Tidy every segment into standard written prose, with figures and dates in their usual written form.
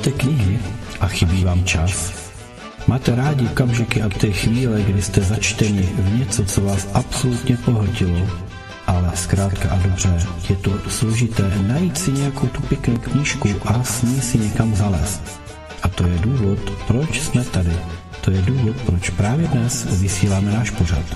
Milujete knihy a chybí vám čas? Máte rádi okamžiky a ty chvíle, kdy jste začteni v něco, co vás absolutně pohltilo, ale zkrátka a dobře, je to složité najít si nějakou tu pěknou knížku a s ní si někam zalézt. A to je důvod, proč jsme tady. To je důvod, proč právě dnes vysíláme náš pořad.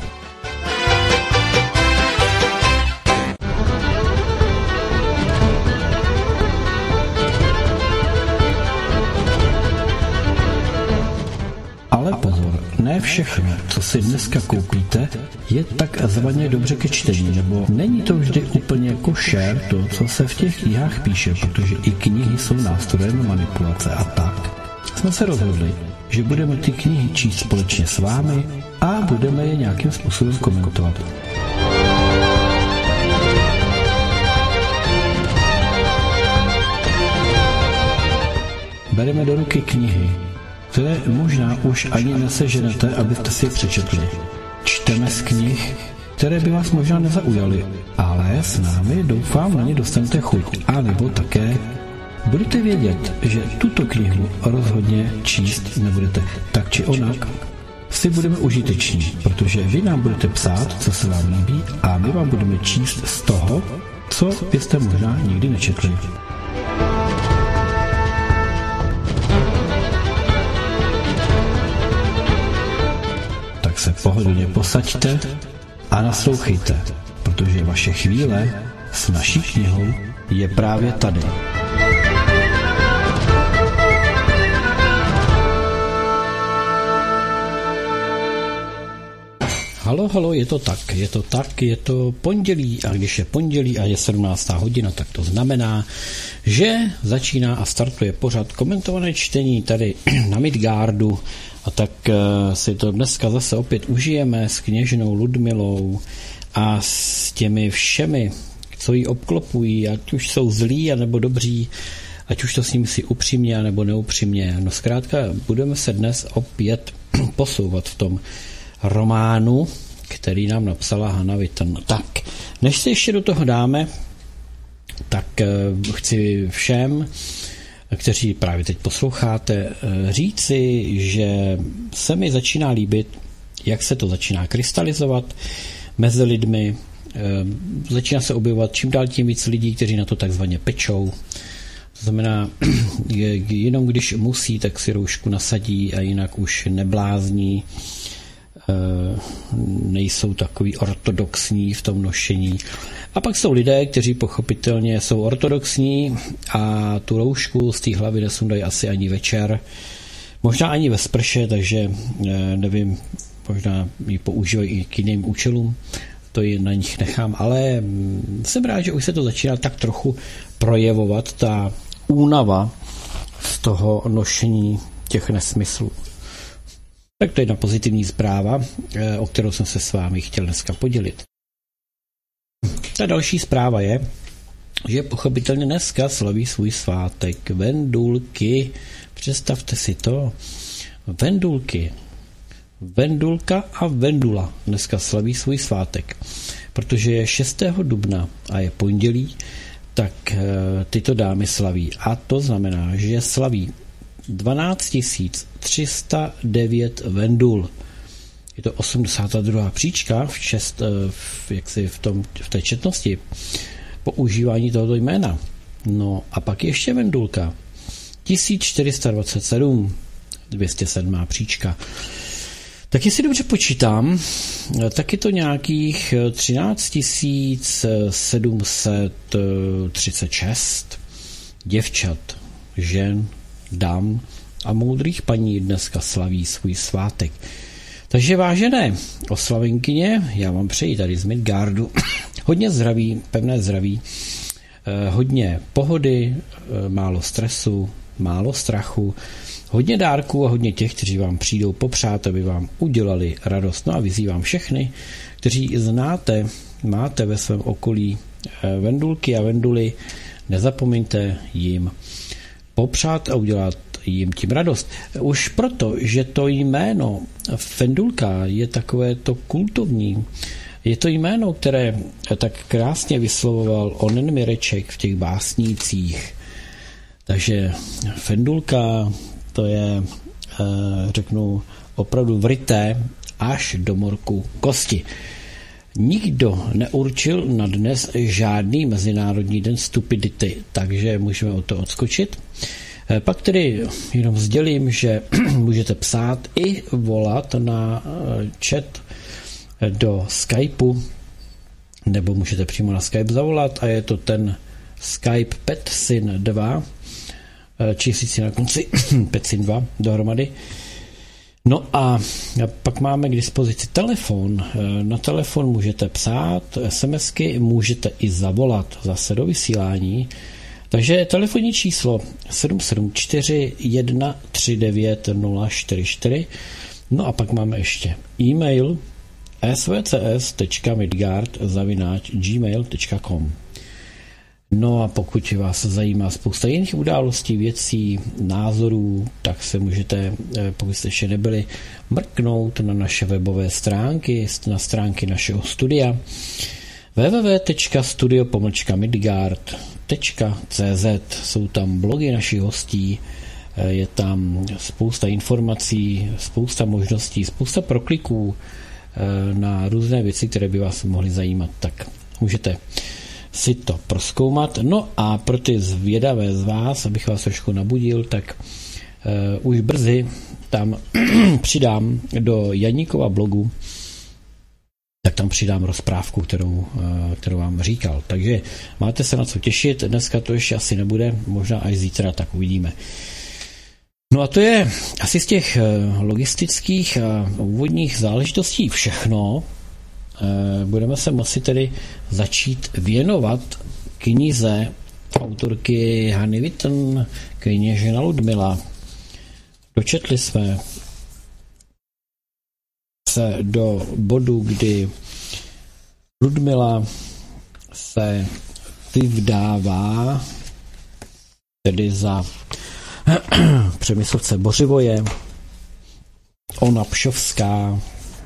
Ale pozor, ne všechno, co si dneska koupíte, je takzvaně dobře ke čtení, nebo není to vždy úplně košer to, co se v těch knihách píše, protože i knihy jsou nástrojem manipulace a tak. Jsme se rozhodli, že budeme ty knihy číst společně s vámi a budeme je nějakým způsobem komentovat. Bereme do ruky knihy, které možná už ani neseženete, abyste si je přečetli. Čteme z knih, které by vás možná nezaujaly, ale s námi doufám na ně dostanete chuť. A nebo také budete vědět, že tuto knihu rozhodně číst nebudete. Tak či onak si budeme užiteční, protože vy nám budete psát, co se vám líbí, a my vám budeme číst z toho, co byste možná nikdy nečetli. Tak se pohodlně posaďte a naslouchejte, protože vaše chvíle s naší knihou je právě tady. Halo, je to pondělí, a když je pondělí a je 17. hodina, tak to znamená, že začíná a startuje pořad komentované čtení tady na Midgardu, a tak si to dneska zase opět užijeme s kněžnou Ludmilou a s těmi všemi, co ji obklopují, ať už jsou zlí, anebo dobří, ať už to s ním si upřímně, nebo neupřímně. No zkrátka, budeme se dnes opět posouvat v tom románu, který nám napsala Hannah Witton. Tak, než se ještě do toho dáme, tak chci všem, kteří právě teď posloucháte, říci, že se mi začíná líbit, jak se to začíná krystalizovat mezi lidmi. Začíná se objevovat čím dál tím víc lidí, kteří na to takzvaně pečou. To znamená, jenom když musí, tak si roušku nasadí a jinak už neblázní, nejsou takový ortodoxní v tom nošení. A pak jsou lidé, kteří pochopitelně jsou ortodoxní a tu roušku z té hlavy nesundají asi ani večer, možná ani ve sprše, takže nevím, možná ji používají i k jiným účelům, to je na nich nechám, ale jsem rád, že už se to začíná tak trochu projevovat, ta únava z toho nošení těch nesmyslů. Tak to je jedna pozitivní zpráva, o kterou jsem se s vámi chtěl dneska podělit. Ta další zpráva je, že pochopitelně dneska slaví svůj svátek Vendulky. Představte si to. Vendulky. Vendulka a Vendula dneska slaví svůj svátek. Protože je 6. dubna a je pondělí, tak tyto dámy slaví. A to znamená, že slaví 12 309 vendul. Je to 82. příčka v té četnosti používání tohoto jména. No a pak ještě vendulka. 1427. 207. příčka. Tak jestli dobře počítám, tak je to nějakých 13 736 děvčat, žen, dam a moudrých paní dneska slaví svůj svátek. Takže vážené oslavenkyně, já vám přeji tady z Midgardu hodně zdraví, pevné zdraví, hodně pohody, málo stresu, málo strachu, hodně dárků a hodně těch, kteří vám přijdou popřát, aby vám udělali radost. No a vyzývám všechny, kteří znáte, máte ve svém okolí vendulky a venduly, nezapomeňte jim popřát a udělat jim tím radost. Už proto, že to jméno Vendulka je takové to kultovní, je to jméno, které tak krásně vyslovoval onen Mireček v těch básnících. Takže fendulka, to je, řeknu, opravdu vryté až do morku kosti. Nikdo neurčil na dnes žádný mezinárodní den stupidity, takže můžeme o to odskočit. Pak tedy jenom sdělím, že můžete psát i volat na chat do Skypeu, nebo můžete přímo na Skype zavolat a je to ten Skype Petsin 2, číslici na konci Petsin 2 dohromady. No a pak máme k dispozici telefon. Na telefon můžete psát SMSky, můžete i zavolat zase do vysílání. Takže telefonní číslo 774 139 044. No a pak máme ještě e-mail svcs.midgard@gmail.com. No a pokud vás zajímá spousta jiných událostí, věcí, názorů, tak se můžete, pokud jste ještě nebyli, mrknout na naše webové stránky, na stránky našeho studia www.studio-midgard.cz. Jsou tam blogy našich hostí, je tam spousta informací, spousta možností, spousta prokliků na různé věci, které by vás mohly zajímat, tak můžete si to prozkoumat. No a pro ty zvědavé z vás, abych vás trošku nabudil, tak už brzy tam přidám do Janíkova blogu, tak tam přidám rozprávku, kterou vám říkal. Takže máte se na co těšit, dneska to ještě asi nebude, možná až zítra, tak uvidíme. No a to je asi z těch logistických a úvodních záležitostí všechno. Budeme se moci tedy začít věnovat knize autorky Hany Witten, Kněžna Ludmila. Dočetli jsme se do bodu, kdy Ludmila se vyvdává tedy za Přemyslovce Bořivoje, ona Pšovská.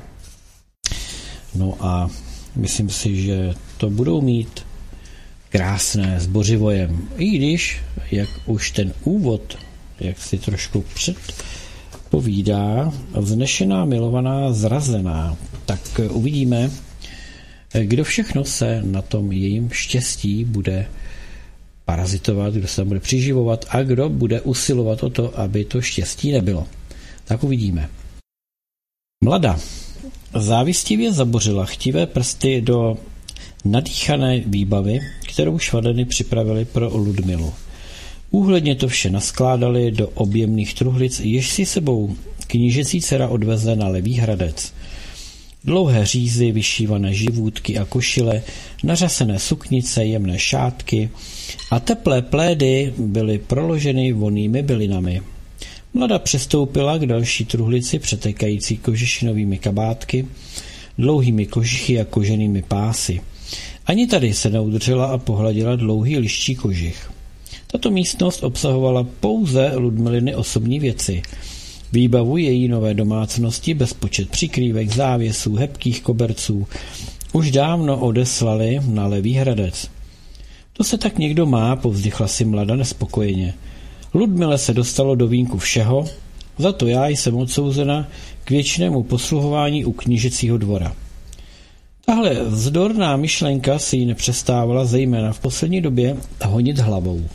No a myslím si, že to budou mít krásné s Bořivojem. I když, jak už ten úvod, jak si trošku předpovídá, vznešená, milovaná, zrazená, tak uvidíme, kdo všechno se na tom jejím štěstí bude parazitovat, kdo se tam bude přiživovat a kdo bude usilovat o to, aby to štěstí nebylo. Tak uvidíme. Mlada závistivě zabořila chtivé prsty do nadýchané výbavy, kterou švadleny připravili pro Ludmilu. Úhledně to vše naskládali do objemných truhlic, jež si sebou knížecí dcera odveze na Levý Hradec. Dlouhé řízy, vyšívané živůtky a košile, nařasené suknice, jemné šátky a teplé plédy byly proloženy vonnými bylinami. Mlada přestoupila k další truhlici přetékající kožešinovými kabátky, dlouhými kožichy a koženými pásy. Ani tady se neudržela a pohladila dlouhý liščí kožich. Tato místnost obsahovala pouze Ludmiliny osobní věci. Výbavu její nové domácnosti, bezpočet přikrývek, závěsů, hebkých koberců, už dávno odeslali na Levý Hradec. To se tak někdo má, povzdychla si mlada nespokojeně. Ludmile se dostalo do vínku všeho, za to já jsem odsouzena k věčnému posluhování u knížecího dvora. Tahle vzdorná myšlenka si ji nepřestávala zejména v poslední době honit hlavou.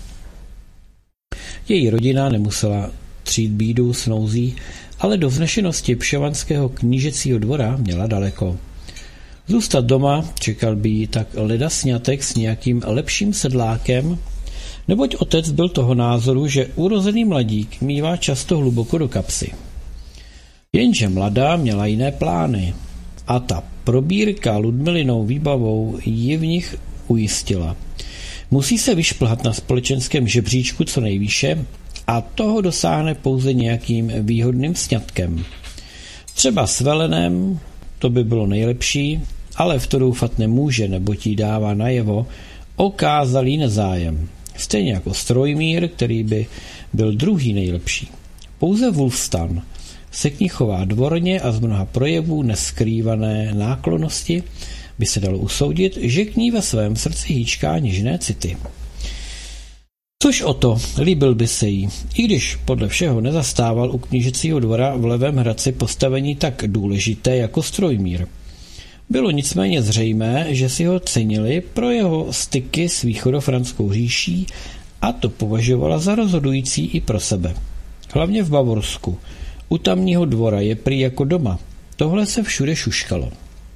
Její rodina nemusela třít bídu s nouzí, ale do vznešenosti pšovanského knížecího dvora měla daleko. Zůstat doma čekal by jí tak leda sňatek s nějakým lepším sedlákem, neboť otec byl toho názoru, že urozený mladík mívá často hluboko do kapsy. Jenže mladá měla jiné plány a ta probírka Ludmilinou výbavou ji v nich ujistila. Musí se vyšplhat na společenském žebříčku co nejvýše a toho dosáhne pouze nějakým výhodným sňatkem. Třeba s velenem, to by bylo nejlepší, ale v to doufat nemůže, neboť jí dává najevo okázalý nezájem. Stejně jako Strojmír, který by byl druhý nejlepší. Pouze Wulfstan se k ní chová dvorně a z mnoha projevů neskrývané náklonnosti by se dalo usoudit, že k ní ve svém srdci hýčká něžné city. Což o to, líbil by se jí, i když podle všeho nezastával u knížecího dvora v Levém Hradci postavení tak důležité jako Strojmír. Bylo nicméně zřejmé, že si ho cenili pro jeho styky s východofranskou říší a to považovala za rozhodující i pro sebe. Hlavně v Bavorsku. U tamního dvora je prý jako doma. Tohle se všude šuškalo.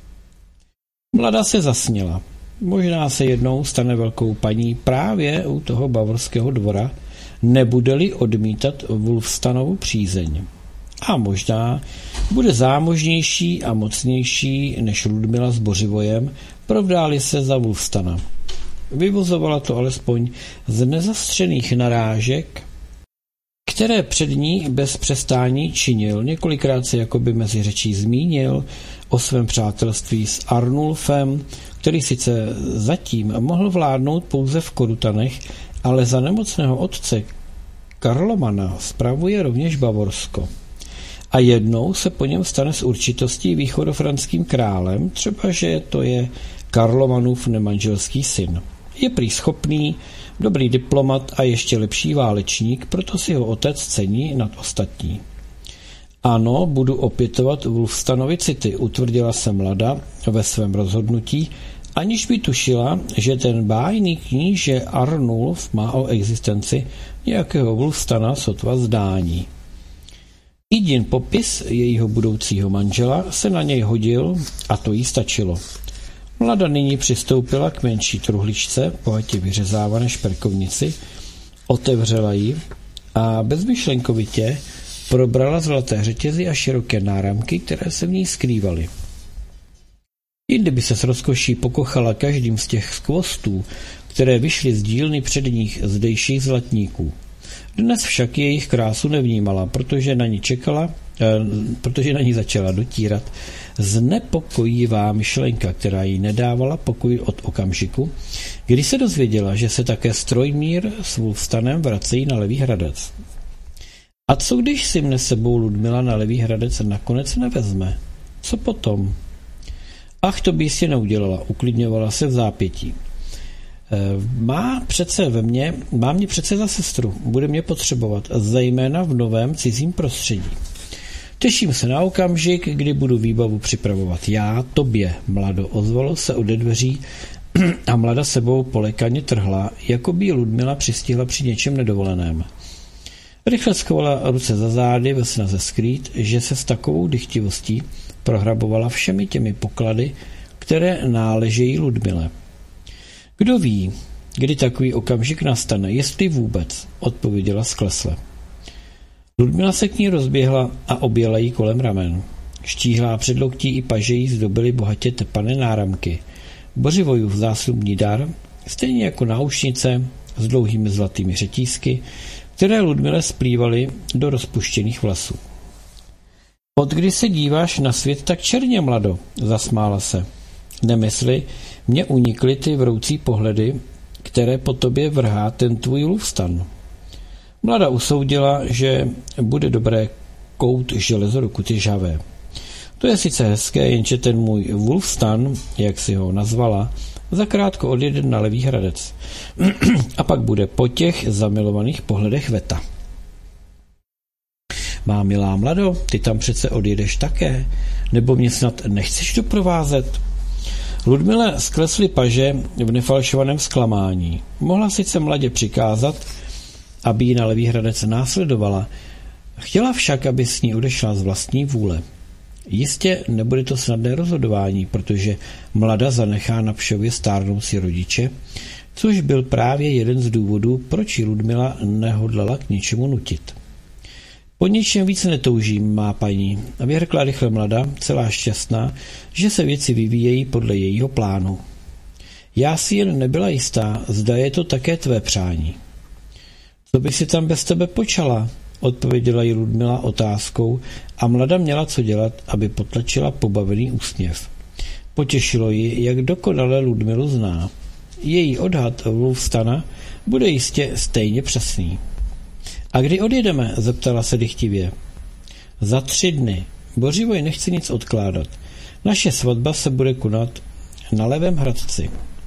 Mlada se zasněla. Možná se jednou stane velkou paní právě u toho bavorského dvora, nebude-li odmítat Wulfstanovu přízeň. A možná bude zámožnější a mocnější než Ludmila s Bořivojem, provdá-li se za Wulfstana. Vyvozovala to alespoň z nezastřených narážek, které před ní bez přestání činil. Několikrát se jakoby mezi řečí zmínil o svém přátelství s Arnulfem, který sice zatím mohl vládnout pouze v Korutanech, ale za nemocného otce Karlomana spravuje rovněž Bavorsko. A jednou se po něm stane s určitostí východofranským králem, třeba že to je Karlomanův nemanželský syn. Je prý schopný, dobrý diplomat a ještě lepší válečník, proto si ho otec cení nad ostatní. Ano, budu opětovat Wulfstanovi city, utvrdila se mlada ve svém rozhodnutí, aniž by tušila, že ten bájný kníže Arnulf má o existenci nějakého Wulfstana sotva zdání. Jediný popis jejího budoucího manžela se na něj hodil a to jí stačilo. Mlada nyní přistoupila k menší truhličce, bohatě vyřezávané šperkovnici, otevřela ji a bezmyšlenkovitě probrala zlaté řetězy a široké náramky, které se v ní skrývaly. Jindy by se s rozkoší pokochala každým z těch skvostů, které vyšly z dílny předních zdejších zlatníků. Dnes však jejich krásu nevnímala, protože na ní začala dotírat znepokojivá myšlenka, která jí nedávala pokoj od okamžiku, kdy se dozvěděla, že se také Strojmír s Wulfstanem vracejí na Levý Hradec. A co když si mne sebou Ludmila na Levý Hradec nakonec nevezme? Co potom? Ach, to by jistě neudělala, uklidňovala se v zápětí. Má mě přece za sestru, bude mě potřebovat, zejména v novém cizím prostředí. Těším se na okamžik, kdy budu výbavu připravovat já, tobě, mlado, ozvalo se ode dveří a mlada sebou polekaně trhla, jako by Ludmila přistihla při něčem nedovoleném. Rychle schovala ruce za zády ve snaze skrýt, že se s takovou dychtivostí prohrabovala všemi těmi poklady, které náležejí Ludmile. Kdo ví, kdy takový okamžik nastane, jestli vůbec, odpověděla sklesle. Ludmila se k ní rozběhla a objela jí kolem ramen. Štíhlá předloktí i paže jí zdobily bohatě tepané náramky. Bořivojův záslužný dar, stejně jako náušnice s dlouhými zlatými řetízky, které Ludmile splývaly do rozpuštěných vlasů. Od kdy se díváš na svět tak černě, mlado, zasmála se. Nemysli, mně unikly ty vroucí pohledy, které po tobě vrhá ten tvůj Wulfstan. Mlada usoudila, že bude dobré kout železo, dokud je žhavé. To je sice hezké, jenže ten můj Wulfstan, jak si ho nazvala, zakrátko odjede na Levý Hradec. A pak bude po těch zamilovaných pohledech veta. Má milá mlado, ty tam přece odjedeš také, nebo mě snad nechceš doprovázet? Ludmile sklesly paže v nefalšovaném zklamání. Mohla sice mladě přikázat, aby ji na Levý Hradec následovala, chtěla však, aby s ní odešla z vlastní vůle. Jistě nebude to snadné rozhodování, protože mlada zanechá na Pšově stárnoucí rodiče, což byl právě jeden z důvodů, proč ji Ludmila nehodlala k ničemu nutit. Po ničem víc netoužím, má paní, a vyhrkla rychle mlada, celá šťastná, že se věci vyvíjejí podle jejího plánu. Já si jen nebyla jistá, zda je to také tvé přání. Co by si tam bez tebe počala? Odpověděla jí Ludmila otázkou a mlada měla co dělat, aby potlačila pobavený úsměv. Potěšilo ji, jak dokonale Ludmilu zná. Její odhad Wulfstana bude jistě stejně přesný. A kdy odjedeme? Zeptala se dychtivě. Za 3 dny. Bořivoj nechce nic odkládat. Naše svatba se bude konat na Levém Hradci.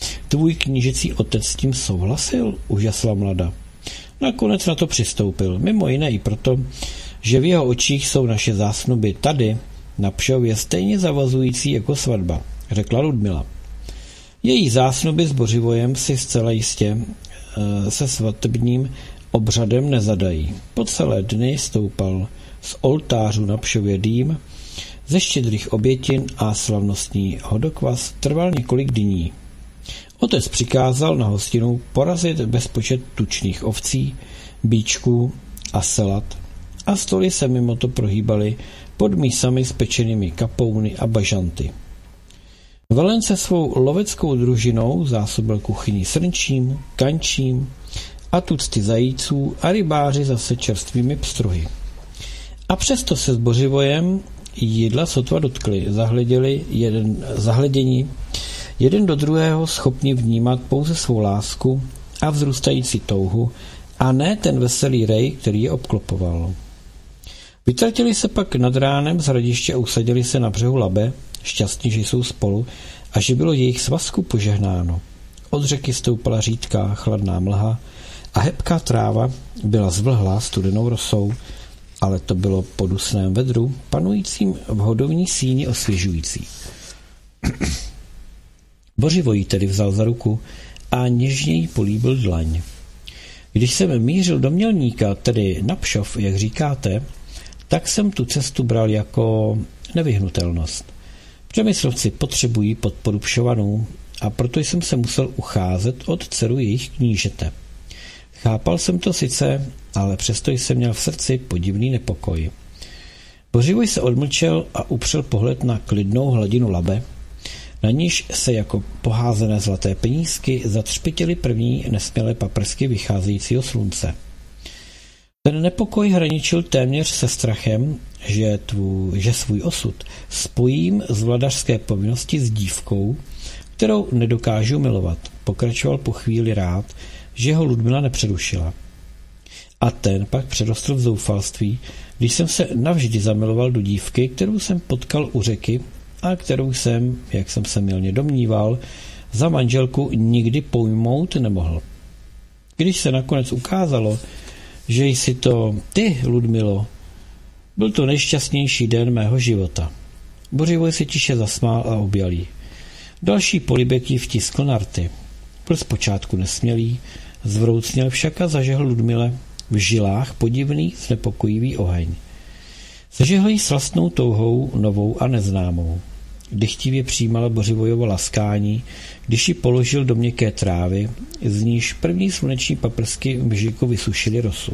tvůj knížecí otec s tím souhlasil? Užasla mlada. Nakonec na to přistoupil, mimo jiné i proto, že v jeho očích jsou naše zásnuby tady, na Pšově, stejně zavazující jako svatba, řekla Ludmila. Její zásnuby s Bořivojem si zcela jistě se svatebním obřadem nezadají. Po celé dny stoupal z oltářů na Pšově dým, ze štědrých obětin a slavnostní hodokvas trval několik dní. Otec přikázal na hostinu porazit bezpočet tučných ovcí, bíčků a selat a stoly se mimo to prohýbaly pod mísami s pečenými kapouny a bažanty. Velen se svou loveckou družinou zásobil kuchyní srnčím, kančím a tucty zajíců a rybáři zase čerstvými pstruhy. A přesto se s Bořivojem jídla sotva dotkli, zahledění, jeden do druhého schopni vnímat pouze svou lásku a vzrůstající touhu, a ne ten veselý rej, který je obklopoval. Vytratili se pak nad ránem z hradiště a usadili se na břehu Labe, šťastní, že jsou spolu a že bylo jejich svazku požehnáno. Od řeky stoupala řídká, chladná mlha a hebká tráva byla zvlhlá studenou rosou, ale to bylo po dusném vedru, panujícím v hodovní síni osvěžující. Bořivoj ji tedy vzal za ruku a něžně jí políbil dlaň. Když jsem mířil do Mělníka, tedy na Pšov, jak říkáte, tak jsem tu cestu bral jako nevyhnutelnost. Přemyslovci potřebují podporu Pšovanů a proto jsem se musel ucházet od dceru jejich knížete. Chápal jsem to sice, ale přesto jsem měl v srdci podivný nepokoj. Bořivoj se odmlčel a upřel pohled na klidnou hladinu Labe, na níž se jako poházené zlaté penízky zatřpitily první nesmělé paprsky vycházejícího slunce. Ten nepokoj hraničil téměř se strachem, že svůj osud spojím z vladařské povinnosti s dívkou, kterou nedokážu milovat. Pokračoval po chvíli rád, že ho Ludmila nepřerušila. A ten pak přerostl v zoufalství, když jsem se navždy zamiloval do dívky, kterou jsem potkal u řeky a kterou jsem, jak jsem se mylně domníval, za manželku nikdy pojmout nemohl. Když se nakonec ukázalo, že jsi to ty, Ludmilo, byl to nejšťastnější den mého života. Bořivoj si tiše zasmál a objal jí. Další polibek jí vtiskl na rty. Byl zpočátku nesmělý, zvroucněl však a zažehl Ludmile v žilách podivný, znepokojivý oheň. Zažehl jí slastnou touhou, novou a neznámou. Dychtivě přijímala Bořivojovo laskání, když ji položil do měkké trávy, z níž první sluneční paprsky mžiku vysušily rosu.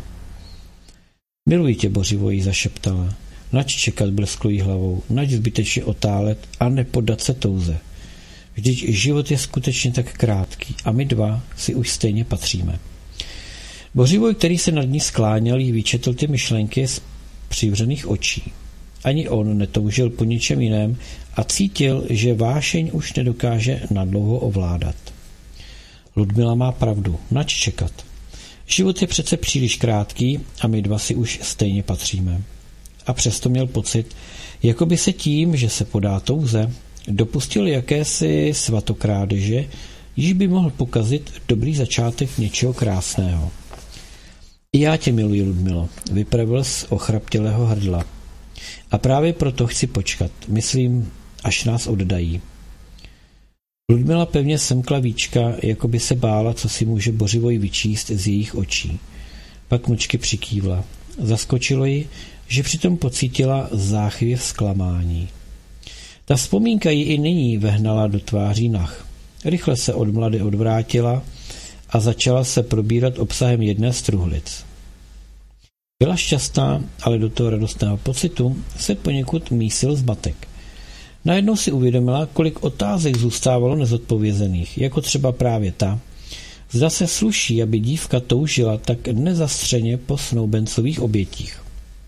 Miluji tě, Bořivoji, zašeptala. Nač čekat, bleskl jí hlavou, nač zbytečně otálet a nepoddat se touze. Vždyť život je skutečně tak krátký a my dva si už stejně patříme. Bořivoj, který se nad ní skláněl, jí vyčetl ty myšlenky z přivřených očí. Ani on netoužil po ničem jiném a cítil, že vášeň už nedokáže nadlouho ovládat. Ludmila má pravdu, nač čekat. Život je přece příliš krátký a my dva si už stejně patříme. A přesto měl pocit, jako by se tím, že se podá touze, dopustil jakési svatokrádeže, již by mohl pokazit dobrý začátek něčeho krásného. I já tě miluji, Ludmilo, vypravil z ochraptělého hrdla. A právě proto chci počkat, myslím, až nás oddají. Ludmila pevně semkla víčka, jako by se bála, co si může Bořivoj vyčíst z jejich očí. Pak mlčky přikývla. Zaskočilo ji, že přitom pocítila záchvěv zklamání. Ta vzpomínka ji i nyní vehnala do tváří nah. Rychle se od mlady odvrátila a začala se probírat obsahem jedné z truhlic. Byla šťastná, ale do toho radostného pocitu se poněkud mísil zmatek. Najednou si uvědomila, kolik otázek zůstávalo nezodpovězených, jako třeba právě ta, zda se sluší, aby dívka toužila tak nezastřeně po snoubencových obětích.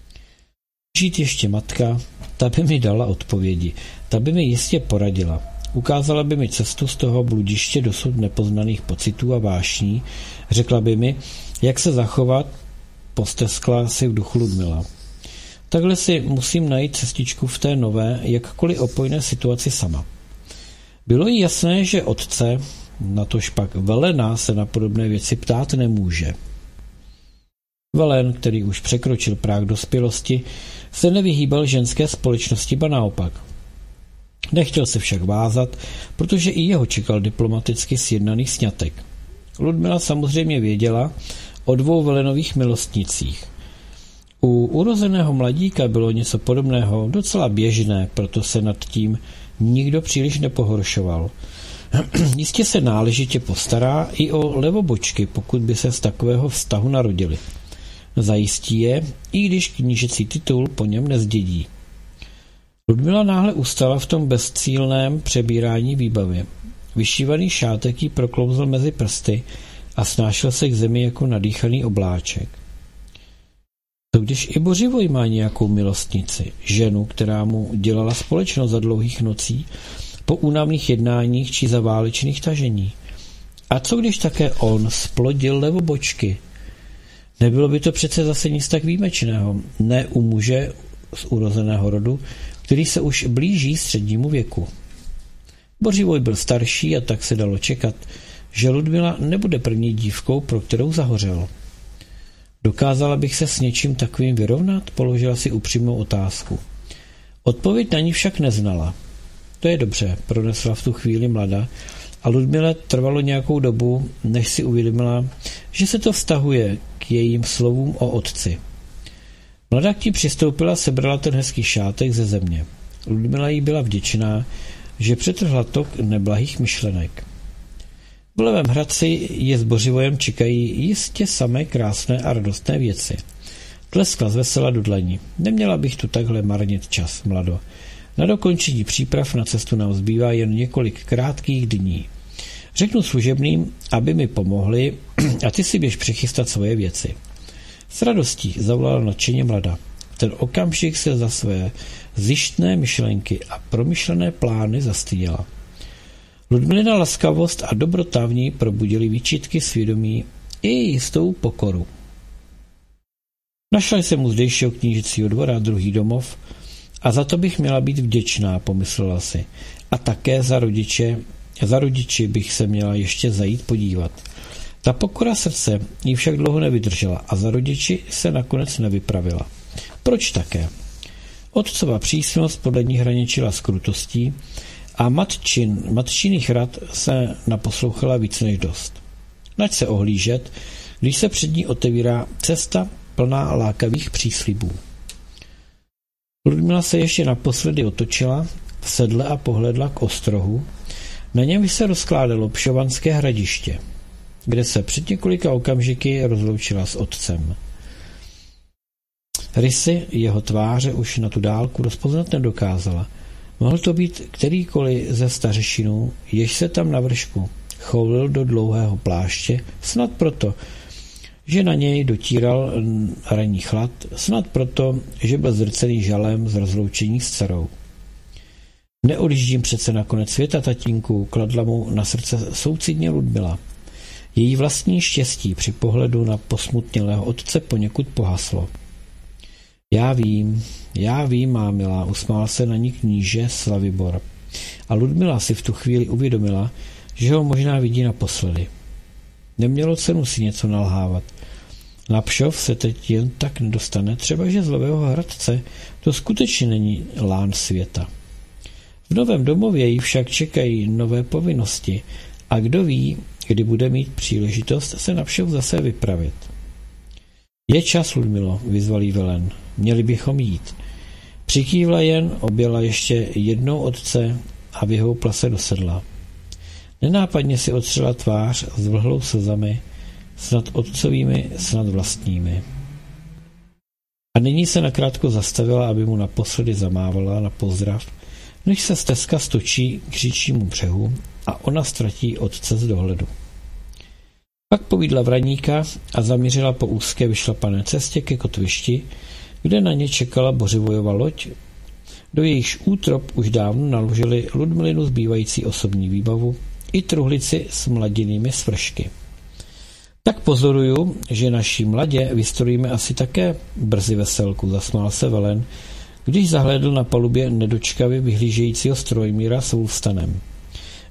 Žít ještě matka, ta by mi dala odpovědi, ta by mi jistě poradila. Ukázala by mi cestu z toho bludiště dosud nepoznaných pocitů a vášní, řekla by mi, jak se zachovat, posteskla si v duchu Ludmila. Takhle si musím najít cestičku v té nové, jakkoliv opojné situaci sama. Bylo jí jasné, že otce, natož pak Velena se na podobné věci ptát nemůže. Velen, který už překročil práh dospělosti, se nevyhýbal ženské společnosti, ba naopak. Nechtěl se však vázat, protože i jeho čekal diplomaticky sjednaný sňatek. Ludmila samozřejmě věděla o 2 Velenových milostnicích. U urozeného mladíka bylo něco podobného docela běžné, proto se nad tím nikdo příliš nepohoršoval. Jistě se náležitě postará i o levobočky, pokud by se z takového vztahu narodili. Zajistí je, i když knížecí titul po něm nezdědí. Ludmila náhle ustala v tom bezcílném přebírání výbavy. Vyšívaný šátek jí proklouzl mezi prsty a snášel se k zemi jako nadýchaný obláček. To když i Bořivoj má nějakou milostnici, ženu, která mu dělala společnost za dlouhých nocí, po únavných jednáních či za válečných tažení. A co když také on splodil levobočky? Nebylo by to přece zase nic tak výjimečného, ne u muže z urozeného rodu, který se už blíží střednímu věku. Bořivoj byl starší a tak se dalo čekat, že Ludmila nebude první dívkou, pro kterou zahořel. Dokázala bych se s něčím takovým vyrovnat? Položila si upřímnou otázku. Odpověď na ní však neznala. To je dobře, pronesla v tu chvíli mlada a Ludmile trvalo nějakou dobu, než si uvědomila, že se to vztahuje k jejím slovům o otci. Mladá k ní přistoupila, sebrala ten hezký šátek ze země. Ludmila jí byla vděčná, že přetrhla tok neblahých myšlenek. V Levém Hradci je s Bořivojem čekají jistě samé krásné a radostné věci. Tleskla zvesela do dlaní. Neměla bych tu takhle marnit čas, mlado. Na dokončení příprav na cestu nám zbývá jen několik krátkých dní. Řeknu služebným, aby mi pomohli a ty si běž přechystat svoje věci. S radostí zavolala nadšeně mlada. V ten okamžik se za své zjištné myšlenky a promyšlené plány zastyděla. Ludmilina laskavost a dobrota v ní probudili výčitky svědomí i jistou pokoru. Našla jsem u zdejšího knížecího dvora druhý domov a za to bych měla být vděčná, pomyslela si. A také za rodiči bych se měla ještě zajít podívat. Ta pokora srdce jí však dlouho nevydržela a za rodiči se nakonec nevypravila. Proč také? Otcova přísnost podle ní hraničila s krutostí a matčiných rad se naposlouchala víc než dost. Nač se ohlížet, když se před ní otevírá cesta plná lákavých příslibů. Ludmila se ještě naposledy otočila v sedle a pohledla k ostrohu, na něm se rozkládalo Pšovanské hradiště, kde se před několika okamžiky rozloučila s otcem. Rysy jeho tváře už na tu dálku rozpoznat nedokázala. Mohl to být kterýkoliv ze stařešinů, jež se tam na vršku choulil do dlouhého pláště, snad proto, že na něj dotíral ranní chlad, snad proto, že byl zrcený žalem z rozloučení s dcerou. Neodjíždím přece na konec světa, tatínku, kladla mu na srdce soucitně Ludmila. Její vlastní štěstí při pohledu na posmutnělého otce poněkud pohaslo. Já vím, má milá, usmál se na ní kníže Slavibor. A Ludmila si v tu chvíli uvědomila, že ho možná vidí naposledy. Nemělo cenu si něco nalhávat. Na Pšov se teď jen tak nedostane, třeba že z Levého Hradce to skutečně není lán světa. V novém domově jí však čekají nové povinnosti a kdo ví, kdy bude mít příležitost se na Pšov zase vypravit. Je čas, Ludmilo, vyzval jí Velen. Měli bychom jít. Přikývla jen, objela ještě jednou otce a vyhoupla se do sedla. Nenápadně si otřela tvář s vlhlou slzami, snad otcovými, snad vlastními. A nyní se nakrátko zastavila, aby mu naposledy zamávala na pozdrav, než se stezka stočí k říčnímu břehu a ona ztratí otce z dohledu. Pak povídla vraníka a zamířila po úzké vyšlapané cestě ke kotvišti, kde na ně čekala Bořivojova loď, do jejíž útrop už dávno naložili Ludmilinu zbývající osobní výbavu i truhlici s mladinými svršky. Tak pozoruju, že naší mladě vystrojíme asi také brzy veselku, zasmál se Velen, když zahlédl na palubě nedočkavě vyhlížejícího strojmíra s Wulfstanem.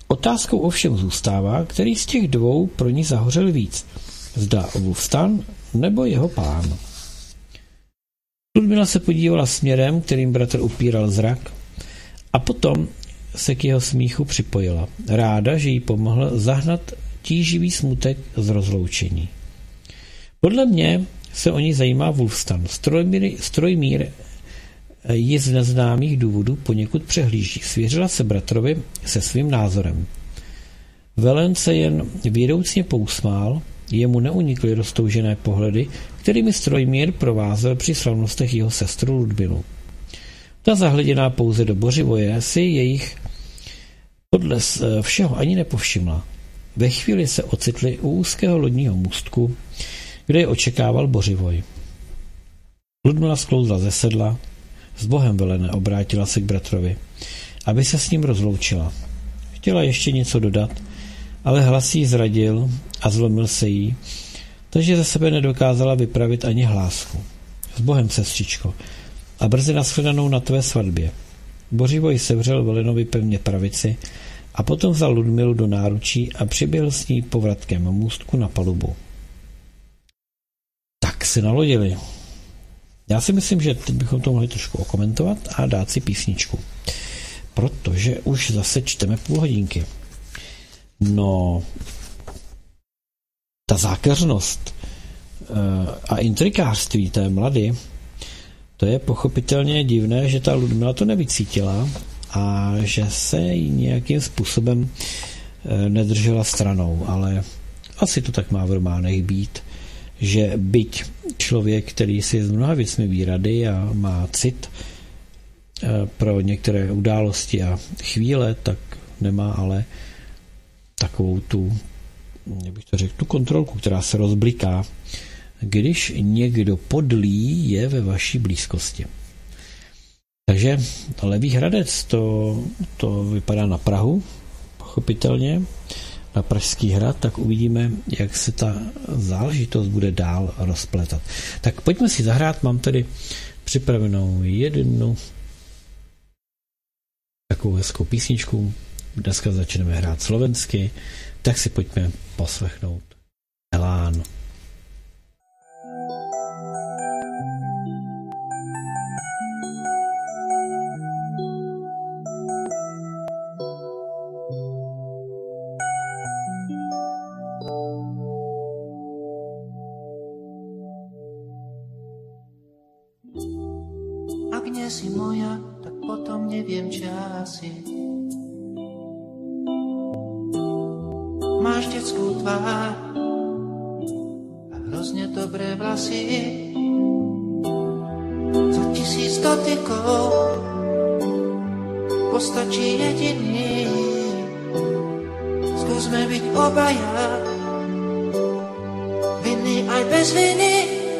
Otázkou ovšem zůstává, který z těch dvou pro ní zahořel víc. Zda Wulfstan nebo jeho pán. Ludmila se podívala směrem, kterým bratr upíral zrak, a potom se k jeho smíchu připojila. Ráda, že jí pomohl zahnat tíživý smutek z rozloučení. Podle mě se o ní zajímá Wulfstan. Strojmír ji z neznámých důvodů poněkud přehlíží. Svěřila se bratrovi se svým názorem. Velen se jen vědoucně pousmál, jemu neunikly roztoužené pohledy, kterými Strojmír provázel při slavnostech jeho sestru Ludmilu. Ta zahleděná pouze do Bořivoje si jejich podle všeho ani nepovšimla. Ve chvíli se ocitli u úzkého lodního můstku, kde je očekával Bořivoj. Ludmila sklouzla ze sedla, s Bohem Velene obrátila se k bratrovi, aby se s ním rozloučila. Chtěla ještě něco dodat, ale hlas jí zradil a zlomil se jí, takže ze sebe nedokázala vypravit ani hlásku. S Bohem, sestřičko, a brzy nashledanou na tvé svatbě. Bořivoj sevřel Velenovi pevně pravici a potom vzal Ludmilu do náručí a přiběhl s ní povratkem můstku na palubu. Tak se nalodili. Já si myslím, že teď bychom to mohli trošku okomentovat a dát si písničku. Protože už zase čteme půl hodinky. No, ta zákeřnost a intrikářství té mlady, to je pochopitelně divné, že ta Ludmila to nevycítila a že se jí nějakým způsobem nedržela stranou, ale asi to tak má v románech být, že byť člověk, který si s mnoha věcmi ví rady a má cit pro některé události a chvíle, tak nemá ale takovou tu, jak bych to řekl, tu kontrolku, která se rozbliká, když někdo podlý je ve vaší blízkosti. Takže Levý Hradec, to vypadá na Prahu, pochopitelně, na Pražský hrad, tak uvidíme, jak se ta záležitost bude dál rozpletat. Tak pojďme si zahrát, mám tady připravenou jednu takovou hezkou písničku. Dneska začneme hrát slovensky, tak si pojďme poslechnout Elán. Ak nie si moja, tak potom neviem, čo asi. Máš detskú tvár a hrozne dobré vlasy. Za 1000 dotykov postačí jediný. Skúsme byť obaja, vinný aj bez viny.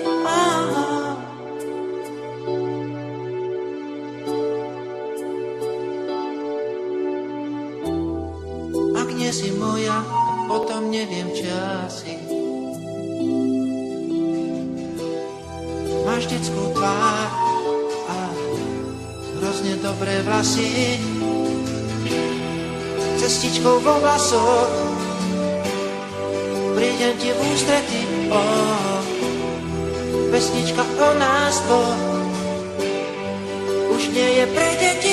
Si moja, potom neviem, čo asi. Máš detskú tvár a hrozne dobré vlasy. Cestičkou vo vlasoch prídem ti v ústrety. Pesnička o nás dvoch už nie je pre deti.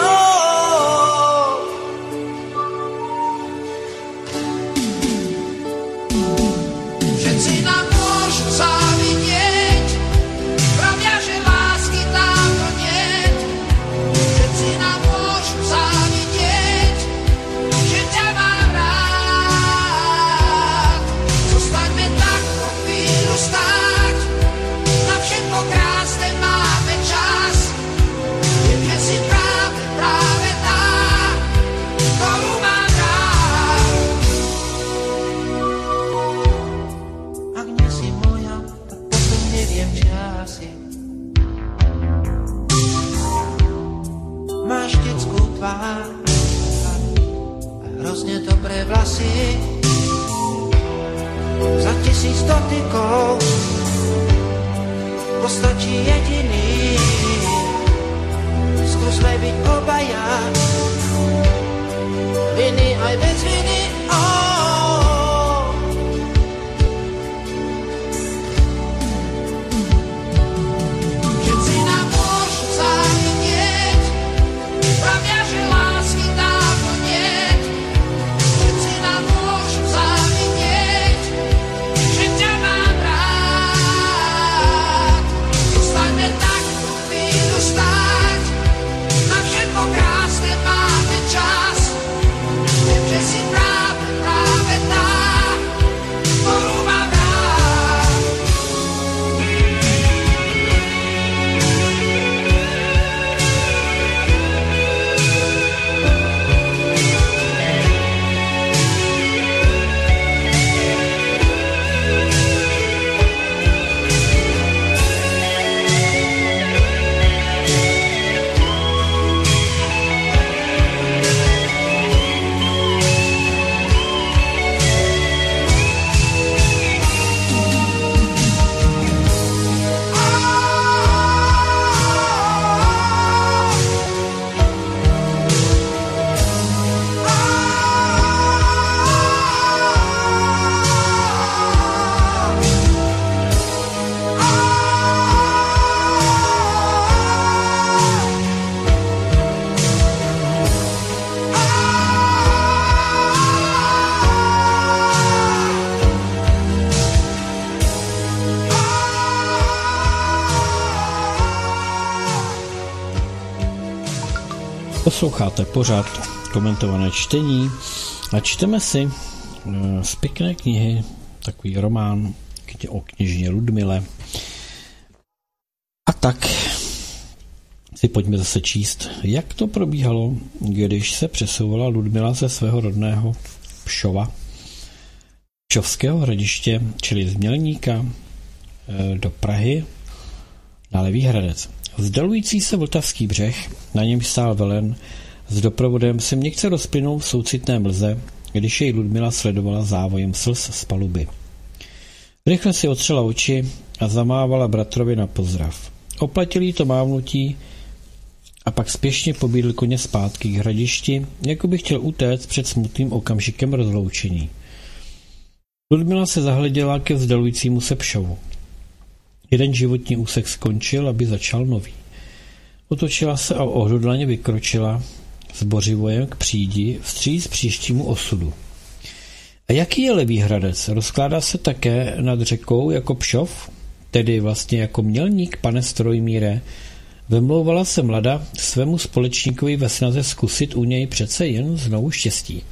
Za 1000 dotykov postačí jediný. Skúsme byť obaja, viny aj bez viny. Posloucháte pořad Komentované čtení a čteme si z pěkné knihy takový román o kněžně Ludmile. A tak si pojďme zase číst, jak to probíhalo, když se přesouvala Ludmila ze svého rodného Pšova, Pšovského hradiště, čili z Mělníka, do Prahy na Levý Hradec. Vzdalující se Vltavský břeh, na něm stál velen, s doprovodem se měkce rozplynul v soucitné mlze, když jej Ludmila sledovala závojem slz z paluby. Rychle si otřela oči a zamávala bratrovi na pozdrav. Oplatil jí to mávnutí a pak spěšně pobídl koně zpátky k hradišti, jako by chtěl utéct před smutným okamžikem rozloučení. Ludmila se zahleděla ke vzdalujícímu se Pšovu. Jeden životní úsek skončil, aby začal nový. Otočila se a odhodlaně vykročila s bořivojem k přídi vstříc příštímu osudu. A jaký je Levý Hradec? Rozkládá se také nad řekou jako Pšov, tedy vlastně jako Mělník, pane Strojmíre? Vymlouvala se mlada svému společníkovi ve snaze zkusit u něj přece jen znovu štěstí.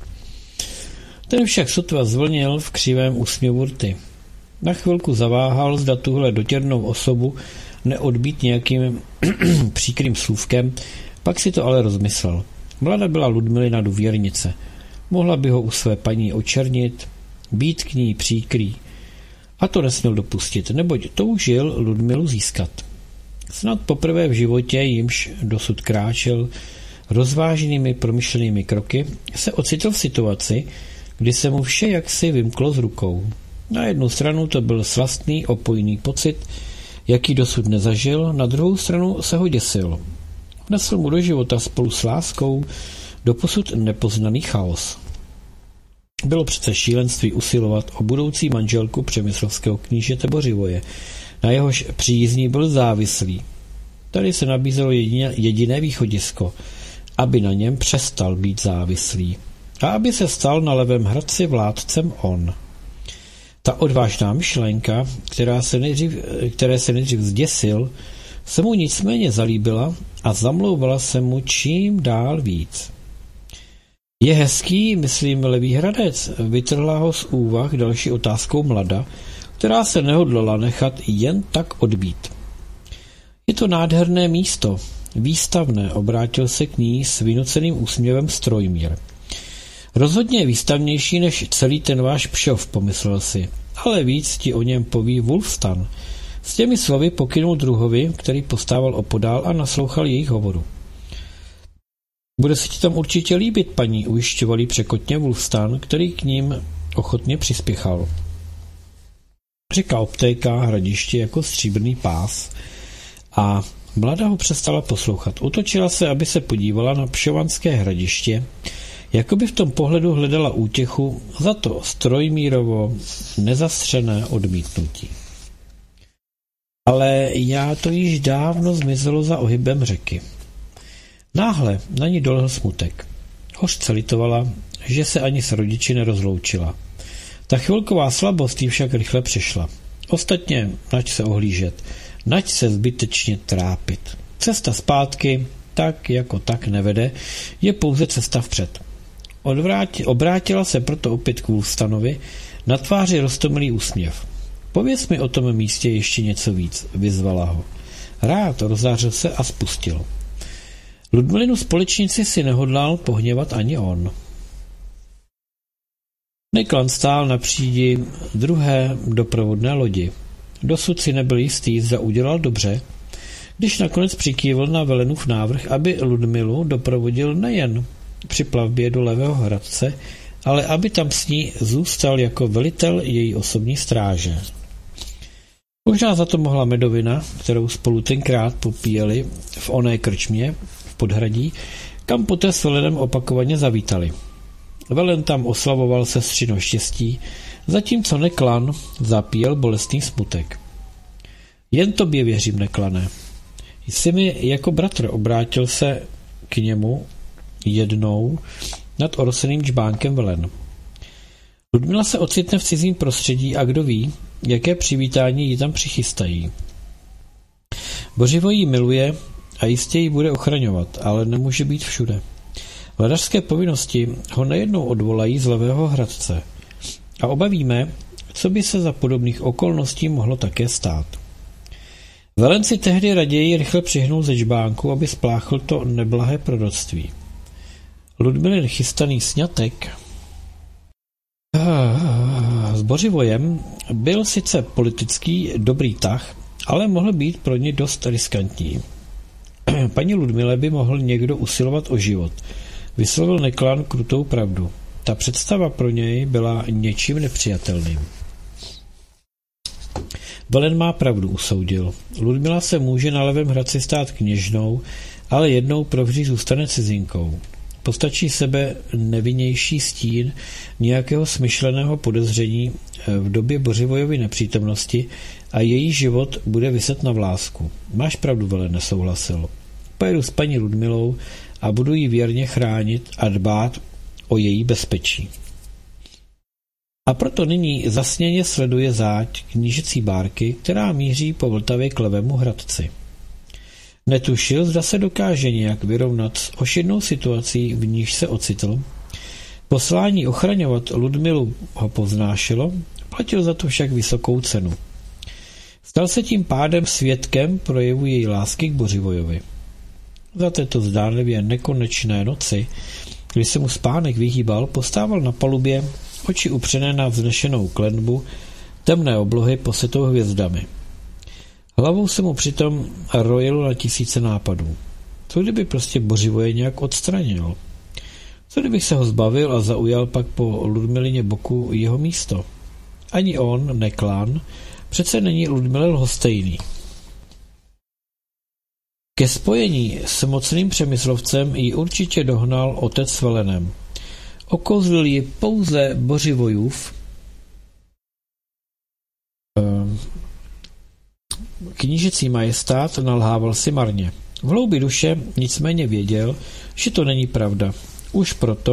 Ten však sotva zvlnil v křivém úsměvu rty. Na chvilku zaváhal, zda tuhle dotěrnou osobu neodbít nějakým příkrým slůvkem, pak si to ale rozmyslel. Mlada byla Ludmilina důvěrnice. Mohla by ho u své paní očernit, být k ní příkrý. A to nesměl dopustit, neboť toužil Ludmilu získat. Snad poprvé v životě, jimž dosud kráčel rozváženými promyšlenými kroky, se ocitl v situaci, kdy se mu vše jaksi vymklo z rukou. Na jednu stranu to byl slastný, opojný pocit, jaký dosud nezažil, na druhou stranu se ho děsil. Vnesl mu do života spolu s láskou doposud nepoznaný chaos. Bylo přece šílenství usilovat o budoucí manželku přemyslovského knížete Bořivoje, na jehož přízní byl závislý. Tady se nabízelo jediné východisko, aby na něm přestal být závislý a aby se stal na Levém Hradci vládcem on. Ta odvážná myšlenka, které se nejdřív zděsil, se mu nicméně zalíbila a zamlouvala se mu čím dál víc. Je hezký, myslím, Levý Hradec, vytrhla ho z úvah další otázkou mlada, která se nehodlala nechat jen tak odbít. Je to nádherné místo, výstavné, obrátil se k ní s vynuceným úsměvem Strojmír. Rozhodně výstavnější než celý ten váš Pšov, pomyslel si, ale víc ti o něm poví Wulfstan. S těmi slovy pokynul druhovi, který postával opodál a naslouchal jejich hovoru. Bude se ti tam určitě líbit, paní, ujišťoval jí překotně Wulfstan, který k ním ochotně přispěchal. Řeka obtéká hradiště jako stříbrný pás a mladá ho přestala poslouchat. Otočila se, aby se podívala na Pšovanské hradiště, Jako by v tom pohledu hledala útěchu za to Strojmírovo nezastřené odmítnutí. Ale já to již dávno zmizelo za ohybem řeky. Náhle na ní dolehl smutek. Hořce litovala, že se ani s rodiči nerozloučila. Ta chvilková slabost jí však rychle přišla. Ostatně, nač se ohlížet, nač se zbytečně trápit. Cesta zpátky, tak jako tak nevede, je pouze cesta vpřed. Obrátila se proto opět k Wulfstanovi, na tváři roztomilý úsměv. Pověz mi o tom místě ještě něco víc, vyzvala ho. Rád rozářil se a spustil. Ludmilinu společnici si nehodlal pohněvat ani on. Neklan stál na přídi druhé doprovodné lodi. Dosud si nebyl jistý, zda udělal dobře, když nakonec přikývl na Velenův návrh, aby Ludmilu doprovodil nejen při plavbě do Levého Hradce, ale aby tam s ní zůstal jako velitel její osobní stráže. Možná za to mohla medovina, kterou spolu tenkrát popíjeli v oné krčmě v Podhradí, kam poté s Velenem opakovaně zavítali. Velen tam oslavoval sestřino štěstí, zatímco Neklan zapíjel bolestný smutek. Jen tobě věřím, Neklane. Jsi mi jako bratr, obrátil se k němu jednou nad oroseným džbánkem Velen. Ludmila se ocitne v cizím prostředí a kdo ví, jaké přivítání ji tam přichystají. Bořivoj ji miluje a jistě ji bude ochraňovat, ale nemůže být všude. Vladařské povinnosti ho nejednou odvolají z Levého Hradce a obavíme, co by se za podobných okolností mohlo také stát. Velen si tehdy raději rychle přihnul ze džbánku, aby spláchl to neblahé proroctví. Ludmilin chystaný sňatek s Bořivojem byl sice politický dobrý tah, ale mohl být pro ně dost riskantní. Paní Ludmile by mohl někdo usilovat o život. Vyslovil Neklan krutou pravdu. Ta představa pro něj byla něčím nepřijatelným. Velen má pravdu, usoudil. Ludmila se může na Levém Hradci stát kněžnou, ale jednou provždy zůstane cizinkou. Postačí sebe nevinnější stín nějakého smyšleného podezření v době Bořivojovy nepřítomnosti a její život bude viset na vlásku. Máš pravdu, Velen, nesouhlasil. Pojedu s paní Ludmilou a budu ji věrně chránit a dbát o její bezpečí. A proto nyní zasněně sleduje záď knížecí bárky, která míří po Vltavě k Levému Hradci. Netušil, zda se dokáže nějak vyrovnat s ošidnou situací, v níž se ocitl. Poslání ochraňovat Ludmilu ho povznášelo, platil za to však vysokou cenu. Stal se tím pádem svědkem projevu její lásky k Bořivojovi. Za této zdánlivě nekonečné noci, kdy se mu spánek vyhýbal, postával na palubě, oči upřené na vznešenou klenbu, temné oblohy posetou hvězdami. Hlavou se mu přitom rojilo na tisíce nápadů. Co kdyby prostě Bořivoje nějak odstranil? Co kdybych se ho zbavil a zaujal pak po Ludmilině boku jeho místo? Ani on, Neklan, přece není Ludmile lhostejný. Ke spojení s mocným Přemyslovcem ji určitě dohnal otec s Velenem. Okouzlil ji pouze Bořivojův knížecí majestát, nalhával si marně. V hloubi duše nicméně věděl, že to není pravda. Už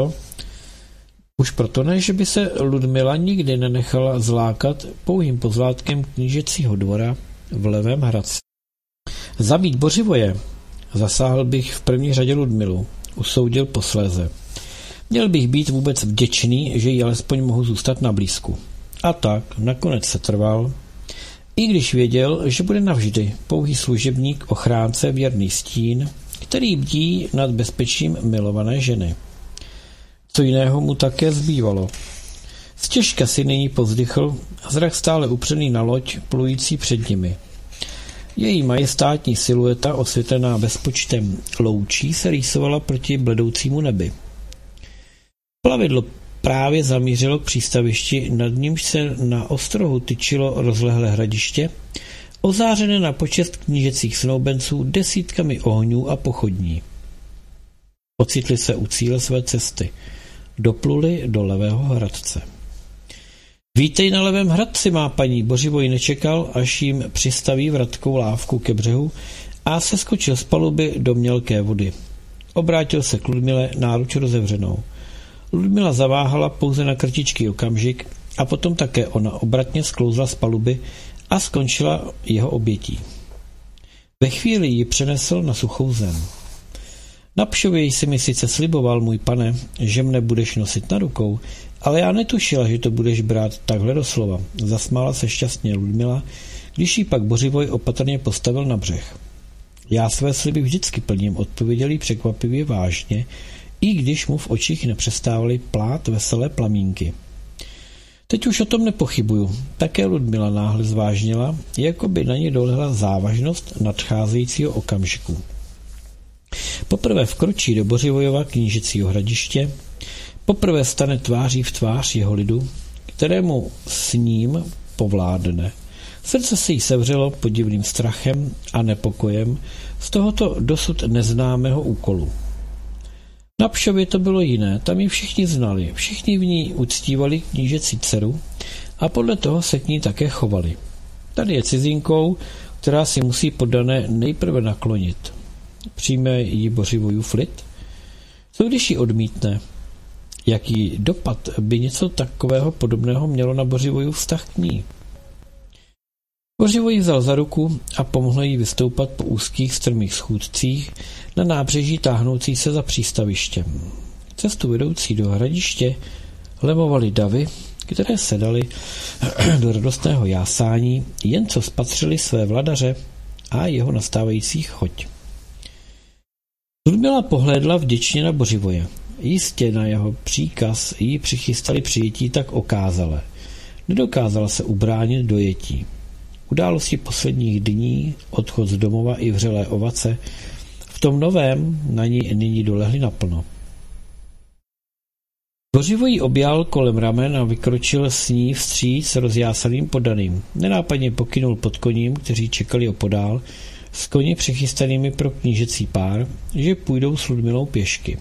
proto ne, že by se Ludmila nikdy nenechala zlákat pouhým pozlátkem knížecího dvora v Levém Hradci. Zabít Bořivoje, zasáhl bych v první řadě Ludmilu, usoudil posléze. Měl bych být vůbec vděčný, že jí alespoň mohu zůstat na blízku. A tak nakonec se trval, i když věděl, že bude navždy pouhý služebník, ochránce, věrný stín, který bdí nad bezpečím milované ženy. Co jiného mu také zbývalo. Ztěžka si nyní povzdychl, zrak stále upřený na loď, plující před nimi. Její majestátní silueta, osvětlená bezpočtem loučí, se rýsovala proti bledoucímu nebi. Plavidlo právě zamířilo k přístavišti, nad nímž se na ostrohu tyčilo rozlehlé hradiště, ozářené na počest knížecích snoubenců desítkami ohňů a pochodní. Ocitli se u cíle své cesty. dopluli do Levého Hradce. Vítej na Levém Hradci, má paní. Bořivoj nečekal, až jim přistaví vratkou lávku ke břehu a seskočil z paluby do mělké vody. Obrátil se k Ludmile náruč rozevřenou. Ludmila zaváhala pouze na kratičký okamžik a potom také ona obratně sklouzla z paluby a skončila jeho obětí. Ve chvíli ji přenesl na suchou zem. Na Pšově jsi mi sice sliboval, můj pane, že mne budeš nosit na rukou, ale já netušila, že to budeš brát takhle doslova. Zasmála se šťastně Ludmila, když ji pak Bořivoj opatrně postavil na břeh. Já své sliby vždycky plním, odpověděl jí překvapivě vážně, i když mu v očích nepřestávaly plát veselé plamínky. Teď už o tom nepochybuju. Také Ludmila náhle zvážnila, jako by na ně dolehla závažnost nadcházejícího okamžiku. Poprvé vkročí do Bořivojova knížecího hradiště, poprvé stane tváří v tvář jeho lidu, kterému s ním povládne. Srdce se jí sevřelo podivným strachem a nepokojem z tohoto dosud neznámého úkolu. Na Pšově to bylo jiné, tam ji všichni znali, všichni v ní uctívali knížecí dceru a podle toho se k ní také chovali. Tady je cizinkou, která si musí poddané nejprve naklonit. Přijme ji Bořivojův lid? Co když ji odmítne? Jaký dopad by něco takového podobného mělo na Bořivojův vztah k ní? Bořivoj vzal za ruku a pomohl jí vystoupat po úzkých strmých schůdcích na nábřeží táhnoucí se za přístavištěm. Cestu vedoucí do hradiště lemovaly davy, které sedaly do radostného jásání, jen co spatřili své vladaře a jeho nastávající choď. Ludmila pohlédla vděčně na Bořivoje. Jistě na jeho příkaz jí přichystali přijetí tak okázale. Nedokázala se ubránit dojetí. Události posledních dní, odchod z domova i vřelé ovace, v tom novém na ní nyní dolehly naplno. Bořivoj ji objal kolem ramen a vykročil s ní vstříc rozjásaným poddaným. Nenápadně pokynul pod koním, kteří čekali opodál, s koni přichystanými pro knížecí pár, že půjdou s Ludmilou pěšky.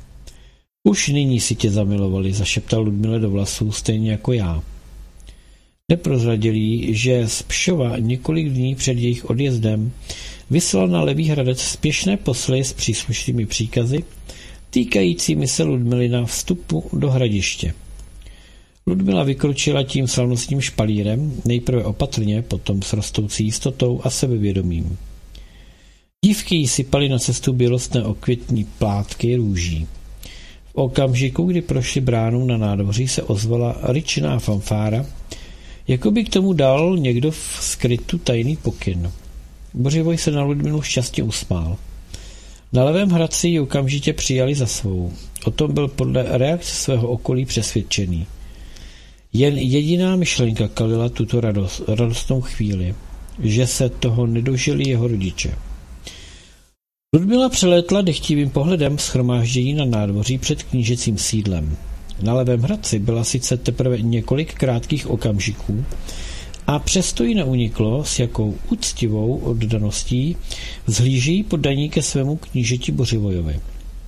Už nyní si tě zamilovali, zašeptal Ludmile do vlasů, stejně jako já. Neprozradil jí, že z Pšova několik dní před jejich odjezdem vyslal na Levý Hradec spěšné posly s příslušnými příkazy týkajícími se Ludmilina vstupu do hradiště. Ludmila vykročila tím slavnostním špalírem, nejprve opatrně, potom s rostoucí jistotou a sebevědomím. Dívky jí sypaly na cestu bělostné okvětní plátky růží. V okamžiku, kdy prošli bránou na nádvoří, se ozvala ryčná fanfára, jako by k tomu dal někdo v skrytu tajný pokyn. Bořivoj se na Ludmilu šťastně usmál. Na Levém Hradci ji okamžitě přijali za svou. O tom byl podle reakce svého okolí přesvědčený. Jen jediná myšlenka kalila tuto radostnou chvíli, že se toho nedožili jeho rodiče. Ludmila přelétla dechtivým pohledem shromáždění na nádvoří před knížecím sídlem. Na Levém Hradci byla sice teprve několik krátkých okamžiků a přesto jí neuniklo, s jakou úctivou oddaností vzhlížejí poddaní ke svému knížeti Bořivojovi.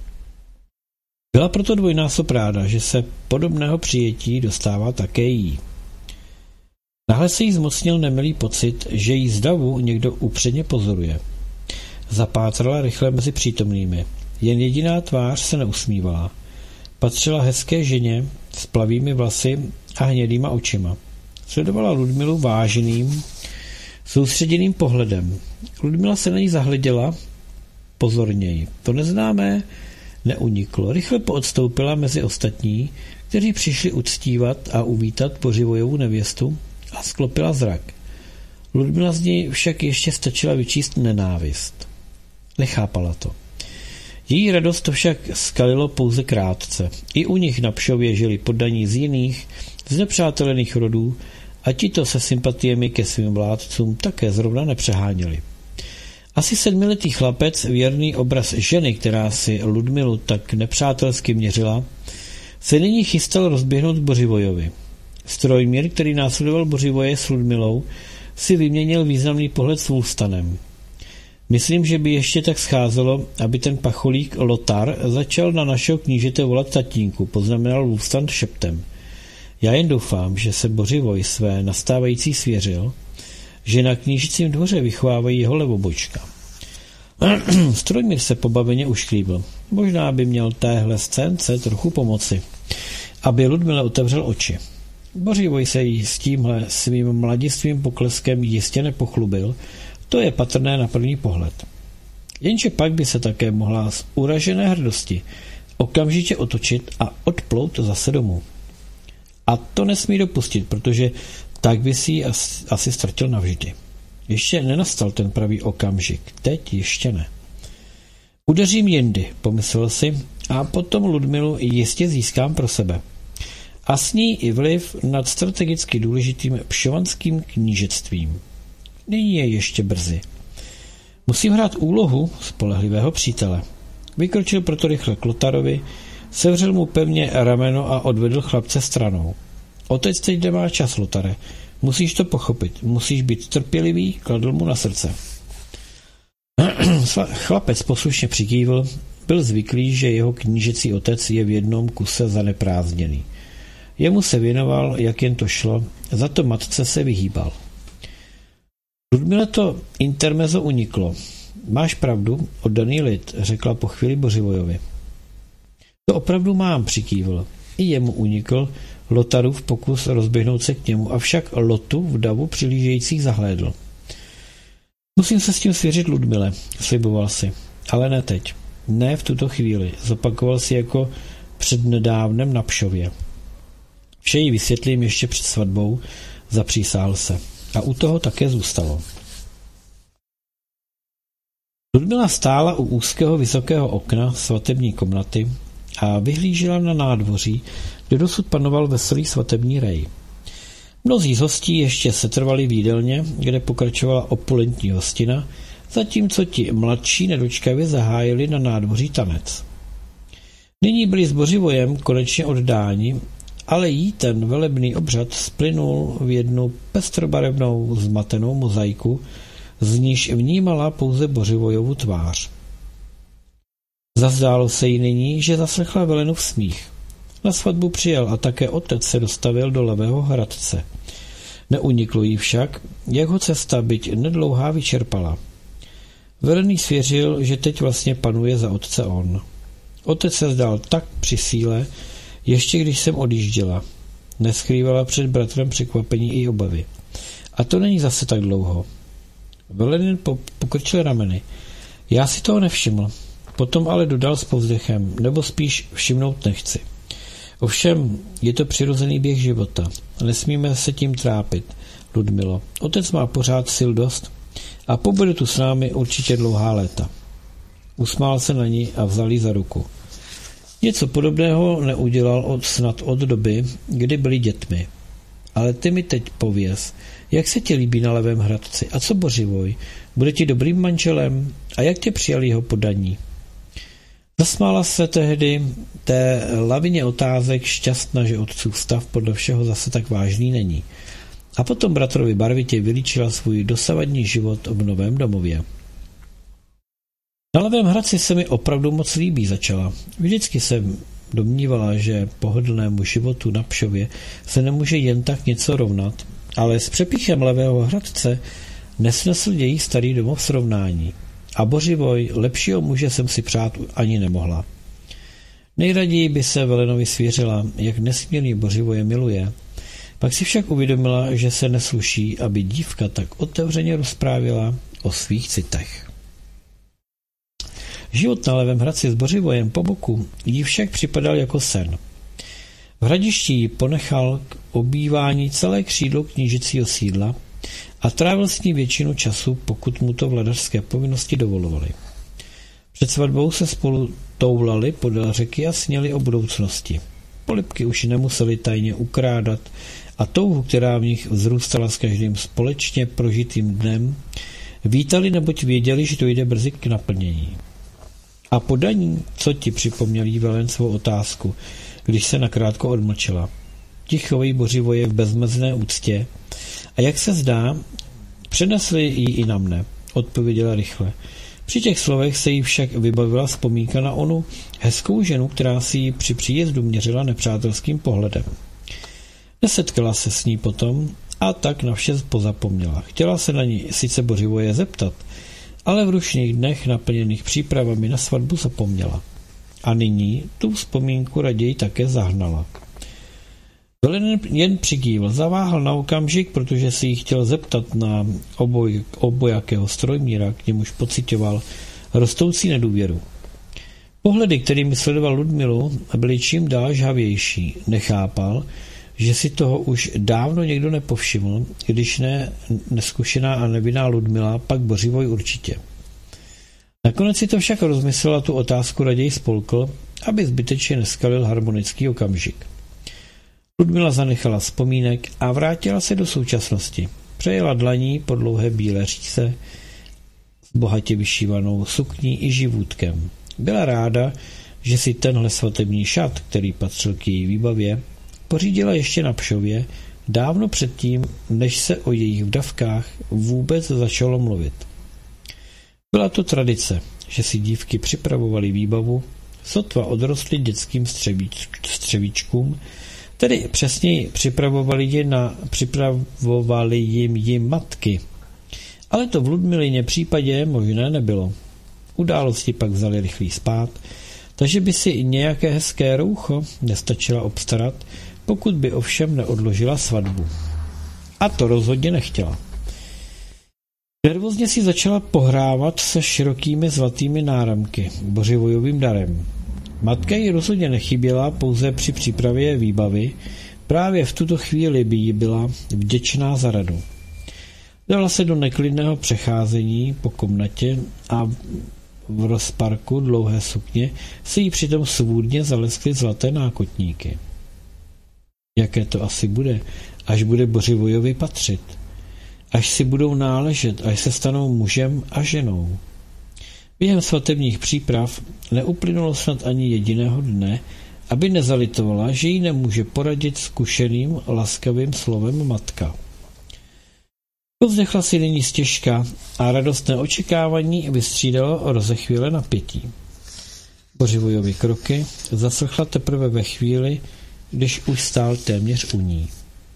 Byla proto dvojnásob ráda, že se podobného přijetí dostává také jí. Náhle se jí zmocnil nemilý pocit, že jí z davu někdo upředně pozoruje. Zapátrala rychle mezi přítomnými. Jen jediná tvář se neusmívala. Patřila hezké ženě s plavými vlasy a hnědýma očima. Sledovala Ludmilu váženým, soustředěným pohledem. Ludmila se na ní zahleděla pozorněji. To neznámé neuniklo. Rychle poodstoupila mezi ostatní, kteří přišli uctívat a uvítat Bořivojovu nevěstu, a sklopila zrak. Ludmila z něj však ještě stačila vyčíst nenávist. Nechápala to. Její radost to však skalilo pouze krátce. I u nich na Pšově žili poddaní z jiných, znepřátelených rodů a tito se sympatiemi ke svým vládcům také zrovna nepřeháněli. Asi 7letý chlapec, věrný obraz ženy, která si Ludmilu tak nepřátelsky měřila, se nyní chystal rozběhnout Bořivojovi. Strojmír, který následoval Bořivoje s Ludmilou, si vyměnil významný pohled s Vulstanem. Myslím, že by ještě tak scházelo, aby ten pacholík Lotar začal na našeho knížete volat tatínku, poznamenal Lůvstant šeptem. Já jen doufám, že se Bořivoj své nastávající svěřil, že na knížecím dvoře vychovávají jeho levobočka. Strojmír se pobaveně ušklíbil. Možná by měl téhle scénce trochu pomoci, aby Ludmile otevřel oči. Bořivoj se jí s tímhle svým mladistvým pokleskem jistě nepochlubil, to je patrné na první pohled. Jenže pak by se také mohla z uražené hrdosti okamžitě otočit a odplout zase domů. A to nesmí dopustit, protože tak by si ji asi ztratil navždy. Ještě nenastal ten pravý okamžik, teď ještě ne. Udeřím jindy, pomyslel si, a potom Ludmilu jistě získám pro sebe. A s ní i vliv nad strategicky důležitým pšovanským knížectvím. Nyní je ještě brzy. Musím hrát úlohu spolehlivého přítele. Vykročil proto rychle k Lotarovi, sevřel mu pevně rameno a odvedl chlapce stranou. Otec teď nemá čas, Lotare. Musíš to pochopit. Musíš být trpělivý, kladl mu na srdce. Chlapec poslušně přikývl, byl zvyklý, že jeho knížecí otec je v jednom kuse zaneprázdněný. Jemu se věnoval, jak jen to šlo, za to matce se vyhýbal. Ludmile to intermezzo uniklo. Máš pravdu, oddaný lid, řekla po chvíli Bořivojovi. To opravdu mám, přikývl. I jemu unikl Lotarův pokus rozběhnout se k němu, avšak Lotu v davu přilížejících zahlédl. Musím se s tím svěřit Ludmile, sliboval si, ale ne teď. Ne v tuto chvíli, zopakoval si jako přednedávnem na Pšově. Vše jí vysvětlím ještě před svatbou, zapřísáhl se. A u toho také zůstalo. Ludmila stála u úzkého vysokého okna svatební komnaty a vyhlížela na nádvoří, kde dosud panoval veselý svatební rej. Mnozí z hostí ještě setrvali v jídelně, kde pokračovala opulentní hostina, zatímco ti mladší nedočkavě zahájili na nádvoří tanec. Nyní byli s Bořivojem konečně oddáni, ale jí ten velebný obřad splynul v jednu pestrobarevnou zmatenou mozaiku, z níž vnímala pouze Bořivojovu tvář. Zazdálo se jí nyní, že zaslechla Velenův smích. Na svatbu přijel a také otec se dostavil do levého hradce. Neuniklo jí však, jak ho cesta byť nedlouhá vyčerpala. Velený svěřil, že teď vlastně panuje za otce on. Otec se zdál tak při síle, ještě když jsem odjížděla. Neskrývala před bratrem překvapení i obavy. A to není zase tak dlouho. Velenin pokrčil rameny. Já si toho nevšiml. Potom ale dodal s povzdechem, nebo spíš všimnout nechci. Ovšem, je to přirozený běh života. Nesmíme se tím trápit, Ludmilo. Otec má pořád sil dost a pobude tu s námi určitě dlouhá léta. Usmál se na ní a vzal jí za ruku. Něco podobného neudělal snad od doby, kdy byli dětmi. Ale ty mi teď pověz, jak se ti líbí na Levém Hradci a co Bořivoj? Bude ti dobrým manželem? A jak tě přijal jeho podaní? Zasmála se tehdy té lavině otázek šťastná, že otcův stav podle všeho zase tak vážný není. A potom bratrovi barvitě vylíčila svůj dosavadní život v novém domově. Na Levém Hradci se mi opravdu moc líbí, začala. Vždycky jsem domnívala, že pohodlnému životu na Pšově se nemůže jen tak něco rovnat, ale s přepichem Levého Hradce nesnesl její starý domov srovnání. A Bořivoj, lepšího muže jsem si přát ani nemohla. Nejraději by se Velenovi svěřila, jak nesmírně Bořivoje miluje. Pak si však uvědomila, že se nesluší, aby dívka tak otevřeně rozprávěla o svých citech. Život na Levém Hradci s Bořivojem po boku jí však připadal jako sen. V hradišti ji ponechal k obývání celé křídlo knížecího sídla a trávil s ní většinu času, pokud mu to vladařské povinnosti dovolovaly. Před svatbou se spolu toulali podél řeky a sněli o budoucnosti. Polibky už nemuseli tajně ukrádat a touhu, která v nich vzrůstala s každým společně prožitým dnem, vítali, neboť věděli, že dojde brzy k naplnění. A podaní, co ti připomněl jí Velen svou otázku, když se nakrátko odmlčela. Tichovi Bořivoje v bezmezné úctě a jak se zdá, přenesli ji i na mne, odpověděla rychle. Při těch slovech se jí však vybavila vzpomínka na onu hezkou ženu, která si ji při příjezdu měřila nepřátelským pohledem. Nesetkala se s ní potom a tak na vše pozapomněla. Chtěla se na ní sice Bořivoje zeptat, ale v rušných dnech naplněných přípravami na svatbu zapomněla. A nyní tu vzpomínku raději také zahnala. Velinen jen přikývl, zaváhal na okamžik, protože si ji chtěl zeptat na obojakého strojmíra, k němuž pocitoval rostoucí nedůvěru. Pohledy, kterými sledoval Ludmilu, byly čím dál žhavější. Nechápal, že si toho už dávno někdo nepovšiml, když ne neskušená a nevinná Ludmila, pak Bořivoj určitě. Nakonec si to však rozmyslel a tu otázku raději spolkl, aby zbytečně neskalil harmonický okamžik. Ludmila zanechala vzpomínek a vrátila se do současnosti. Přejela dlaní po dlouhé bílé říce s bohatě vyšívanou sukní i živůtkem. Byla ráda, že si tenhle svatební šat, který patřil k její výbavě, pořídila ještě na Pšově, dávno předtím, než se o jejich vdavkách vůbec začalo mluvit. Byla to tradice, že si dívky připravovaly výbavu, sotva odrostly dětským střevíčkům, tedy přesněji připravovali jim matky. Ale to v Ludmilině případě možné nebylo. Události pak vzali rychlý spát, takže by si nějaké hezké roucho nestačila obstarat, pokud by ovšem neodložila svatbu. A to rozhodně nechtěla. Nervózně si začala pohrávat se širokými zlatými náramky, Bořivojovým darem. Matka jí rozhodně nechyběla pouze při přípravě výbavy, právě v tuto chvíli by jí byla vděčná za radu. Dala se do neklidného přecházení po komnatě a v rozparku dlouhé sukně se jí přitom svůdně zaleskly zlaté nákotníky. Jaké to asi bude, až bude Bořivojovi patřit? Až si budou náležet, až se stanou mužem a ženou. Během svatebních příprav neuplynulo snad ani jediného dne, aby nezalitovala, že jí nemůže poradit zkušeným, laskavým slovem matka. Povzdechla si nyní stěžka a radostné očekávání vystřídalo rozechvíle napětí. Bořivojovy kroky zaslechla teprve ve chvíli, když už stál téměř u ní.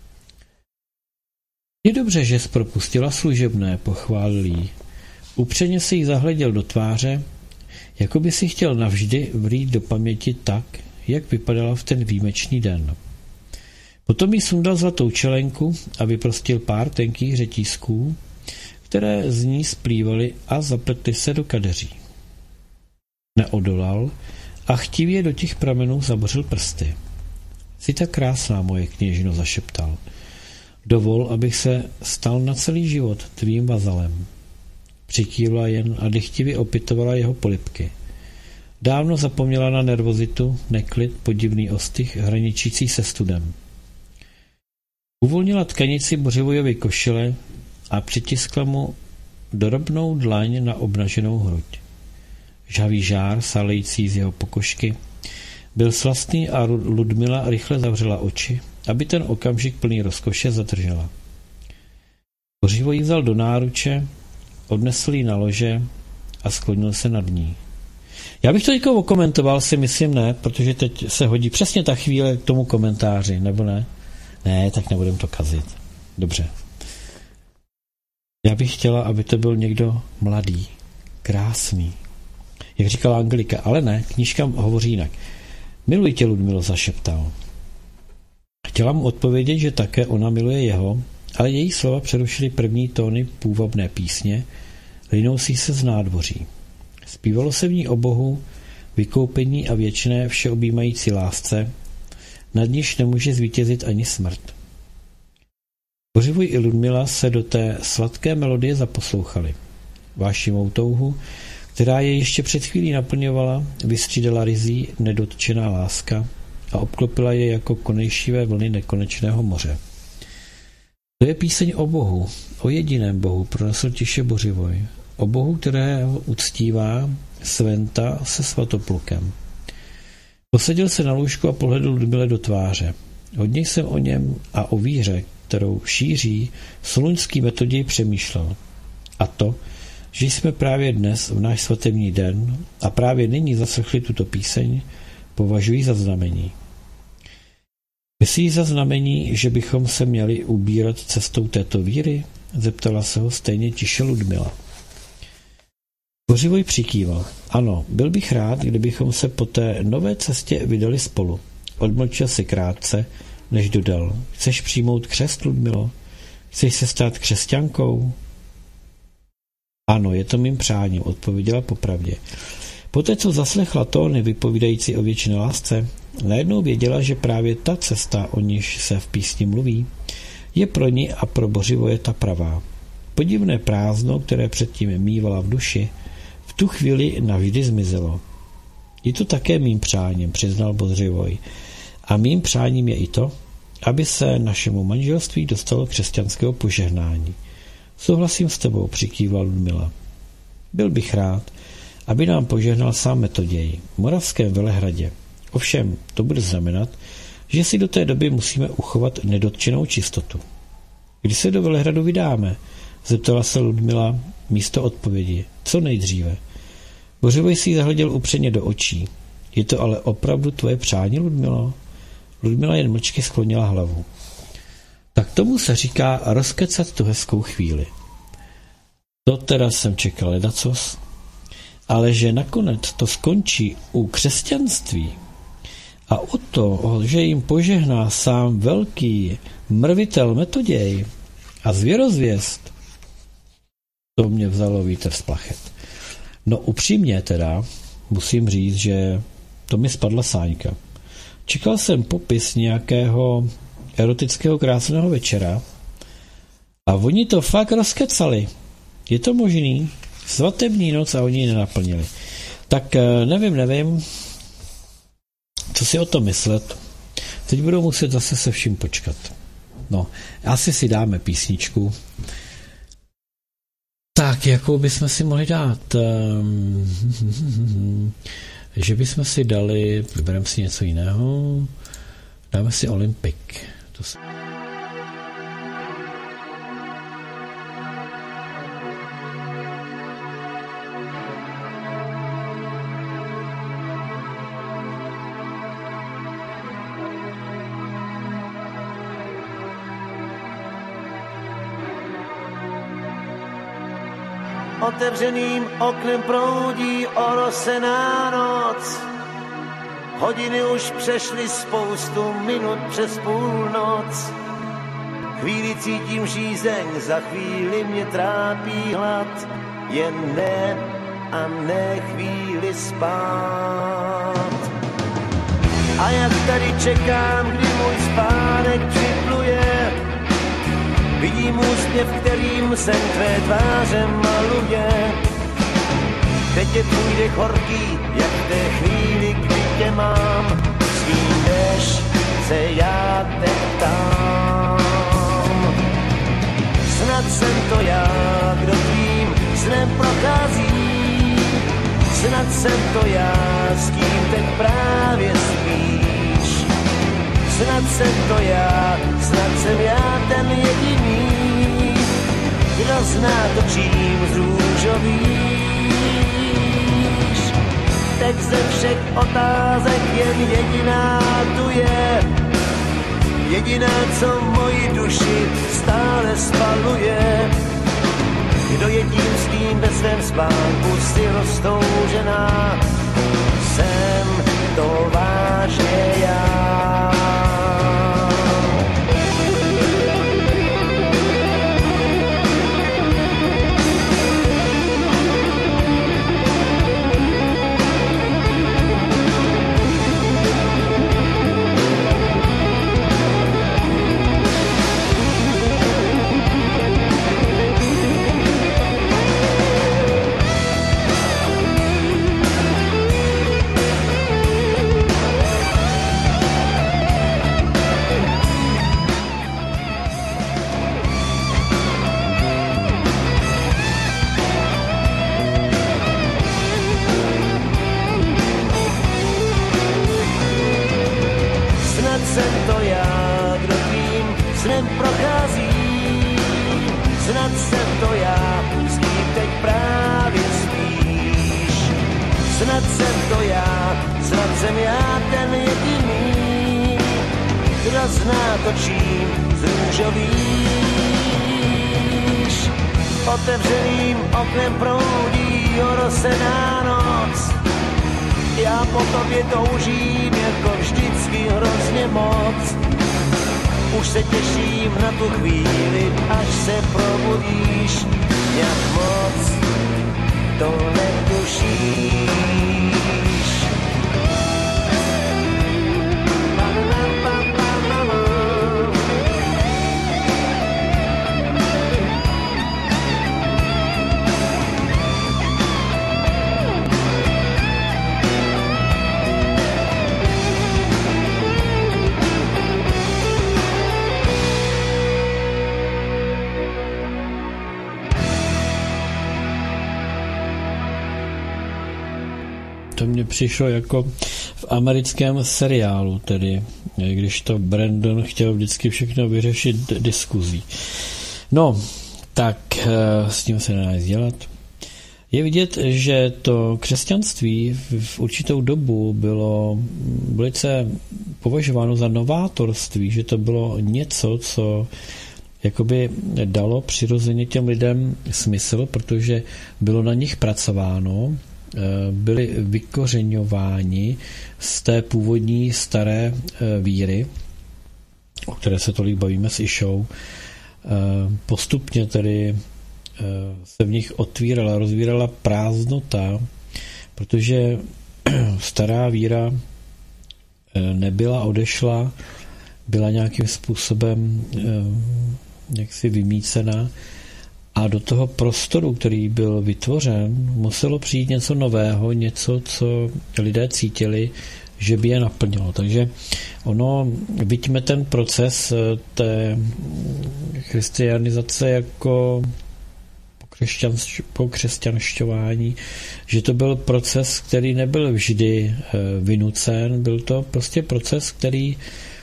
Je dobře, že jsi propustila služebné, pochválil jí. Upřeně si jí zahleděl do tváře, jako by si chtěl navždy vrít do paměti tak, jak vypadala v ten výjimečný den. Potom jí sundal zlatou čelenku a vyprostil pár tenkých řetízků, které z ní splývaly a zapletly se do kadeří. Neodolal a chtivě do těch pramenů zabořil prsty. Jsi tak krásná, moje kněžno, zašeptal. Dovol, abych se stal na celý život tvým vazalem. Přikývla jen a dychtivě opytovala jeho polibky. Dávno zapomněla na nervozitu, neklid, podivný ostych, hraničící se studem. Uvolnila tkanici Bořivojovy košile a přitiskla mu drobnou dlaň na obnaženou hruď. Žhavý žár, sálející z jeho pokožky, byl slastný a Ludmila rychle zavřela oči, aby ten okamžik plný rozkoše zadržela. Bořivoj ji vzal do náruče, odnesl ji na lože a sklonil se nad ní. Já bych to teďko okomentoval, si myslím ne, protože teď se hodí přesně ta chvíle k tomu komentáři, nebo ne? Ne, tak nebudem to kazit. Dobře. Já bych chtěla, aby to byl někdo mladý, krásný. Jak říkala Angelika, ale ne, knížka hovoří jinak. Miluji tě, Ludmilo, zašeptal. Chtěla mu odpovědět, že také ona miluje jeho, ale její slova přerušily první tóny půvabné písně, linousí se z nádvoří. Zpívalo se v ní o Bohu, vykoupení a věčné všeobjímající lásce, nad níž nemůže zvítězit ani smrt. Bořivoj i Ludmila se do té sladké melodie zaposlouchali. Vášivou touhu, která je ještě před chvílí naplňovala, vystřídala ryzí nedotčená láska a obklopila je jako konejšivé vlny nekonečného moře. To je píseň o Bohu, o jediném Bohu, pronesl tiše Bořivoj, o Bohu, kterého uctívá Sventa se Svatoplukem. Posadil se na lůžku a pohledl Ludmile do tváře. Hodně jsem o něm a o víře, kterou šíří, soluňský metodě přemýšlel. A to, že jsme právě dnes, v náš svatební den, a právě nyní zaslechli tuto píseň, považují za znamení. Myslíš za znamení, že bychom se měli ubírat cestou této víry? Zeptala se ho stejně tiše Ludmila. Bořivoj přikýval. Ano, byl bych rád, kdybychom se po té nové cestě vydali spolu. Odmlčel si krátce, než dodal. Chceš přijmout křest, Ludmilo? Chceš se stát křesťankou? Ano, je to mým přáním, odpověděla popravdě. Poté, co zaslechla tóny vypovídající o věčné lásce, najednou věděla, že právě ta cesta, o níž se v písni mluví, je pro ní a pro Bořivoje ta pravá. Podivné prázdno, které předtím mívala v duši, v tu chvíli navždy zmizelo. Je to také mým přáním, přiznal Bořivoj. A mým přáním je i to, aby se našemu manželství dostalo křesťanského požehnání. Souhlasím s tebou, přikývla Ludmila. Byl bych rád, aby nám požehnal sám Metoděj v Moravském Velehradě. Ovšem, to bude znamenat, že si do té doby musíme uchovat nedotčenou čistotu. Kdy se do Velehradu vydáme? Zeptala se Ludmila místo odpovědi. Co nejdříve? Bořivoj si zahleděl upřeně do očí. Je to ale opravdu tvoje přání, Ludmilo? Ludmila jen mlčky sklonila hlavu. Tak tomu se říká rozkecat tu hezkou chvíli. To teda jsem čekal ledacos, ale že nakonec to skončí u křesťanství a o to, že jim požehná sám velký mrvitel Metoděj a zvěrozvěst, to mě vzalo vítr z plachet. No upřímně teda musím říct, že to mi spadla sáňka. Čekal jsem popis nějakého erotického krásného večera a oni to fakt rozkecali. Je to možný? Svatební noc a oni ji nenaplnili. Tak nevím, co si o tom myslet. Teď budou muset zase se vším počkat. No, asi si dáme písničku. Tak, jakou bychom si mohli dát? Že bychom si dali, vybereme si něco jiného, dáme si Olympic. To se... Otevřeným oknem proudí orosená noc. Hodiny už přešly spoustu minut přes půlnoc. Chvíli cítím žízeň, za chvíli mě trápí hlad. Jen ne a ne chvíli spát. A jak tady čekám, kdy můj spánek připluje, vidím úsměv, kterým sen tvé tváře maluje. Teď je tvůj dech horký, jak v té chvíli, kdy tě mám. Svým než se já teď ptám. Snad jsem to já, kdo tvým snem prochází. Snad jsem to já, s kým teď právě spíš. Snad jsem to já, snad jsem já ten jediný, kdo zná to, čím zrůžovíš. Teď ze všech otázek jen jediná tu je, jediná, co moji duši stále spaluje. Kdo je tím svým ve svém spánku si roztoužená, jsem to vážně já. Snad jsem to já, s kým teď právě spíš. Snad jsem to já, snad jsem já ten jediný, kdo zná to, čím z růžovýš. Otevřeným oknem proudí orosená noc, já po tobě toužím jako vždycky hrozně moc. Už se těším na tu chvíli, až se probudíš, jak moc to netušíš. To mně přišlo jako v americkém seriálu, tedy když to Brandon chtěl vždycky všechno vyřešit diskuzí. No, tak s tím se nedá nic dělat. Je vidět, že to křesťanství v určitou dobu bylo velice považováno za novátorství, že to bylo něco, co jakoby dalo přirozeně těm lidem smysl, protože bylo na nich pracováno, byli vykořeňováni z té původní staré víry, o které se tolik bavíme s Išou. Postupně tedy se v nich otvírala, rozvírala prázdnota, protože stará víra nebyla, odešla, byla nějakým způsobem jaksi vymýcena a do toho prostoru, který byl vytvořen, muselo přijít něco nového, něco, co lidé cítili, že by je naplnilo. Takže ono, vidíme ten proces té christianizace jako pokřesťanšťování, že to byl proces, který nebyl vždy vynucen, byl to prostě proces, který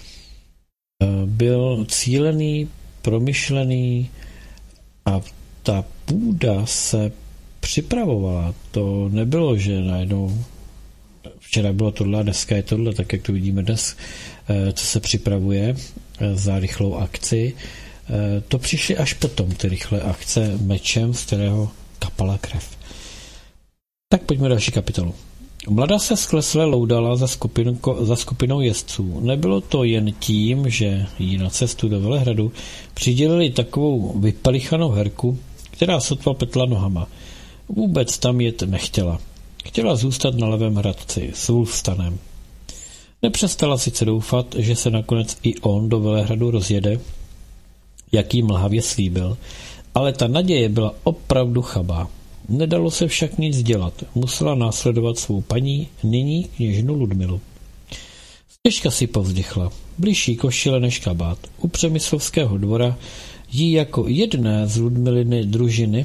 byl cílený, promyšlený a ta půda se připravovala. To nebylo, že najednou včera bylo tohle a dneska je tohle, tak jak to vidíme dnes, co se připravuje za rychlou akci. To přišly až potom ty rychlé akce mečem, z kterého kapala krev. Tak pojďme do další kapitolu. Mlada se sklesle loudala za skupinou jezdců. Nebylo to jen tím, že jí na cestu do Velehradu přidělili takovou vypalichanou herku, která sotva petla nohama. Vůbec tam jet nechtěla. Chtěla zůstat na Levém Hradci s Wulfstanem. Nepřestala sice doufat, že se nakonec i on do Velehradu rozjede, jak jí mlhavě slíbil, ale ta naděje byla opravdu chabá. Nedalo se však nic dělat. Musela následovat svou paní, nyní kněžnu Ludmilu. Těžka si povzdychla. Bližší košile než kabát. U Přemyslovského dvora jí jako jedné z Ludmiliny družiny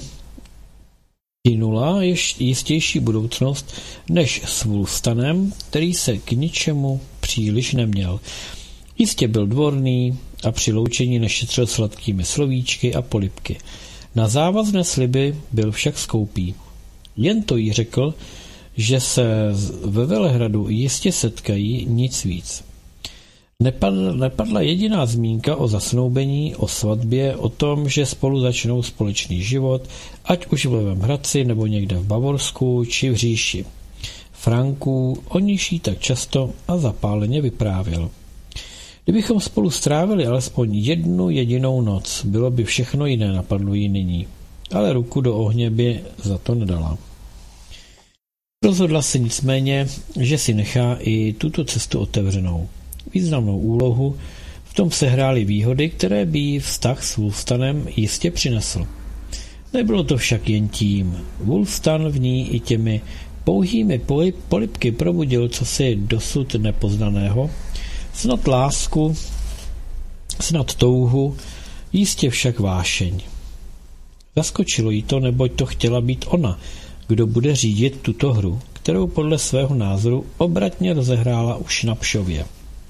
tynula jistější budoucnost než s Wulfstanem, který se k ničemu příliš neměl. Jistě byl dvorný a při loučení nešetřil sladkými slovíčky a polibky. Na závazné sliby byl však skoupý. Jen to jí řekl, že se ve Velehradu jistě setkají, nic víc. Nepadla jediná zmínka o zasnoubení, o svatbě, o tom, že spolu začnou společný život, ať už v Levém Hradci nebo někde v Bavorsku či v říši Franků, o níž jí tak často a zapáleně vyprávěl. Kdybychom spolu strávili alespoň jednu jedinou noc, bylo by všechno jiné, napadlo jí nyní. Ale ruku do ohně by za to nedala. Rozhodla se nicméně, že si nechá i tuto cestu otevřenou. Významnou úlohu v tom sehrály výhody, které by jí vztah s Wulfstanem jistě přinesl. Nebylo to však jen tím. Wulfstan v ní i těmi pouhými polibky probudil cosi dosud nepoznaného, snad lásku, snad touhu, jistě však vášeň. Zaskočilo jí to, neboť to chtěla být ona, kdo bude řídit tuto hru, kterou podle svého názoru obratně rozehrála už na Pšově.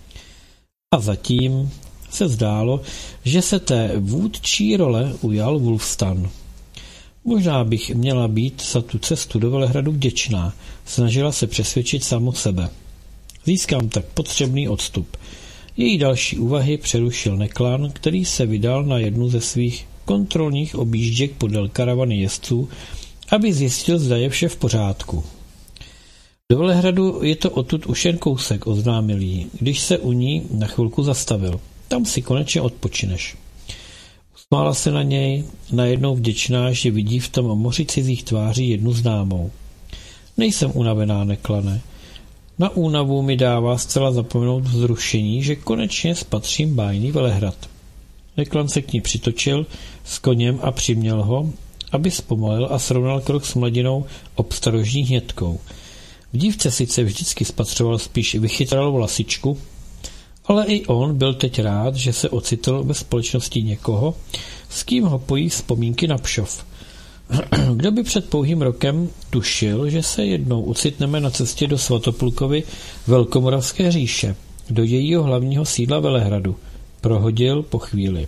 A zatím se zdálo, že se té vůdčí role ujal Wulfstan. Možná bych měla být za tu cestu do Velehradu vděčná, snažila se přesvědčit samu sebe. Získám tak potřebný odstup. Její další úvahy přerušil Neklan, který se vydal na jednu ze svých kontrolních objížděk podél karavany jezdců, aby zjistil, zda je vše v pořádku. Do Velehradu je to odtud už jen kousek, oznámil jí, když se u ní na chvilku zastavil. Tam si konečně odpočineš. Usmála se na něj, najednou vděčná, že vidí v tom moři cizích tváří jednu známou. Nejsem unavená, Neklane. Na únavu mi dává zcela zapomenout vzrušení, že konečně spatřím bájný Velehrad. Neklan se k ní přitočil s koněm a přiměl ho, aby zpomalil a srovnal krok s mladinou obstarožní hnědkou. V dívce sice vždycky spatřoval spíš vychytralou lasičku, ale i on byl teď rád, že se ocitl ve společnosti někoho, s kým ho pojí vzpomínky na Pšov. Kdo by před pouhým rokem tušil, že se jednou ocitneme na cestě do Svatoplukovy Velkomoravské říše, do jejího hlavního sídla Velehradu. Prohodil po chvíli.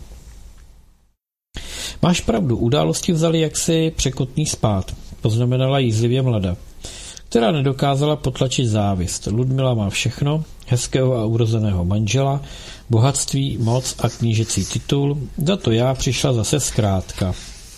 Máš pravdu, události vzaly jaksi překotný spád, poznamenala jízlivě mlada, která nedokázala potlačit závist. Ludmila má všechno, hezkého a urozeného manžela, bohatství, moc a knížecí titul, za to já přišla zase zkrátka.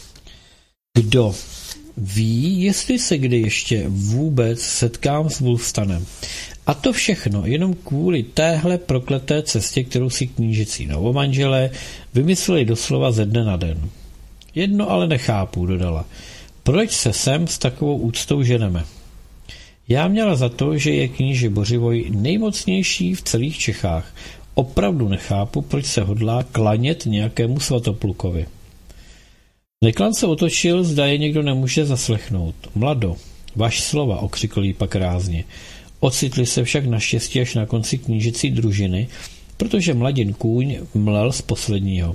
Kdo ví, jestli se kdy ještě vůbec setkám s Wulfstanem. A to všechno jenom kvůli téhle prokleté cestě, kterou si knížecí novomanželé vymysleli doslova ze dne na den. Jedno ale nechápu, dodala. Proč se sem s takovou úctou ženeme? Já měla za to, že je kníže Bořivoj nejmocnější v celých Čechách. Opravdu nechápu, proč se hodlá klanět nějakému Svatoplukovi. Neklan se otočil, zda je někdo nemůže zaslechnout. Mlado, vaš slova, okřikl jí pak rázně. Ocitli se však naštěstí až na konci knížecí družiny, protože mladin kůň mlel z posledního.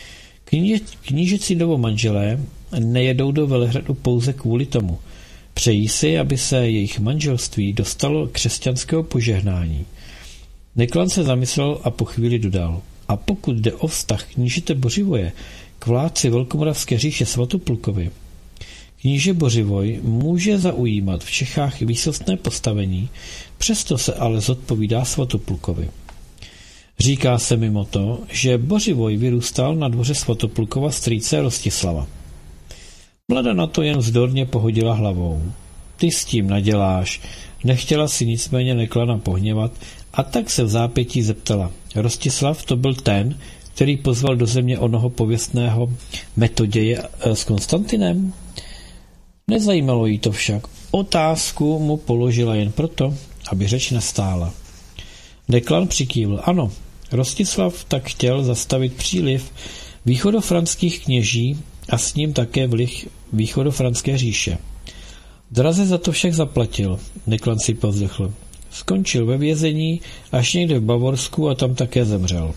Knížecí novomanželé nejedou do Velehradu pouze kvůli tomu. Přejí si, aby se jejich manželství dostalo křesťanského požehnání. Neklan se zamyslel a po chvíli dodal. A pokud jde o vztah knížete Bořivoje k vládci Velkomoravské říše Svatoplukovi, kníže Bořivoj může zaujímat v Čechách výsostné postavení, přesto se ale zodpovídá Svatoplukovi. Říká se mimo to, že Bořivoj vyrůstal na dvoře Svatoplukova strýce Rostislava. Mlada na to jen vzdorně pohodila hlavou. Ty s tím naděláš, nechtěla si nicméně Neklana pohněvat a tak se v zápětí zeptala. Rostislav to byl ten, který pozval do země onoho pověstného Metoděje s Konstantinem? Nezajímalo jí to však. Otázku mu položila jen proto, aby řeč nestála. Neklan přikývl. Ano, Rostislav tak chtěl zastavit příliv východofranských kněží a s ním také vliv východofranské říše. Draze za to však zaplatil, Neklan si povzdechl. Skončil ve vězení až někde v Bavorsku a tam také zemřel.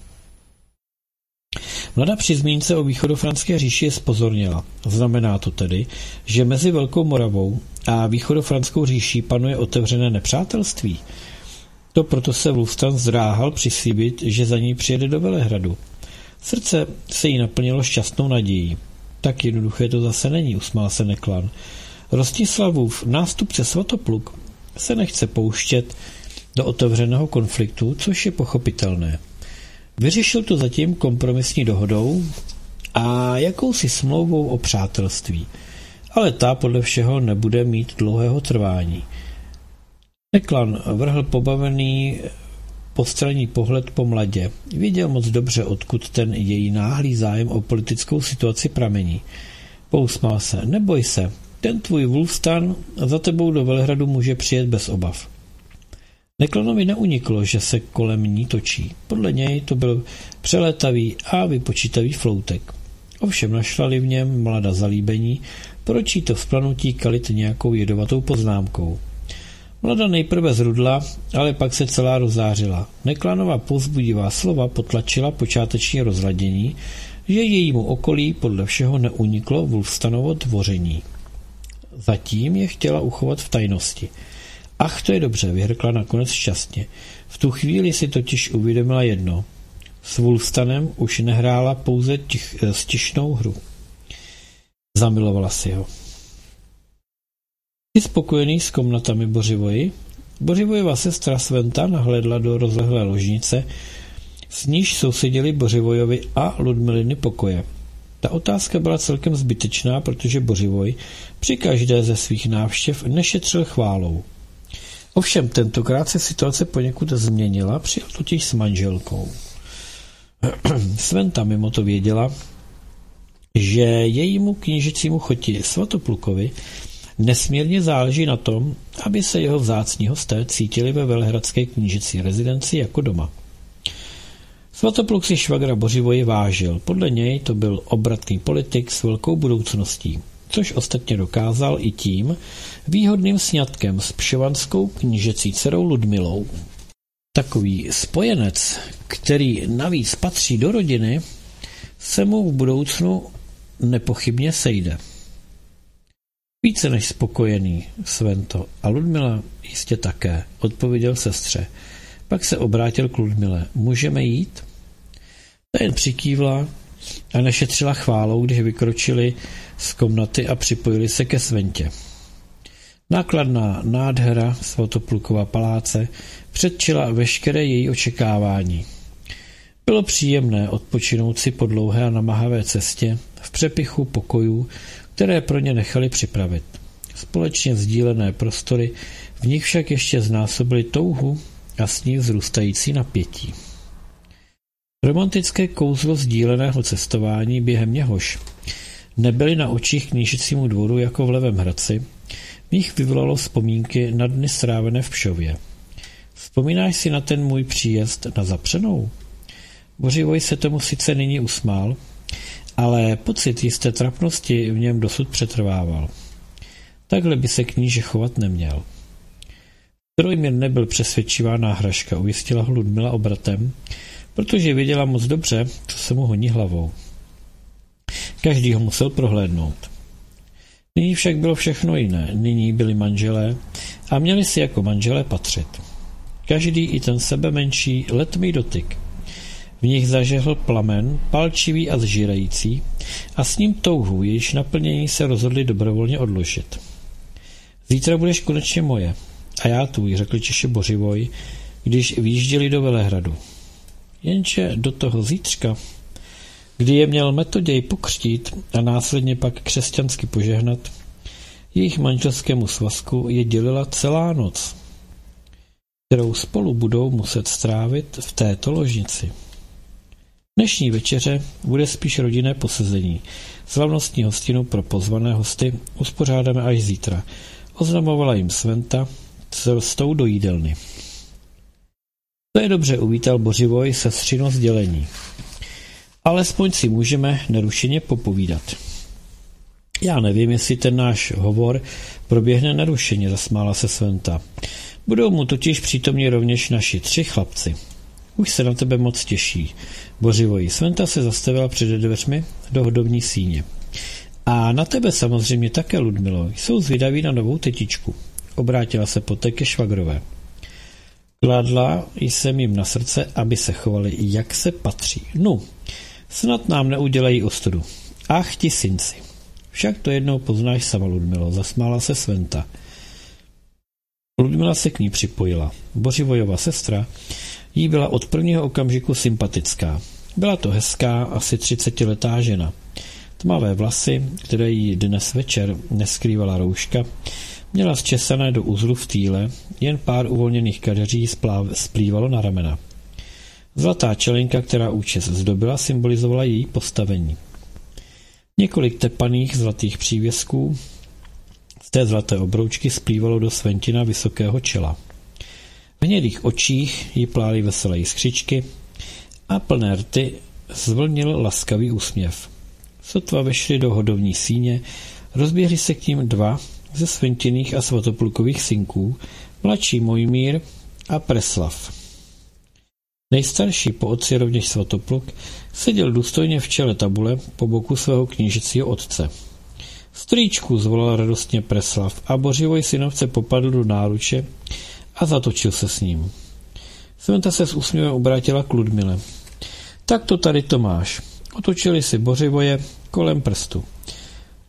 Mlada při zmínce o východofranské říši je zpozorněla. Znamená to tedy, že mezi Velkou Moravou a východofranskou říší panuje otevřené nepřátelství. To proto se Wulfstan zdráhal přislíbit, že za ní přijede do Velehradu. Srdce se jí naplnilo šťastnou nadějí. Tak jednoduché to zase není, usmál se Neklan. Rostislavův nástupce Svatopluk se nechce pouštět do otevřeného konfliktu, což je pochopitelné. Vyřešil to zatím kompromisní dohodou a jakousi smlouvou o přátelství, ale ta podle všeho nebude mít dlouhého trvání. Neklan vrhl pobavený postranní pohled po mladě. Věděl moc dobře, odkud ten její náhlý zájem o politickou situaci pramení. Pousmál se. Neboj se, ten tvůj Wulfstan za tebou do Velehradu může přijet bez obav. Neklanovi neuniklo, že se kolem ní točí. Podle něj to byl přelétavý a vypočítavý floutek. Ovšem našla-li v něm mlada zalíbení, proč jí to vzplanutí kalit nějakou jedovatou poznámkou. Mlada nejprve zrudla, ale pak se celá rozářila. Neklanova povzbudivá slova potlačila počáteční rozladění, že jejímu okolí podle všeho neuniklo Wulfstanovo dvoření. Zatím je chtěla uchovat v tajnosti. Ach, to je dobře, vyhrkla nakonec šťastně. V tu chvíli si totiž uvědomila jedno. S Wulfstanem už nehrála pouze stišnou hru. zamilovala si ho. Jsi spokojený s komnatami Bořivoji? Bořivojova sestra Sventa nahlédla do rozlehlé ložnice, s níž sousedili Bořivojovi a Ludmiliny pokoje. Ta otázka byla celkem zbytečná, protože Bořivoj při každé ze svých návštěv nešetřil chválou. Ovšem tentokrát se situace poněkud změnila, přijel totiž s manželkou. Sventa mimo to věděla, že jejímu knížecímu choti Svatoplukovi nesmírně záleží na tom, aby se jeho vzácní hosté cítili ve velehradské knížecí rezidenci jako doma. Svatopluk si švagra Bořivoji vážil. Podle něj to byl obratný politik s velkou budoucností, což ostatně dokázal i tím výhodným sňatkem s pšovanskou knížecí dcerou Ludmilou. Takový spojenec, který navíc patří do rodiny, se mu v budoucnu nepochybně sejde. Více než spokojený, Svento, a Ludmila jistě také, odpověděl sestře. Pak se obrátil k Ludmile. Můžeme jít? Ta jen přikývla a nešetřila chválou, když vykročili z komnaty a připojili se ke Sventě. Nákladná nádhera Svatoplukova paláce předčila veškeré její očekávání. Bylo příjemné odpočinout si po dlouhé a namáhavé cestě v přepichu pokojů, které pro ně nechali připravit. Společně sdílené prostory v nich však ještě znásobily touhu a s ní vzrůstající napětí. Romantické kouzlo sdíleného cestování, během něhož nebyly na očích knížecímu dvoru jako v Levém Hradci, v nich vyvolalo vzpomínky na dny strávené v Pšově. Vzpomínáš si na ten můj příjezd na Zapřenou? Bořivoj se tomu sice nyní usmál, ale pocit jisté trapnosti v něm dosud přetrvával. Takhle by se kníže chovat neměl. Trojmír nebyl přesvědčivá náhražka, ujistila ho Ludmila obratem, protože věděla moc dobře, co se mu honí hlavou. Každý ho musel prohlédnout. Nyní však bylo všechno jiné. Nyní byli manželé a měli si jako manželé patřit. Každý, i ten sebemenší, letmý dotyk. V nich zažehl plamen, palčivý a zžírající, a s ním touhu, jejíž naplnění se rozhodli dobrovolně odložit. Zítra budeš konečně moje, a já tvůj, řekl Češi Bořivoj, když vyjížděli do Velehradu. Jenže do toho zítřka, kdy je měl Metoděj pokřtít a následně pak křesťansky požehnat, jejich manželskému svazku je dělila celá noc, kterou spolu budou muset strávit v této ložnici. Dnešní večeře bude spíš rodinné posezení. Slavnostní hostinu pro pozvané hosty uspořádáme až zítra. Oznamovala jim Sventa cestou do jídelny. To je dobře, uvítal Bořivoj sestřino sdělení. Alespoň si můžeme nerušeně popovídat. Já nevím, jestli ten náš hovor proběhne nerušeně, zasmála se Sventa. Budou mu totiž přítomní rovněž naši 3 chlapci. Už se na tebe moc těší. Bořivoji, Sventa se zastavila před dveřmi do hodovní síně. A na tebe samozřejmě také, Ludmilo, jsou zvědaví na novou tetičku. Obrátila se poté ke švagrové. Kladla jsem jim na srdce, aby se chovali, jak se patří. No, snad nám neudělají ostudu. Ach, ti synci. Však to jednou poznáš sama, Ludmilo, zasmála se Sventa. Ludmila se k ní připojila. Bořivojova sestra jí byla od prvního okamžiku sympatická. Byla to hezká, asi 30letá žena. Tmavé vlasy, které jí dnes večer neskrývala rouška, měla zčesané do uzlu v týle, jen pár uvolněných kadeří splývalo na ramena. Zlatá čelenka, která účes zdobila, symbolizovala její postavení. Několik tepaných zlatých přívěsků z té zlaté obroučky splývalo do Sventina vysokého čela. V hnědých očích jí plály veselé jiskřičky a plné rty zvlnil laskavý úsměv. Sotva vešli do hodovní síně, rozběhli se k ním 2 ze Sventiných a Svatoplukových synků, mladší Mojmír a Preslav. Nejstarší, po otci rovněž Svatopluk, seděl důstojně v čele tabule po boku svého knížecího otce. Strýčku, zvolal radostně Preslav a Bořivoj synovce popadl do náruče a zatočil se s ním. Sventa se s úsměvem obrátila k Ludmile. Tak to tady to máš. Otočili si Bořivoje kolem prstu.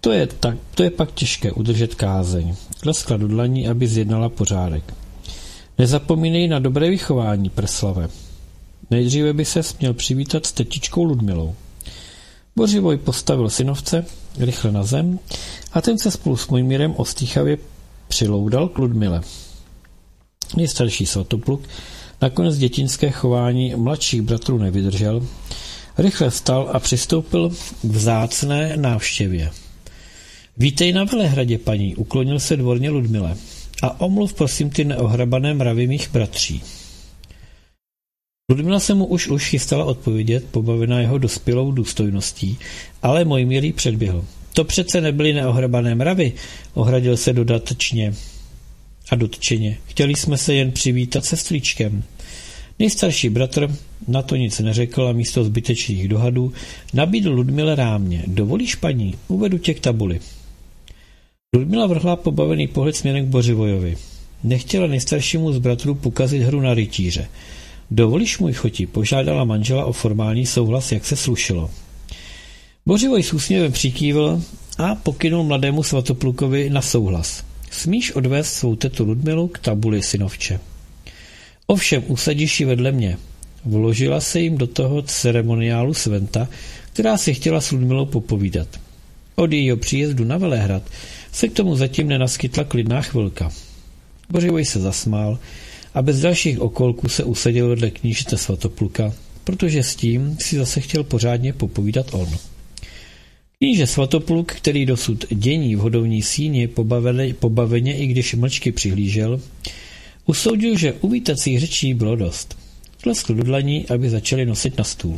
To je pak těžké udržet kázeň. Kleskla do dlaní, aby zjednala pořádek. Nezapomínej na dobré vychování, Preslave. Nejdříve by se směl přivítat s tetičkou Ludmilou. Bořivoj postavil synovce rychle na zem a ten se spolu s Mojmírem ostýchavě přiloudal k Ludmile. Nejstarší Svatopluk nakonec dětinské chování mladších bratrů nevydržel, rychle vstal a přistoupil k vzácné návštěvě. Vítej na Velehradě, paní, uklonil se dvorně Ludmile. A omluv prosím ty neohrabané mravy mých bratří. Ludmila se mu už chystala odpovědět, pobavená jeho dospělou důstojností, ale Mojmír jí předběhl. To přece nebyly neohrabané mravy, ohradil se dodatečně a dotčeně. Chtěli jsme se jen přivítat se strýčkem. Nejstarší bratr na to nic neřekl a místo zbytečných dohadů nabídl Ludmile rámě. Dovolíš, paní? Uvedu tě k tabuli. Ludmila vrhla pobavený pohled směrem k Bořivojovi. Nechtěla nejstaršímu z bratrů pokazit hru na rytíře. Dovolíš, můj choti, požádala manžela o formální souhlas, jak se slušelo. Bořivoj s úsměvem přikývl a pokynul mladému Svatoplukovi na souhlas. Smíš odvést svou tetu Ludmilu k tabuli, synovče. Ovšem, usadíš ji vedle mě. Vložila se jim do toho ceremoniálu Sventa, která si chtěla s Ludmilou popovídat. Od jejího příjezdu na Velehrad se k tomu zatím nenaskytla klidná chvilka. Bořivoj se zasmál a bez dalších okolků se usadil vedle knížete Svatopluka, protože s tím si zase chtěl pořádně popovídat on. Kníže Svatopluk, který dosud dění v hodovní síni pobaveně, i když mlčky přihlížel, usoudil, že uvítacích řečí bylo dost. Tleskl do dlaní, aby začali nosit na stůl.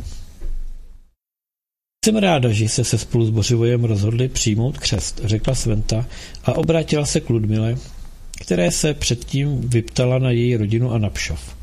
Jsem ráda, že se spolu s Bořivojem rozhodli přijmout křest, řekla Sventa a obrátila se k Ludmile, které se předtím vyptala na její rodinu a na Pšov.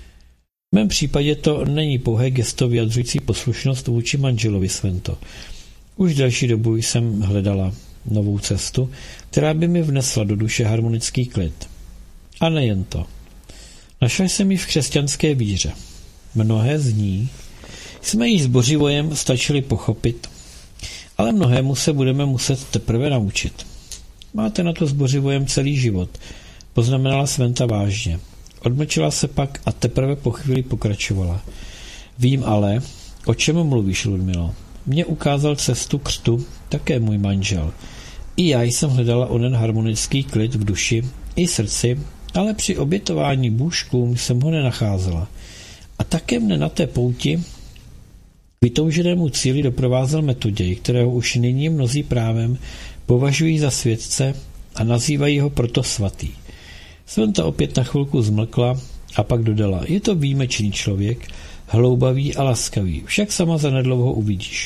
V mém případě to není pouhé gesto vyjadřující poslušnost vůči manželovi, Svento. Už delší dobu jsem hledala novou cestu, která by mi vnesla do duše harmonický klid. A nejen to. Našla jsem ji v křesťanské víře. Mnohé z ní jsme ji s Bořivojem stačili pochopit, ale mnohému se budeme muset teprve naučit. Máte na to s Bořivojem celý život, poznamenala Sventa vážně. Odmlčela se pak a teprve po chvíli pokračovala. Vím ale, o čem mluvíš, Ludmilo. Mně ukázal cestu křtu také můj manžel. I já jsem hledala onen harmonický klid v duši i srdci, ale při obětování bůžkům jsem ho nenacházela. A také mne na té pouti k vytouženému cíli doprovázel Metoděj, kterého už nyní mnozí právem považují za světce a nazývají ho proto svatý. Sventa opět na chvilku zmlkla a pak dodala, je to výjimečný člověk, hloubavý a laskavý, však sama zanedlouho uvidíš.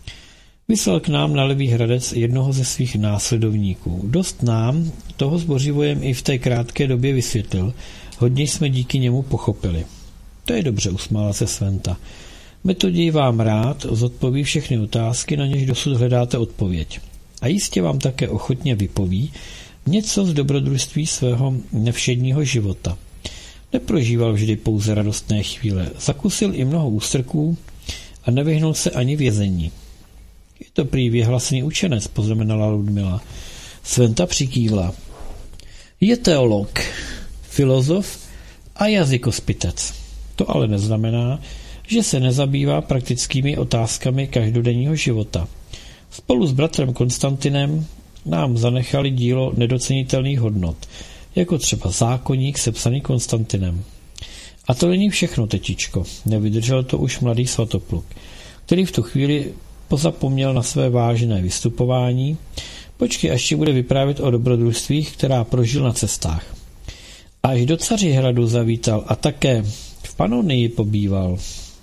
Vyslal k nám na Levý Hradec jednoho ze svých následovníků. Dost nám toho s Bořivojem i v té krátké době vysvětlil, hodně jsme díky němu pochopili. To je dobře, usmála se Sventa. Metoděj vám rád zodpoví všechny otázky, na něž dosud hledáte odpověď. A jistě vám také ochotně vypoví něco z dobrodružství svého nevšedního života. Neprožíval vždy pouze radostné chvíle, zakusil i mnoho ústrků a nevyhnul se ani vězení. Je to prý věhlasný učenec, poznamenala Ludmila. Sventa přikývla. Je teolog, filozof a jazykospitec. To ale neznamená, že se nezabývá praktickými otázkami každodenního života. Spolu s bratrem Konstantinem nám zanechali dílo nedocenitelných hodnot, jako třeba zákoník sepsaný Konstantinem. A to není všechno, tetičko, nevydržel to už mladý Svatopluk, který v tu chvíli pozapomněl na své vážné vystupování. Počkej, až ti bude vyprávět o dobrodružstvích, která prožil na cestách. Až do Cařihradu zavítal a také v Panonii pobýval.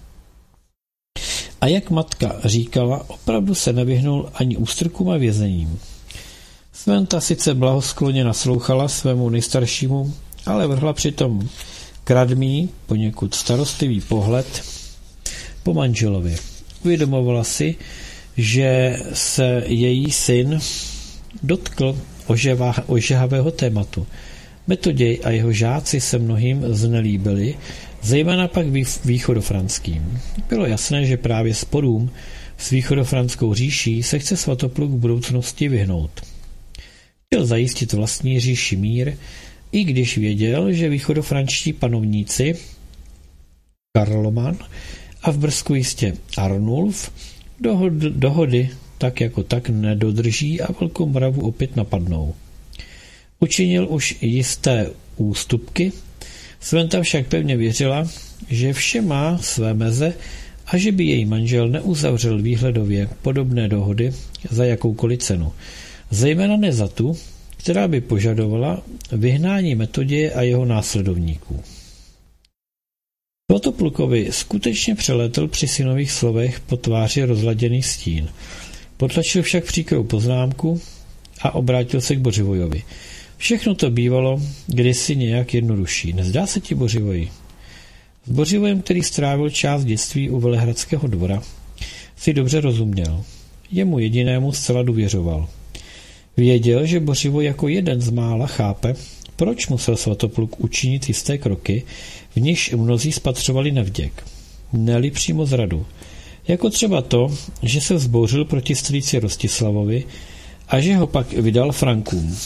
A jak matka říkala, opravdu se nevyhnul ani ústrkům a vězením. Sventa sice blahoskloně naslouchala svému nejstaršímu, ale vrhla přitom kradmý, poněkud starostlivý pohled po manželovi. Uvědomovala si, že se její syn dotkl ožehavého tématu. Metoděj a jeho žáci se mnohým znelíbili, zejména pak východofranským. Bylo jasné, že právě sporům s východofranskou říší se chce Svatopluk v budoucnosti vyhnout. Chtěl zajistit vlastní říši mír, i když věděl, že východofranští panovníci Karloman a v Brzku jistě Arnulf dohody tak jako tak nedodrží a Velkou Moravu opět napadnou. Učinil už jisté ústupky, Sventa však pevně věřila, že vše má své meze a že by její manžel neuzavřel výhledově podobné dohody za jakoukoliv cenu. Zejména ne za tu, která by požadovala vyhnání Metoděje a jeho následovníků. Svatoplukovi skutečně přelétl při synových slovech po tváři rozladěný stín. Potlačil však příkrou poznámku a obrátil se k Bořivojovi. Všechno to bývalo kdysi nějak jednodušší. Nezdá se ti, Bořivoji? S Bořivojem, který strávil část dětství u Velehradského dvora, si dobře rozuměl. Jemu jedinému zcela důvěřoval. Věděl, že Bořivoj jako jeden z mála chápe, proč musel Svatopluk učinit jisté kroky, v nichž mnozí spatřovali nevděk. Ne-li přímo zradu. Jako třeba to, že se vzbouřil proti strýci Rostislavovi a že ho pak vydal Frankům.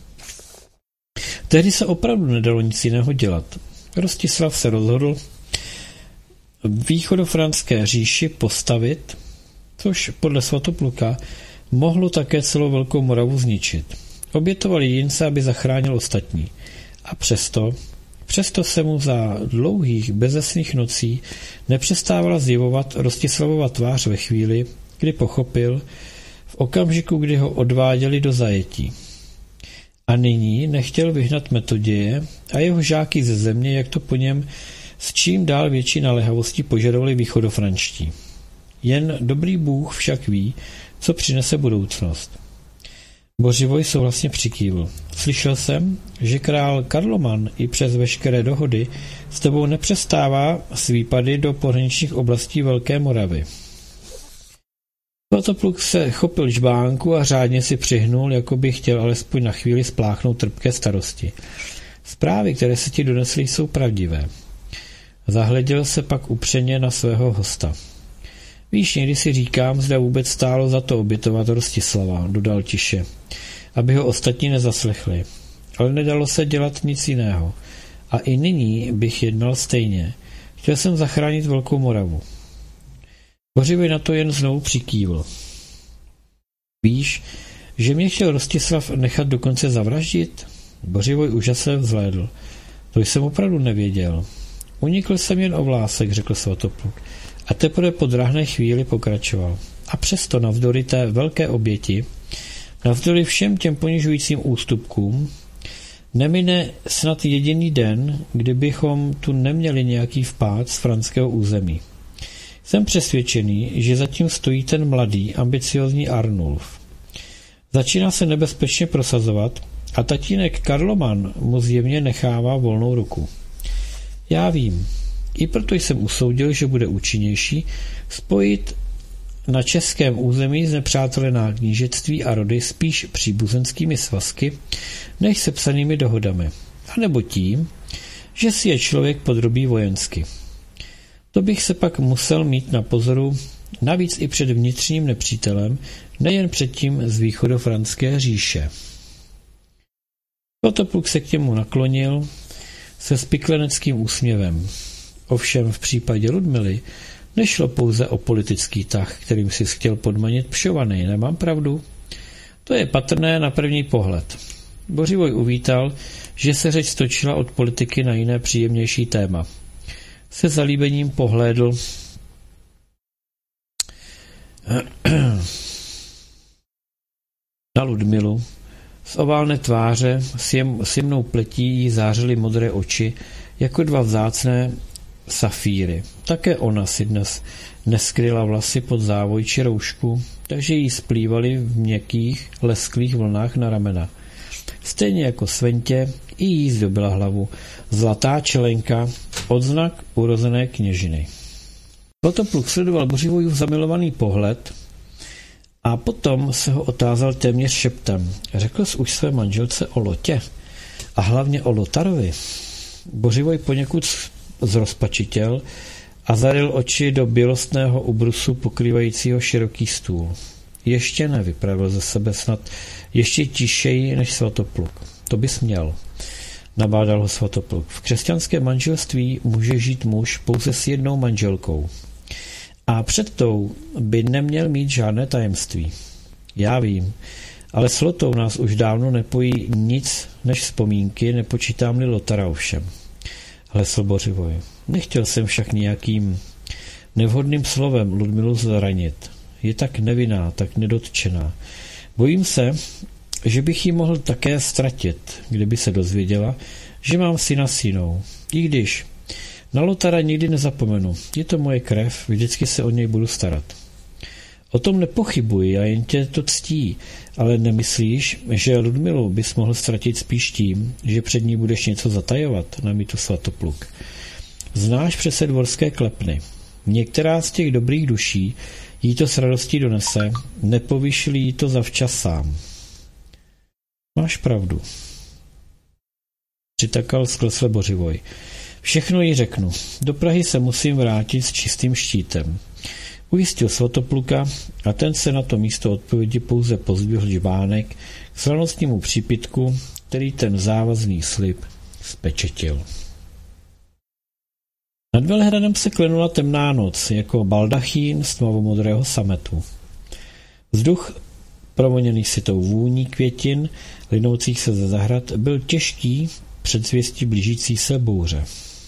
Tehdy se opravdu nedalo nic jiného dělat. Rostislav se rozhodl východofranské říši postavit, což podle Svatopluka mohlo také celou Velkou Moravu zničit. Obětoval jedince, aby zachránil ostatní. A přesto se mu za dlouhých bezesných nocí nepřestávala zjevovat Rostislavova tvář ve chvíli, kdy pochopil, v okamžiku, kdy ho odváděli do zajetí. A nyní nechtěl vyhnat Metoděje a jeho žáky ze země, jak to po něm s čím dál větší naléhavostí požadovali východofranští. Jen dobrý Bůh však ví, co přinese budoucnost. Bořivoj souhlasně přikývl. Slyšel jsem, že král Karloman i přes veškeré dohody s tebou nepřestává s výpady do pohraničních oblastí Velké Moravy. Svatopluk se chopil žbánku a řádně si přihnul, jako by chtěl alespoň na chvíli spláchnout trpké starosti. Zprávy, které se ti donesly, jsou pravdivé. Zahleděl se pak upřeně na svého hosta. Víš, někdy si říkám, zda vůbec stálo za to obětovat Rostislava, dodal tiše, aby ho ostatní nezaslechli. Ale nedalo se dělat nic jiného. A i nyní bych jednal stejně. Chtěl jsem zachránit Velkou Moravu. Bořivoj na to jen znovu přikývl. Víš, že mě chtěl Rostislav nechat dokonce zavraždit? Bořivoj úžasem vzhlédl. To jsem opravdu nevěděl. Unikl jsem jen o vlásek, řekl Svatopluk. A teprve po drahné chvíli pokračoval. A přesto navzdory té velké oběti, navzdory všem těm ponižujícím ústupkům, nemine snad jediný den, kdybychom tu neměli nějaký vpád z franského území. Jsem přesvědčený, že zatím stojí ten mladý, ambiciózní Arnulf. Začíná se nebezpečně prosazovat a tatínek Karloman mu zjevně nechává volnou ruku. Já vím. I proto jsem usoudil, že bude účinnější spojit na českém území znepřátelená knížectví a rody spíš příbuzenskými svazky, než sepsanými dohodami. A nebo tím, že si je člověk podrobí vojensky. To bych se pak musel mít na pozoru navíc i před vnitřním nepřítelem, nejen před tím z východofranské říše. Svatopluk se k němu naklonil se spikleneckým úsměvem. Ovšem v případě Ludmily nešlo pouze o politický tah, kterým si chtěl podmanit Pšovanej, nemám pravdu? To je patrné na první pohled. Bořivoj uvítal, že se řeč stočila od politiky na jiné příjemnější téma. Se zalíbením pohlédl na Ludmilu. Z oválné tváře s jemnou pletí jí zářily modré oči jako dva vzácné safíry. Také ona si dnes neskryla vlasy pod závoj či roušku, takže jí splývaly v měkkých, lesklých vlnách na ramena. Stejně jako Sventě i jí zdobila hlavu zlatá čelenka, odznak urozené kněžiny. Svatopluk sledoval Bořivojův zamilovaný pohled a potom se ho otázal téměř šeptem. Řekl jsi už své manželce o Lotě a hlavně o Lotarovi. Bořivoj poněkud zrozpačitěl a zaril oči do bělostného ubrusu pokrývajícího široký stůl. Ještě ne, vypravil ze sebe snad ještě tišeji než Svatopluk. To bys měl, nabádal ho Svatopluk. V křesťanském manželství může žít muž pouze s jednou manželkou. A před tou by neměl mít žádné tajemství. Já vím, ale s Lotou nás už dávno nepojí nic než vzpomínky, nepočítám-li Lotara ovšem. Hlesl Bořivoj. Nechtěl jsem však nějakým nevhodným slovem Ludmilu zranit. Je tak nevinná, tak nedotčená. Bojím se, že bych ji mohl také ztratit, kdyby se dozvěděla, že mám syna s jinou. I když na Lotara nikdy nezapomenu. Je to moje krev, vždycky se o něj budu starat. O tom nepochybuji a jen tě to ctí, ale nemyslíš, že Ludmilu bys mohl ztratit spíš tím, že před ní budeš něco zatajovat, namítl Svatopluk. Znáš přece dvorské klepny. Některá z těch dobrých duší jí to s radostí donese, nepovyšli jí to zavčas sám. Máš pravdu. Přitakal sklesle Bořivoj. Všechno jí řeknu. Do Prahy se musím vrátit s čistým štítem. Ujistil Svatopluka a ten se na to místo odpovědi pouze pozdvihl žbánek k slavnostnímu přípitku, který ten závazný slib spečetil. Nad Velehradem se klenula temná noc, jako baldachín z tmavomodrého sametu. Vzduch, provoněný sitou vůní květin, linoucích se ze zahrad, byl těžký předzvěstí blížící se bouře.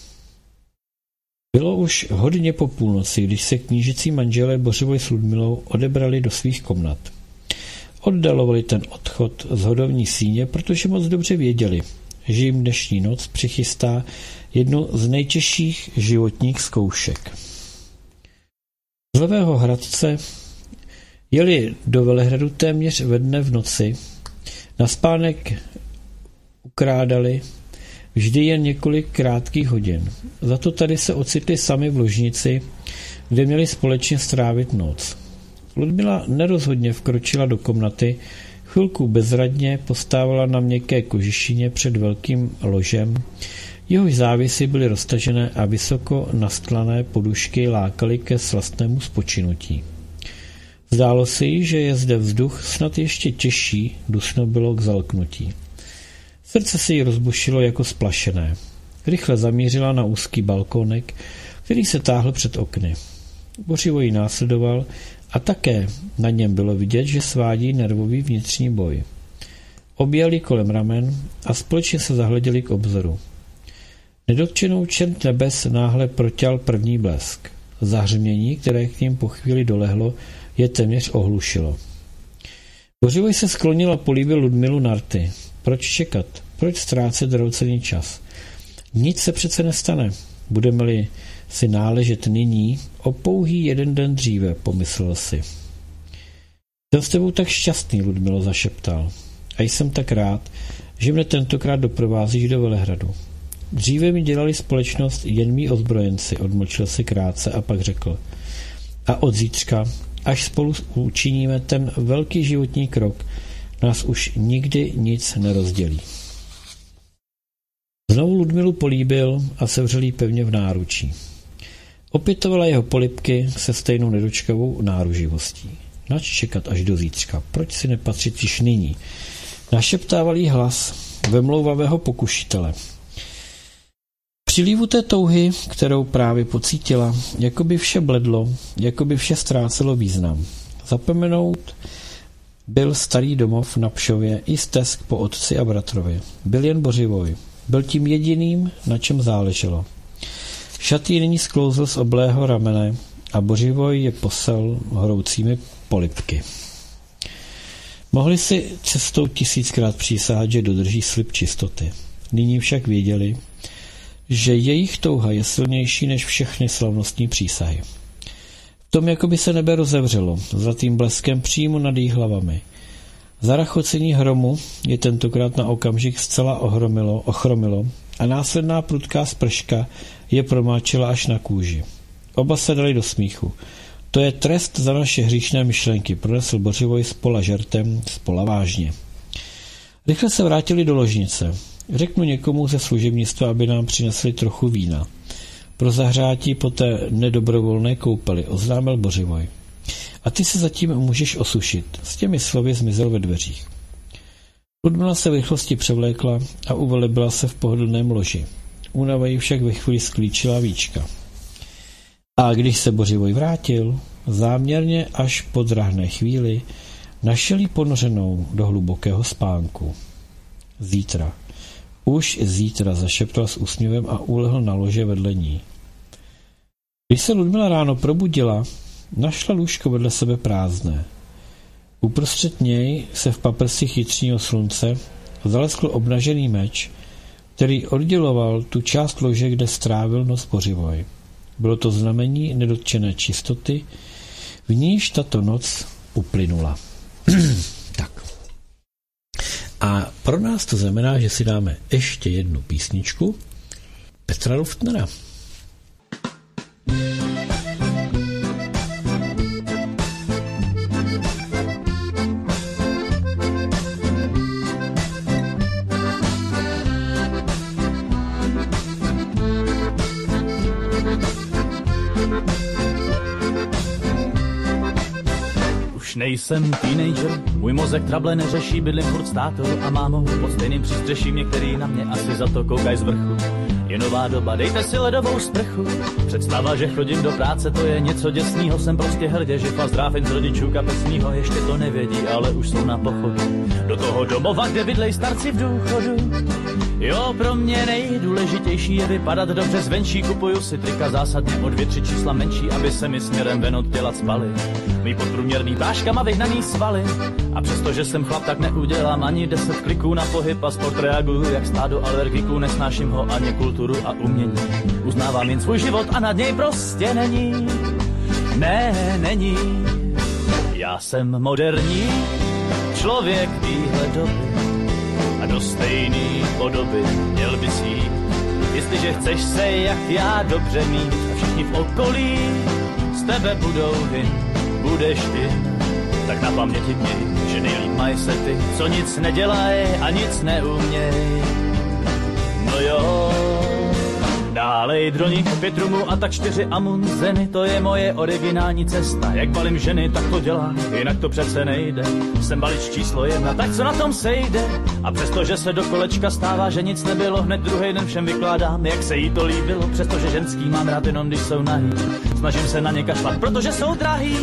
Bylo už hodně po půlnoci, když se knížecí manželé Bořivoj s Ludmilou odebrali do svých komnat. Oddalovali ten odchod z hodovní síně, protože moc dobře věděli, že jim dnešní noc přichystá jednu z nejtěžších životních zkoušek. Z Levého Hradce jeli do Velehradu téměř ve dne v noci, na spánek ukrádali vždy jen několik krátkých hodin. Za to tady se ocitli sami v ložnici, kde měli společně strávit noc. Ludmila nerozhodně vkročila do komnaty, chvilku bezradně postávala na měkké kožišině před velkým ložem, jehož závisy byly roztažené a vysoko nastlané podušky lákaly ke slastnému spočinutí. Zdálo se jí, že je zde vzduch snad ještě těžší, dusno bylo k zalknutí. Srdce se jí rozbušilo jako splašené. Rychle zamířila na úzký balkónek, který se táhl před okny. Bořivoj ji následoval a také na něm bylo vidět, že svádí nervový vnitřní boj. Objeli kolem ramen a společně se zahleděli k obzoru. Nedotčenou čert nebes náhle proťal první blesk. Zahřmění, které k ním po chvíli dolehlo, je téměř ohlušilo. Bořivoj se sklonil a políbil Ludmilu na rty. Proč čekat? Proč ztrácet drahocení čas? Nic se přece nestane. Budeme-li si náležet nyní, o pouhý jeden den dříve, pomyslel si. Jsem s tebou tak šťastný, Ludmilo zašeptal. A jsem tak rád, že mne tentokrát doprovázíš do Velehradu. Dříve mi dělali společnost jen mí ozbrojenci, odmlčil si krátce a pak řekl. A od zítřka, až spolu učiníme ten velký životní krok, nás už nikdy nic nerozdělí. Znovu Ludmilu políbil a sevřel jí pevně v náručí. Opětovala jeho polibky se stejnou nedočkavou náruživostí. Nač čekat až do zítřka? Proč si nepatřit již nyní? Našeptával jí hlas vemlouvavého pokušitele. Přílivu té touhy, kterou právě pocítila, jako by vše bledlo, jako by vše ztrácelo význam. Zapomenout byl starý domov na Pšově i stesk po otci a bratrovi. Byl jen Bořivoj. Byl tím jediným, na čem záleželo. Šat jí nyní sklouzl z oblého ramene a Bořivoj je posel hroucími polibky. Mohli si cestou 1000krát přísahat, že dodrží slib čistoty. Nyní však věděli, že jejich touha je silnější než všechny slavnostní přísahy. V tom jakoby se nebe rozevřelo, zlatým bleskem přímo nad jejich hlavami. Zarachocení hromu je tentokrát na okamžik zcela ochromilo a následná prudká sprška je promáčela až na kůži. Oba se dali do smíchu. To je trest za naše hříšné myšlenky, pronesl Bořivoj spola žertem, spola vážně. Rychle se vrátili do ložnice. Řeknu někomu ze služebnictva, aby nám přinesli trochu vína. pro zahřátí po té nedobrovolné koupeli, oznámil Bořivoj. A ty se zatím můžeš osušit. S těmi slovy zmizel ve dveřích. Ludmila se v rychlosti převlékla a uvelebila se v pohodlném loži. Únava jí však ve chvíli sklíčila víčka. A když se Bořivoj vrátil, záměrně až po drahné chvíli, našel jí ponořenou do hlubokého spánku. Zítra. Už zítra, zašeptal s úsměvem a ulehl na lože vedle ní. Když se Ludmila ráno probudila, našla lůžko vedle sebe prázdné. Uprostřed něj se v paprsích jitřního slunce zaleskl obnažený meč, který odděloval tu část lože, kde strávil noc Bořivoj. Bylo to znamení nedotčené čistoty, v níž tato noc uplynula. Tak. A pro nás to znamená, že si dáme ještě jednu písničku Petra Luftnera. Nejsem teenager, můj mozek trable neřeší, bydlím furt s tátou a mámou pod stejným přístřeším, některý na mě asi za to koukají z vrchu. Je nová doba, dejte si ledovou sprchu. Představa, že chodím do práce, to je něco děsnýho, jsem prostě hrdě, že pas dráfin z rodičů kapesnýho, ještě to nevědí, ale už jsou na pochodu. Do toho domova, kde bydlej starci v důchodu. Jo, pro mě nejdůležitější je vypadat dobře zvenčí, kupuju si trika zásadně o 2-3 čísla menší, aby se mi směrem ven od těla spaly. Mý podprůměrný práškama vyhnaný svaly. A přestože jsem chlap, tak neudělám ani 10 kliků na pohyb a sport reaguju jak stádo alergiků, nesnáším ho ani kulturu a umění. Uznávám jen svůj život a nad něj prostě není. Ne, není. Já jsem moderní člověk téhle doby a do stejný podoby měl bys jít. Jestliže chceš se jak já dobře mít a všichni v okolí z tebe budou hyn, budeš ty, tak na paměti měj, že nejlíp mají se ty, co nic nedělaj a nic neuměj. No jo, dálej droník, 5 rumů a tak 4 amunzeny, to je moje originální cesta, jak balím ženy, tak to dělám, jinak to přece nejde. Jsem balič číslo 1, tak co na tom sejde? A přestože se do kolečka stává, že nic nebylo, hned druhý den všem vykládám, jak se jí to líbilo, přestože ženský mám rád jenom, když jsou nahý. Snažím se na ně kašlat, protože jsou drahý.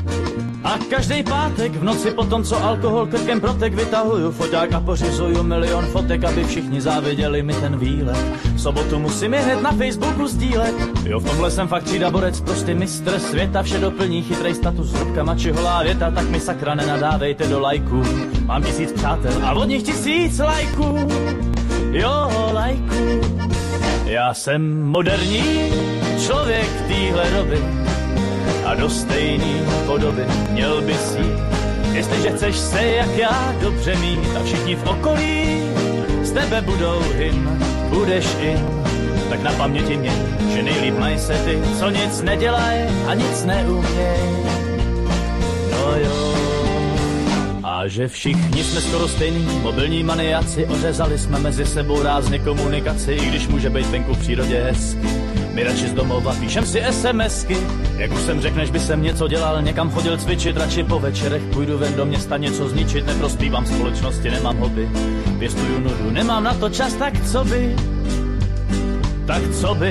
A každý pátek v noci potom, co alkohol krkem protek, vytahuju foťák a pořizuju milion fotek, aby všichni záviděli mi ten výlet. V sobotu musím je hned na Facebooku sdílet. Jo, v tomhle jsem fakt třída borec, prostě mistr světa, vše doplní chytrej status, zrubkama či holá věta, tak mi sakra nenadávejte do lajků. Mám 1000 přátel a od nich 1000 lajků. Jo, lajků. Já jsem moderní člověk téhle doby a do stejný podoby měl bys jít. Jestliže chceš se jak já dobře mít a všichni v okolí z tebe budou hym, budeš in, tak na paměti měj, že nejlíp mají se ty, co nic nedělaj a nic neuměj. No jo. A že všichni jsme skoro stejný, mobilní maniaci, ořezali jsme mezi sebou rázně komunikaci, i když může být venku v přírodě hezky. My radši z domova píšem si SMSky, jak už jsem řekl, než by jsem něco dělal, někam chodil cvičit, radši po večerech půjdu ven do města něco zničit, neprospívám společnosti, nemám hobby, pěstuju nudu, nemám na to čas, tak co by? Tak co by?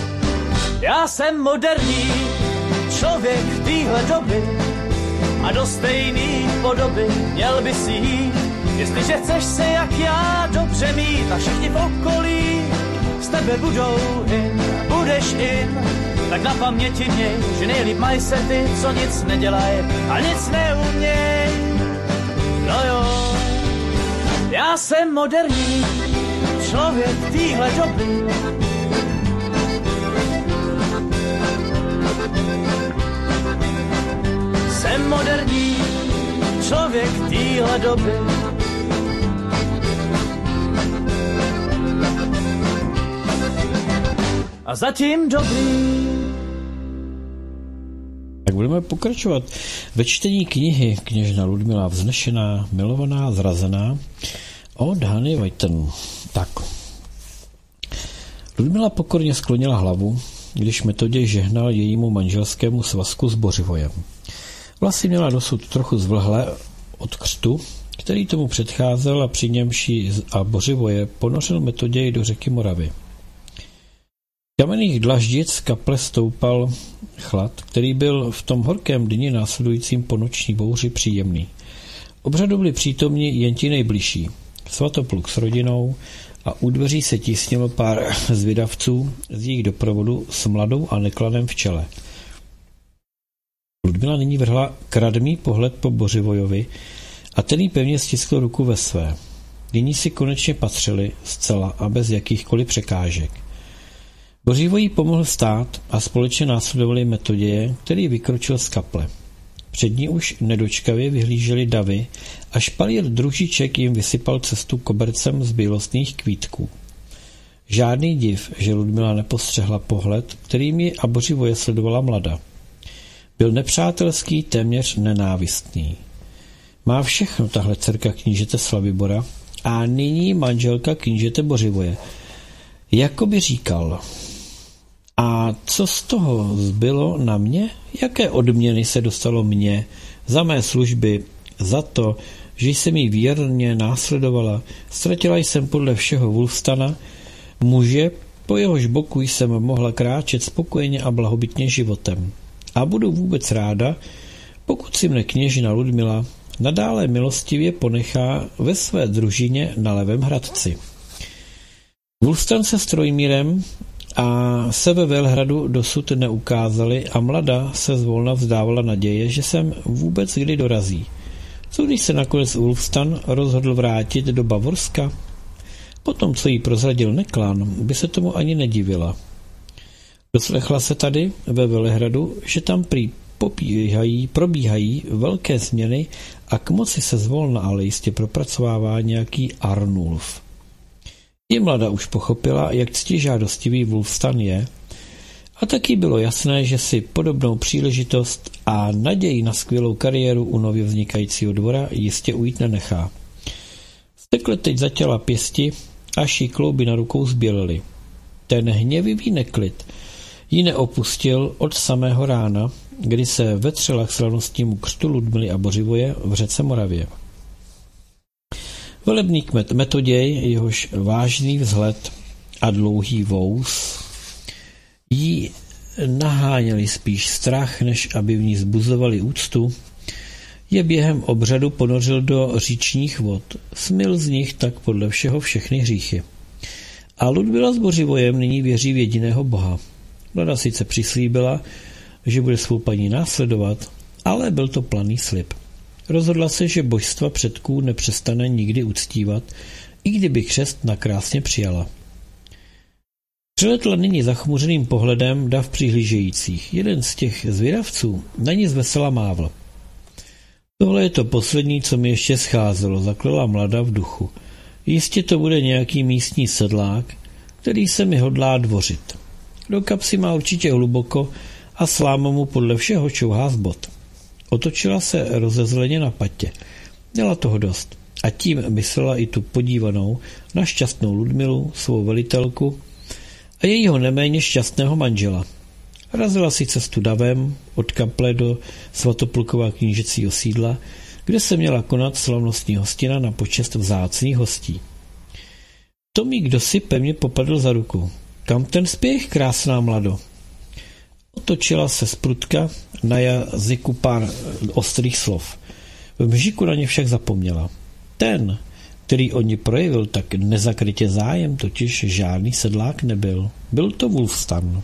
Já jsem moderní člověk téhle doby a do stejný podoby měl by si jít. Jestliže chceš se jak já dobře mít a všichni v okolí z tebe budou in, budeš in, tak na paměti měj, že nejlíp mají se ty, co nic nedělaj a nic neuměj. No jo, já jsem moderní člověk téhle doby jsem moderní člověk téhle doby. A zatím dobrý. Tak budeme pokračovat ve čtení knihy Kněžna Ludmila vznešená, milovaná, zrazená od Hany Vajten. Tak. Ludmila pokorně sklonila hlavu když Metoděj žehnal jejímu manželskému svazku s Bořivojem. Vlasy měla dosud trochu zvlhlé od křtu, který tomu předcházel a při němž a Bořivoje ponořil Metoděj do řeky Moravy. Kamenných dlaždic z kaple stoupal chlad, který byl v tom horkém dni následujícím po noční bouři příjemný. Obřadu byli přítomni jen ti nejbližší, Svatopluk s rodinou, a u dveří se tísnilo pár zvědavců z jejich doprovodu s Mladou a Neklanem v čele. Ludmila nyní vrhla kradmý pohled po Bořivojovi a ten jí pevně stiskl ruku ve své. Nyní si konečně patřili zcela a bez jakýchkoliv překážek. Bořivoj jí pomohl vstát a společně následovali Metoděje, který vykročil z kaple. Před ní už nedočkavě vyhlíželi davy a špalír Družiček jim vysypal cestu kobercem z bělostných kvítků. Žádný div, že Ludmila nepostřehla pohled, kterým ji a Bořivoje sledovala Mlada. Byl nepřátelský, téměř nenávistný. Má všechno tahle dcerka knížete Slavibora a nyní manželka knížete Bořivoje. Jako by říkal: a co z toho zbylo na mě? Jaké odměny se dostalo mně za mé služby, za to, že jsem jí věrně následovala? Ztratila jsem podle všeho Wulfstana, muže, po jehož boku jsem mohla kráčet spokojeně a blahobytně životem. A budu vůbec ráda, pokud si mne kněžna Ludmila nadále milostivě ponechá ve své družině na Levém Hradci. Wulfstan se s Trojmírem a se ve Vélhradu dosud neukázali a Mlada se zvolna vzdávala naděje, že sem vůbec kdy dorazí. Co když se nakonec Wulfstan rozhodl vrátit do Bavorska? Potom, co jí prozradil Neklan, by se tomu ani nedivila. Doslechla se tady ve Velehradu, že tam prý probíhají velké změny a k moci se zvolna ale jistě propracovává nějaký Arnulf. I Mlada už pochopila, jak ctižádostivý Wulfstan je, a taky bylo jasné, že si podobnou příležitost a naději na skvělou kariéru u nově vznikajícího dvora jistě ujít nenechá. Stekle teď zatěla pěsti, až jí klouby na rukou zbělily. Ten hněvivý neklid ji neopustil od samého rána, kdy se vetřela k slavnostnímu křtu Ludmily a Bořivoje v řece Moravě. Velebný kmet Metoděj, jehož vážný vzhled a dlouhý vous jí naháněli spíš strach, než aby v ní zbuzovali úctu, je během obřadu ponořil do říčních vod, smyl z nich tak podle všeho všechny hříchy. A Ludmila s Bořivojem nyní věří v jediného Boha. Mlada sice přislíbila, že bude svou paní následovat, ale byl to planý slib. Rozhodla se, že božstva předků nepřestane nikdy uctívat, i kdyby křest nakrásně přijala. Přeletla nyní zachmuřeným pohledem dav přihlížejících. Jeden z těch zvědavců na ní zvesela mávl. Tohle je to poslední, co mi ještě scházelo, zaklela Mlada v duchu. Jistě to bude nějaký místní sedlák, který se mi hodlá dvořit. Do kapsy má určitě hluboko a sláma mu podle všeho čouhá z bot. Otočila se rozezleně na patě. Měla toho dost. A tím myslela i tu podívanou na šťastnou Ludmilu, svou velitelku a jejího neméně šťastného manžela. Razila si cestu davem od kaple do Svatoplukova knížecího sídla, kde se měla konat slavnostní hostina na počest vzácných hostí. To mi kdosi pevně popadl za ruku. Kam ten spěch, krásná Mlado? Otočila se zprutka, na jazyku pár ostrých slov. V mžiku na ně však zapomněla. Ten, který o ní projevil tak nezakrytě zájem, totiž žádný sedlák nebyl. Byl to Wulfstan.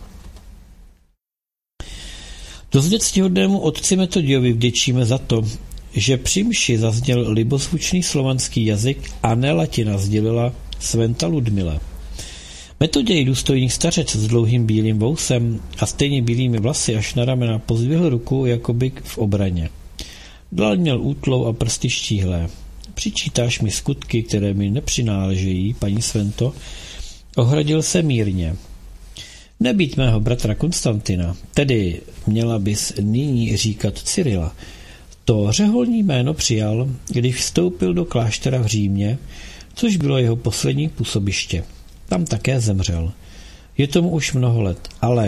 Dost ctihodnému otci Metodějovi vděčíme za to, že při mši zazněl libozvučný slovanský jazyk a ne latina sdělila Sventa Ludmile. Metoděj, důstojný stařec s dlouhým bílým vousem a stejně bílými vlasy až na ramena, pozdvihl ruku jako byk v obraně. Dlaň měl útlou a prsty štíhlé. Přičítáš mi skutky, které mi nepřináležejí, paní Svento? Ohradil se mírně. Nebýt mého bratra Konstantina, tedy měla bys nyní říkat Cyrila. To řeholní jméno přijal, když vstoupil do kláštera v Římě, což bylo jeho poslední působiště. Tam také zemřel. Je tomu už mnoho let, ale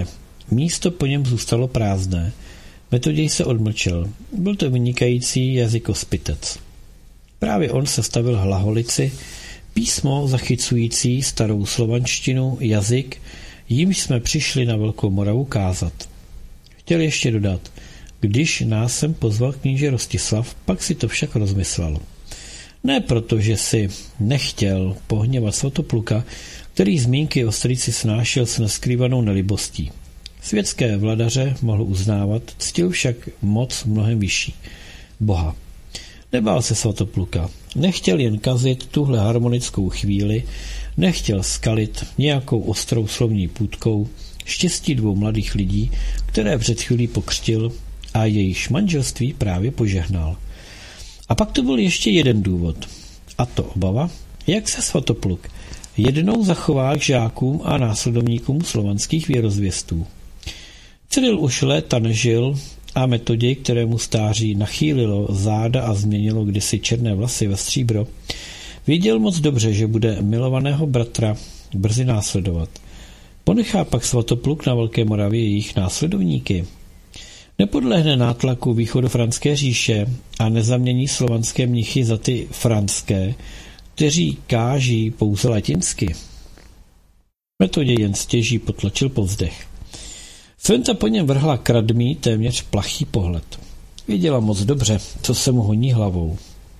místo po něm zůstalo prázdné. Metoděj se odmlčel. Byl to vynikající jazykospitec. Právě on sestavil hlaholici, písmo zachycující starou slovanštinu, jazyk, jímž jsme přišli na Velkou Moravu kázat. Chtěl ještě dodat, když nás sem pozval kníže Rostislav, pak si to však rozmyslel. Ne proto, že si nechtěl pohněvat Svatopluka, který zmínky o strýci snášel s neskrývanou nelibostí. Světské vladaře mohl uznávat, ctil však moc mnohem vyšší. Boha. Nebál se Svatopluka. Nechtěl jen kazit tuhle harmonickou chvíli, nechtěl skalit nějakou ostrou slovní půtkou štěstí dvou mladých lidí, které před chvílí pokřtil a jejichž manželství právě požehnal. A pak to byl ještě jeden důvod. A to obava, jak se Svatopluk jednou zachová k žákům a následovníkům slovanských věrozvěstů. Cyril už léta nežil a Metoděj, kterému stáří nachýlilo záda a změnilo kdysi černé vlasy ve stříbro, věděl moc dobře, že bude milovaného bratra brzy následovat. Ponechá pak Svatopluk na Velké Moravě jejich následovníky. Nepodlehne nátlaku východofranské říše a nezamění slovanské mnichy za ty franské, kteří káží pouze latinsky. Metoděj jen stěží potlačil povzdech. Sventa po něm vrhla kradmý, téměř plachý pohled. Věděla moc dobře, co se mu honí hlavou.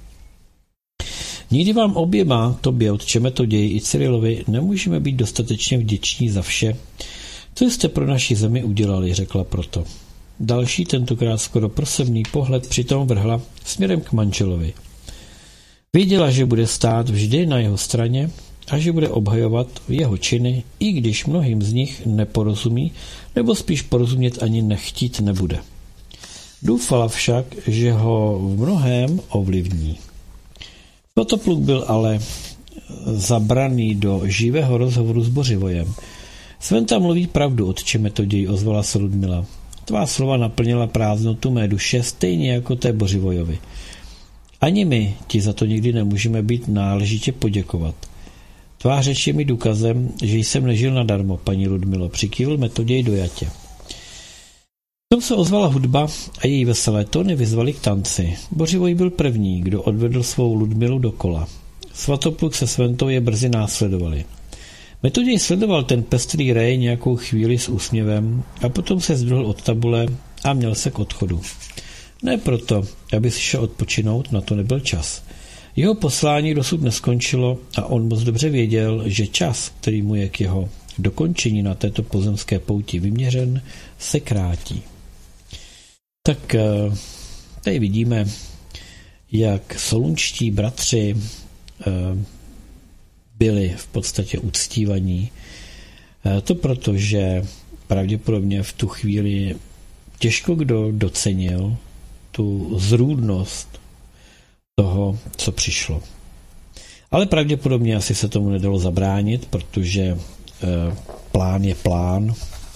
Nikdy vám oběma, tobě, otče Metoději i Cyrilovi, nemůžeme být dostatečně vděční za vše, co jste pro naši zemi udělali, řekla proto. Další, tentokrát skoro prosebný pohled přitom vrhla směrem k manželovi. Věděla, že bude stát vždy na jeho straně a že bude obhajovat jeho činy, i když mnohým z nich neporozumí, nebo spíš porozumět ani nechtít nebude. Doufala však, že ho v mnohém ovlivní. Svatopluk byl ale zabraný do živého rozhovoru s Bořivojem. Sventa mluví pravdu, otče Metoději, ozvala se Ludmila. Tvá slova naplnila prázdnotu mé duše stejně jako té Bořivojovi. Ani my ti za to nikdy nemůžeme být náležitě poděkovat. Tvá řeč je mi důkazem, že jsem nežil nadarmo, paní Ludmilo, přikývl Metoděj dojatě. Tom se ozvala hudba a její veselé tóny vyzvali k tanci. Bořivoj byl první, kdo odvedl svou Ludmilu do kola. Svatopluk se Sventou je brzy následovali. Metoděj sledoval ten pestrý rej nějakou chvíli s úsměvem a potom se zdruhl od tabule a měl se k odchodu. Ne proto, aby si šel odpočinout, na to nebyl čas. Jeho poslání dosud neskončilo a on moc dobře věděl, že čas, který mu je k jeho dokončení na této pozemské pouti vyměřen, se krátí. Tak tady vidíme, jak solunští bratři byli v podstatě uctívaní. To proto, že pravděpodobně v tu chvíli těžko kdo docenil tu zrůdnost toho, co přišlo. Ale pravděpodobně asi se tomu nedalo zabránit, protože plán je plán.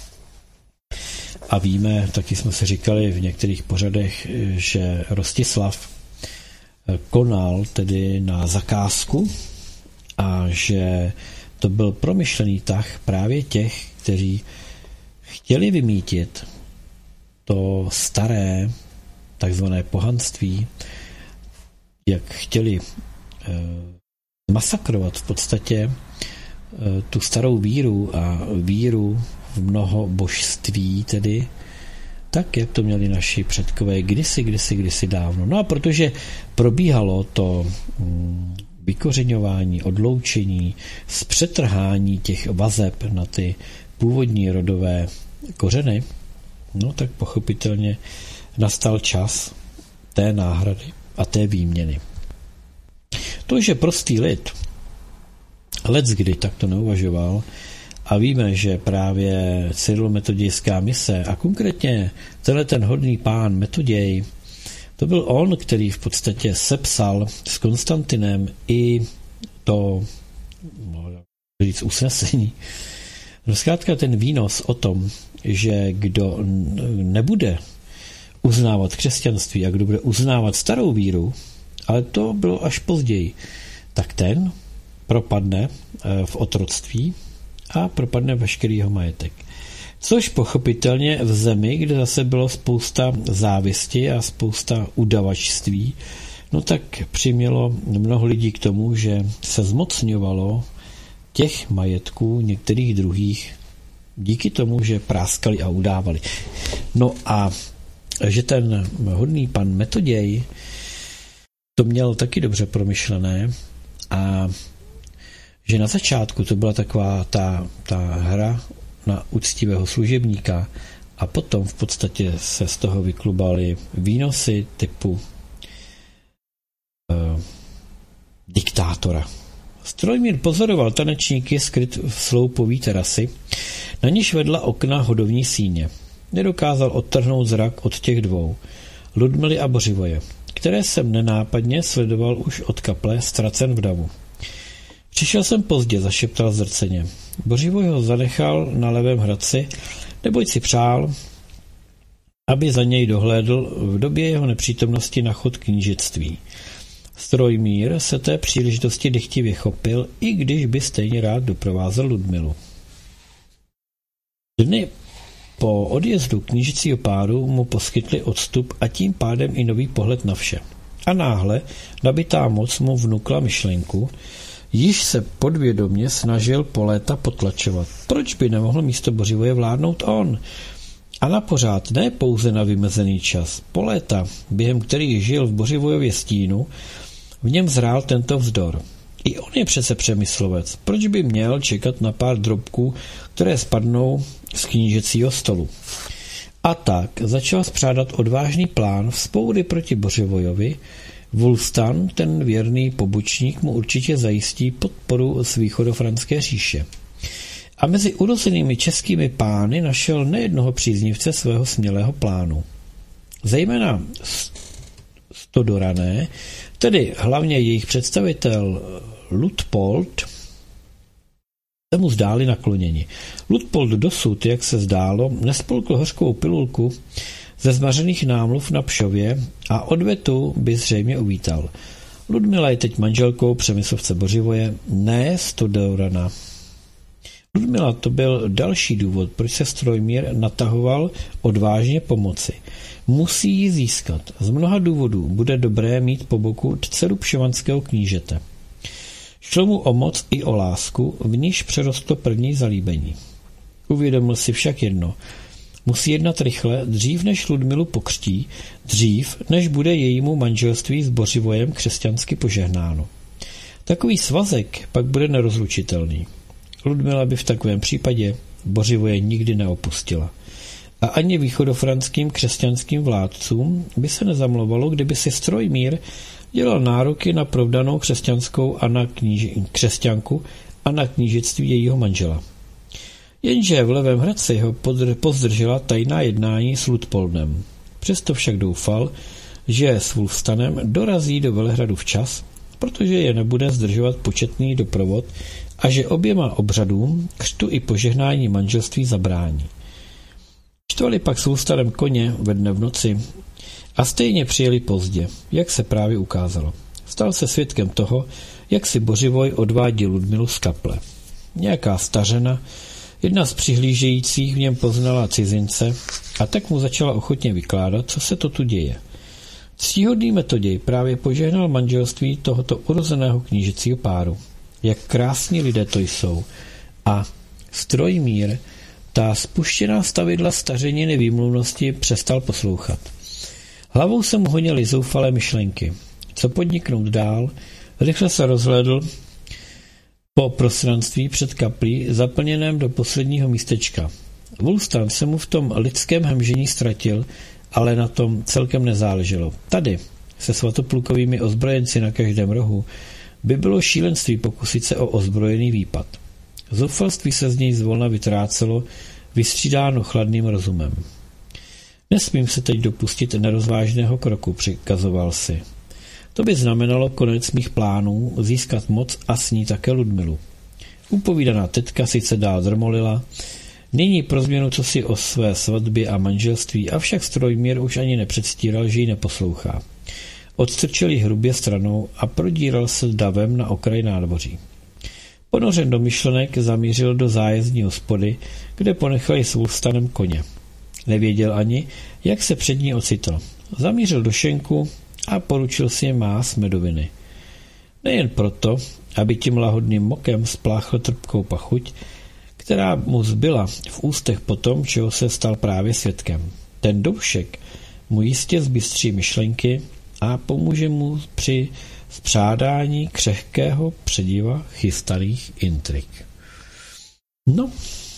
A víme, taky jsme si říkali v některých pořadech, že Rostislav konal tedy na zakázku a že to byl promyšlený tah právě těch, kteří chtěli vymítit to staré takzvané pohanství, jak chtěli masakrovat v podstatě tu starou víru a víru v mnoho božství tedy, tak, jak to měli naši předkové kdysi dávno. No a protože probíhalo to vykořeňování, odloučení, zpřetrhání těch vazeb na ty původní rodové kořeny, no tak pochopitelně nastal čas té náhrady a té výměny. To, že prostý lid leckdy takto neuvažoval a víme, že právě cyrilometodějská mise a konkrétně tenhle ten hodný pán Metoděj, to byl on, který v podstatě sepsal s Konstantinem i to usnesení. No zkrátka ten výnos o tom, že kdo nebude uznávat křesťanství a kdo bude uznávat starou víru, ale to bylo až později, tak ten propadne v otroctví a propadne veškerý jeho majetek. Což pochopitelně v zemi, kde zase bylo spousta závisti a spousta udavačství, no tak přimělo mnoho lidí k tomu, že se zmocňovalo těch majetků některých druhých díky tomu, že práskali a udávali. No a že ten hodný pan Metoděj to měl taky dobře promyšlené a že na začátku to byla taková ta hra na úctivého služebníka a potom v podstatě se z toho vyklubaly výnosy typu diktátora. Strojmír pozoroval tanečníky skryt v sloupový terasy, na níž vedla okna hodovní síně. Nedokázal odtrhnout zrak od těch dvou, Ludmily a Bořivoje, které jsem nenápadně sledoval už od kaple, ztracen v davu. Přišel jsem pozdě, zašeptal zrceně. Bořivoj ho zanechal na levém hradci, neboť si přál, aby za něj dohlédl v době jeho nepřítomnosti na chod knížectví. Strojmír se té příležitosti dychtivě chopil, i když by stejně rád doprovázel Ludmilu. Dny po odjezdu knížecího páru mu poskytli odstup a tím pádem i nový pohled na vše. A náhle nabitá moc mu vnukla myšlenku, již se podvědomě snažil po léta potlačovat. Proč by nemohl místo Bořivoje vládnout on? A napořád, ne pouze na vymezený čas. Po léta, během kterých žil v Bořivojově stínu, v něm zrál tento vzdor. I on je přece přemyslovec. Proč by měl čekat na pár drobků, které spadnou z knížecího stolu? A tak začal spřádat odvážný plán vzpoury proti Bořivojovi. Wulfstan, ten věrný pobočník, mu určitě zajistí podporu z východofranské říše. A mezi urozenými českými pány našel nejednoho příznivce svého smělého plánu. Zejména Stodorané, tedy hlavně jejich představitel Luitpold, se mu zdáli nakloněni. Luitpold dosud, jak se zdálo, nespolkl hořkou pilulku ze zmařených námluv na Pšově a odvetu by zřejmě uvítal. Ludmila je teď manželkou přemyslovce Bořivoje, ne Stodorana. Ludmila to byl další důvod, proč se Strojmír natahoval odvážně pomoci. Musí ji získat. Z mnoha důvodů bude dobré mít po boku dceru pšovanského knížete. Šlo mu o moc i o lásku, v níž přerostlo první zalíbení. Uvědomil si však jedno. Musí jednat rychle, dřív než Ludmilu pokřtí, dřív než bude jejímu manželství s Bořivojem křesťansky požehnáno. Takový svazek pak bude nerozlučitelný. Ludmila by v takovém případě Bořivoje nikdy neopustila. A ani východofranským křesťanským vládcům by se nezamlovalo, kdyby si Strojmír dělal nároky na provdanou křesťanku a na knížectví jejího manžela. Jenže v Levém Hradci ho pozdržela tajná jednání s Luitpoldem. Přesto však doufal, že s Wulfstanem dorazí do Velehradu včas, protože je nebude zdržovat početný doprovod a že oběma obřadům, křtu i požehnání manželství zabrání. Štvali pak s Wulfstanem koně ve dne v noci a stejně přijeli pozdě, jak se právě ukázalo. Stal se svědkem toho, jak si Bořivoj odvádí Ludmilu z kaple. Nějaká stařena, jedna z přihlížejících v něm poznala cizince a tak mu začala ochotně vykládat, co se to tu děje. Ctihodný Metoděj právě požehnal manželství tohoto urozeného knížecího páru. Jak krásní lidé to jsou. A Strojmír, ta spuštěná stavidla stařeniny výmluvnosti, přestal poslouchat. Hlavou se mu honily zoufalé myšlenky. Co podniknout dál? Rychle se rozhlédl po prostranství před kaplí, zaplněném do posledního místečka. Wulfstan se mu v tom lidském hemžení ztratil, ale na tom celkem nezáleželo. Tady, se svatoplukovými ozbrojenci na každém rohu, by bylo šílenství pokusit se o ozbrojený výpad. Zoufalství se z něj zvolna vytrácelo, vystřídáno chladným rozumem. Nesmím se teď dopustit nerozvážného kroku, přikazoval si. To by znamenalo konec mých plánů získat moc a s ní také Ludmilu. Upovídaná tetka sice dál drmolila, nyní pro změnu cosi o své svatbě a manželství, avšak Strojmír už ani nepředstíral, že ji neposlouchá. Odstrčil ji hrubě stranou a prodíral se davem na okraj nádvoří. Ponořen do myšlenek zamířil do zájezdní hospody, kde ponechali svou stanem koně. Nevěděl ani, jak se před ní ocitl. Zamířil do šenku a poručil si más medoviny. Nejen proto, aby tím lahodným mokem spláchl trpkou pachuť, která mu zbyla v ústech po tom, čeho se stal právě svědkem. Ten doušek mu jistě zbystří myšlenky a pomůže mu při spřádání křehkého přediva chystaných intrik. No,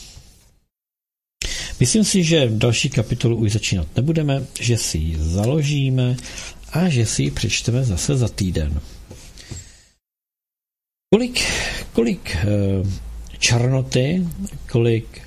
myslím si, že další kapitolu už začínat nebudeme, že si ji založíme a že si ji přečteme zase za týden. Kolik černoty, kolik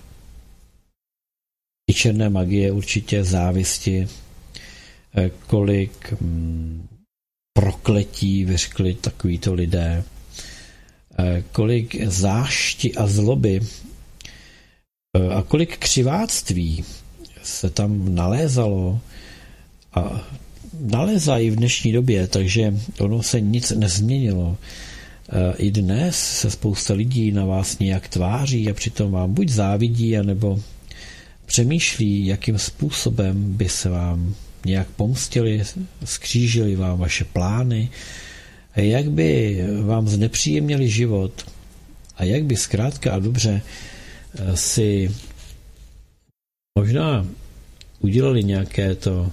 i černé magie, určitě závisti, kolik prokletí vyřkli takovýto lidé, kolik zášti a zloby a kolik křiváctví se tam nalézalo a nalézá i v dnešní době, takže ono se nic nezměnilo. I dnes se spousta lidí na vás nějak tváří a přitom vám buď závidí, anebo přemýšlí, jakým způsobem by se vám nějak pomstili, skřížili vám vaše plány, jak by vám znepříjemnili život a jak by zkrátka a dobře si možná udělali nějaké to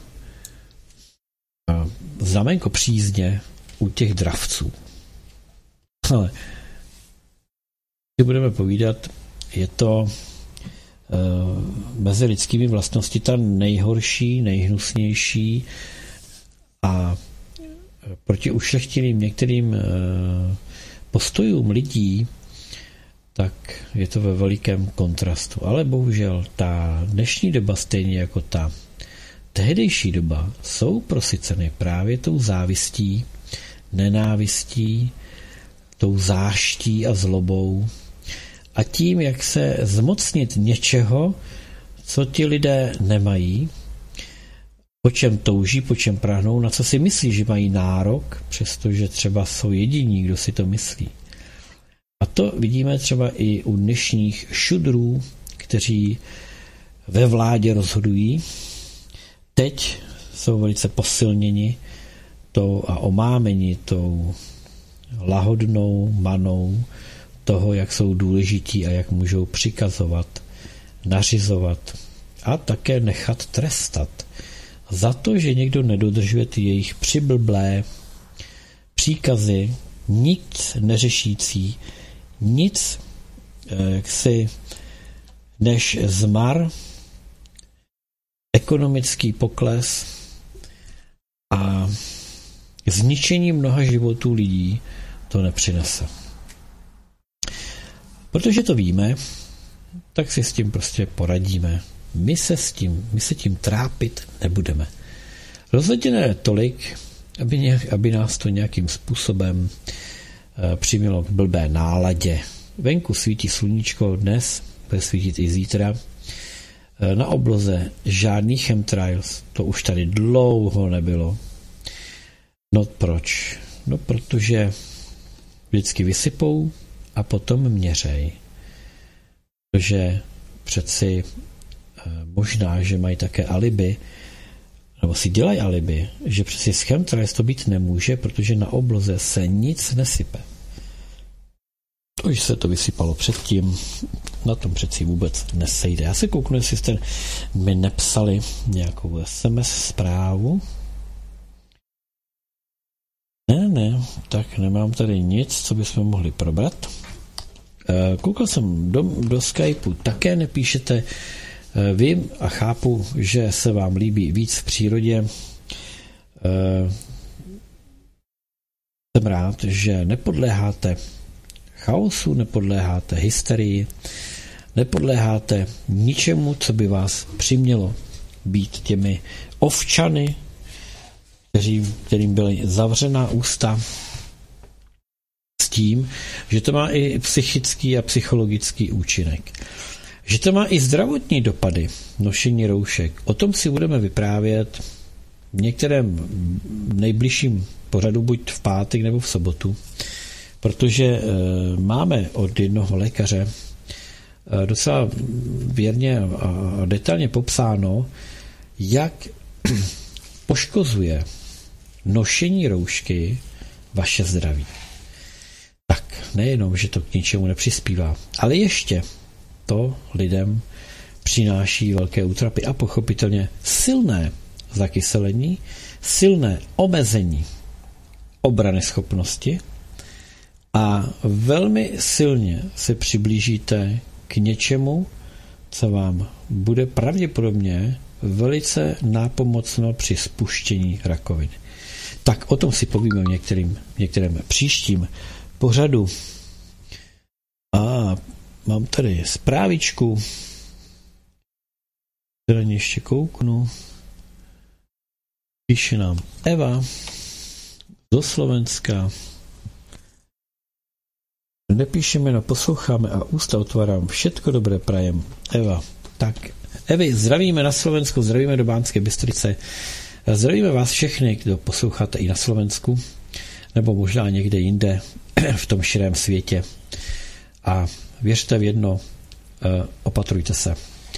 znamenko přízně u těch dravců. Ale když budeme povídat, je to mezi lidskými vlastnosti ta nejhorší, nejhnusnější a proti ušlechtilým některým postojům lidí, tak je to ve velikém kontrastu. Ale bohužel ta dnešní doba, stejně jako ta tehdejší doba, jsou prosyceny právě tou závistí, nenávistí, tou záští a zlobou a tím, jak se zmocnit něčeho, co ti lidé nemají, po čem touží, po čem prahnou, na co si myslí, že mají nárok, přestože třeba jsou jediní, kdo si to myslí. A to vidíme třeba i u dnešních šudrů, kteří ve vládě rozhodují. Teď jsou velice posilněni a omámeni tou lahodnou manou toho, jak jsou důležití a jak můžou přikazovat, nařizovat a také nechat trestat za to, že někdo nedodržuje ty jejich přiblblé příkazy, nic neřešící, nic jaksi než zmar, ekonomický pokles a zničení mnoha životů lidí to nepřinese. Protože to víme, tak si s tím prostě poradíme. My se tím trápit nebudeme. Rozhodně ne tolik, aby nás to nějakým způsobem přimělo k blbé náladě. Venku svítí sluníčko dnes, bude svítit i zítra. Na obloze žádný chemtrails, to už tady dlouho nebylo. No proč? No protože vždycky vysypou a potom měřej. Protože přeci možná, že mají také alibi, nebo si dělají alibi, že přeci s chemtrails to být nemůže, protože na obloze se nic nesype. Už se to vysypalo předtím, na tom přeci vůbec nesejde. Já se kouknu, jestli jste mi nepsali nějakou SMS zprávu. Ne, tak nemám tady nic, co bychom mohli probrat. Koukal jsem do Skypeu, také nepíšete. Vím a chápu, že se vám líbí víc v přírodě. Jsem rád, že nepodléháte chaosu, nepodléháte hysterii, nepodléháte ničemu, co by vás přimělo být těmi ovčany, kterým byly zavřená ústa, s tím, že to má i psychický a psychologický účinek. Že to má i zdravotní dopady, nošení roušek. O tom si budeme vyprávět v některém nejbližším pořadu, buď v pátek nebo v sobotu. protože máme od jednoho lékaře docela věrně a detailně popsáno, jak poškozuje nošení roušky vaše zdraví. Tak nejenom, že to k ničemu nepřispívá, ale ještě to lidem přináší velké útrapy a pochopitelně silné zakyselení, silné omezení obrany schopnosti a velmi silně se přiblížíte k něčemu, co vám bude pravděpodobně velice nápomocno při spuštění rakoviny. Tak o tom si povíme v některém příštím pořadu. A mám tady zprávičku, které ještě kouknu. Píše nám Eva do Slovenska. Nepíšeme, no posloucháme a ústa otvárám. Všetko dobré prajem. Eva. Tak, Evi, zdravíme na Slovensku, zdravíme do Banské Bystrice. Zdravíme vás všechny, kdo posloucháte i na Slovensku, nebo možná někde jinde v tom širém světě. A věřte v jedno, opatrujte se.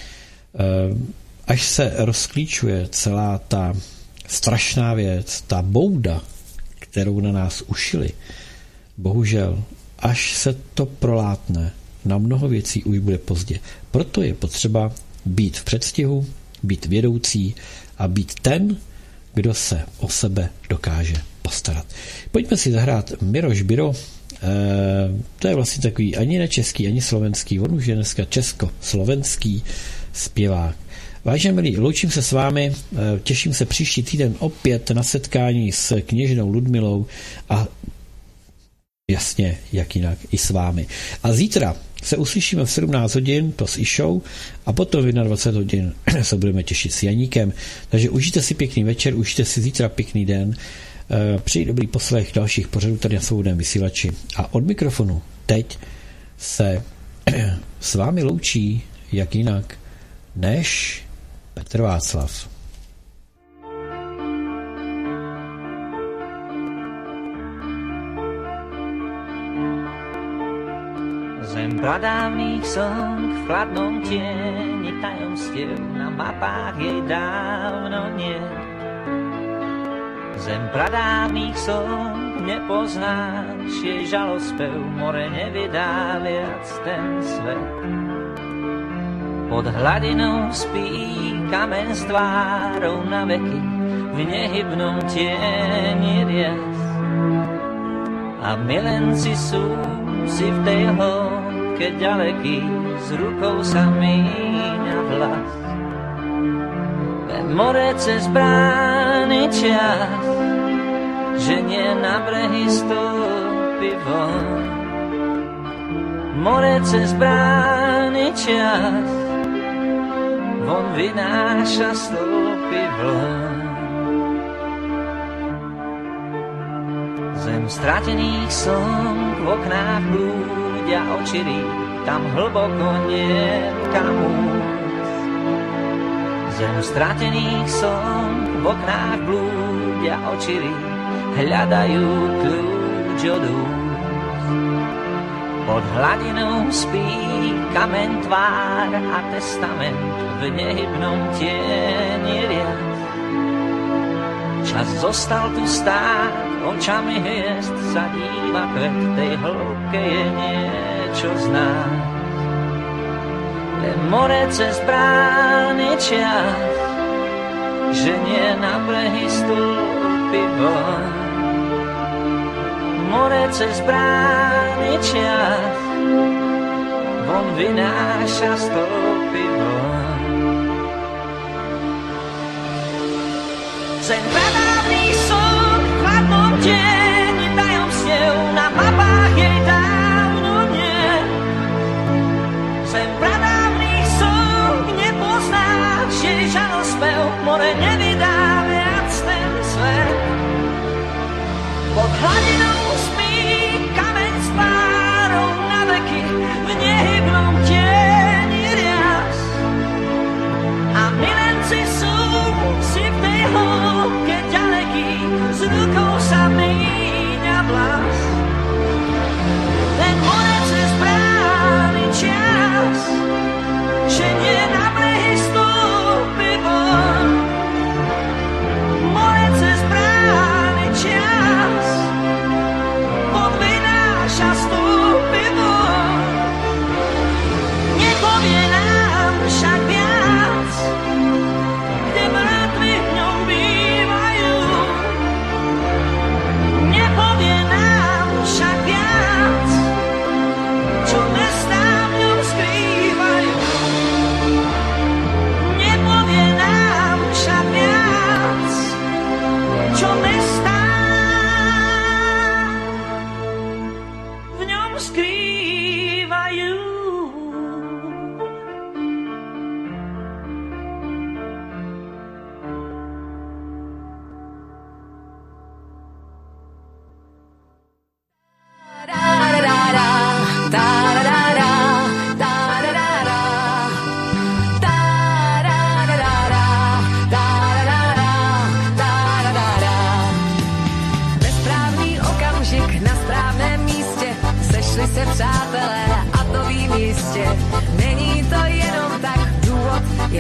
Až se rozklíčuje celá ta strašná věc, ta bouda, kterou na nás ušili, bohužel, až se to prolátne, na mnoho věcí už bude pozdě. Proto je potřeba být v předstihu, být vědoucí a být ten, kdo se o sebe dokáže postarat. Pojďme si zahrát Miroš Biro. To je vlastně takový ani nečeský, ani slovenský, on už je dneska československý zpěvák. Vážení milí, loučím se s vámi, těším se příští týden opět na setkání s kněžnou Ludmilou a jasně, jak jinak, i s vámi. A zítra se uslyšíme v 17 hodin, to s Išou, a potom v 21 hodin se budeme těšit s Janíkem. Takže užijte si pěkný večer, užijte si zítra pěkný den, přeji dobrý poslech dalších pořadů tady na Svobodném vysílači. A od mikrofonu teď se s vámi loučí, jak jinak, než Petr Václav. Zem pradávných song v chladnom tieni tajomstiev, na mapách jej dávno nie. Zem pradávnych song nepoznáš, jej žalospev more nevydá viac ten svet. Pod hladinou spí kamen s tvárou na veky, v nehybnom tieni rias. A milenci sú si v tej hĺbke ďaleký, s rukou sa míňa vlas. Ve more cez brány čas, ženie na brehy stúpi von. More cez brány čas, von vynáša stĺpy vln. Zem stratených song v oknách blúdia očiri, tam hlboko niekam úsť. Zem stratených song v oknách blúdia očiri, hľadajú kľúč od úst. Pod hladinou spí kameň tvár a testament v nehybnom tieni rias. Čas zostal tu stáť, očami hviezd sa díva kvet, tej hĺbke je niečo znáť. Le more cez brány čas, ženie na brehy stĺpy von. More cez brány čas, von vynáša stĺpy von. Zem pradávny song v chladnom tieni tajomstiev, na mapách jej dávno nie. Zem pradávny song nepoznáš, jej žalospev more nevydá viac ten svet. Pod hladinou spí kameň s tvárou na veky, v nehybnom tieni rias. A milenci sú si v tej hĺbke ďaleký, s rukou sa míňa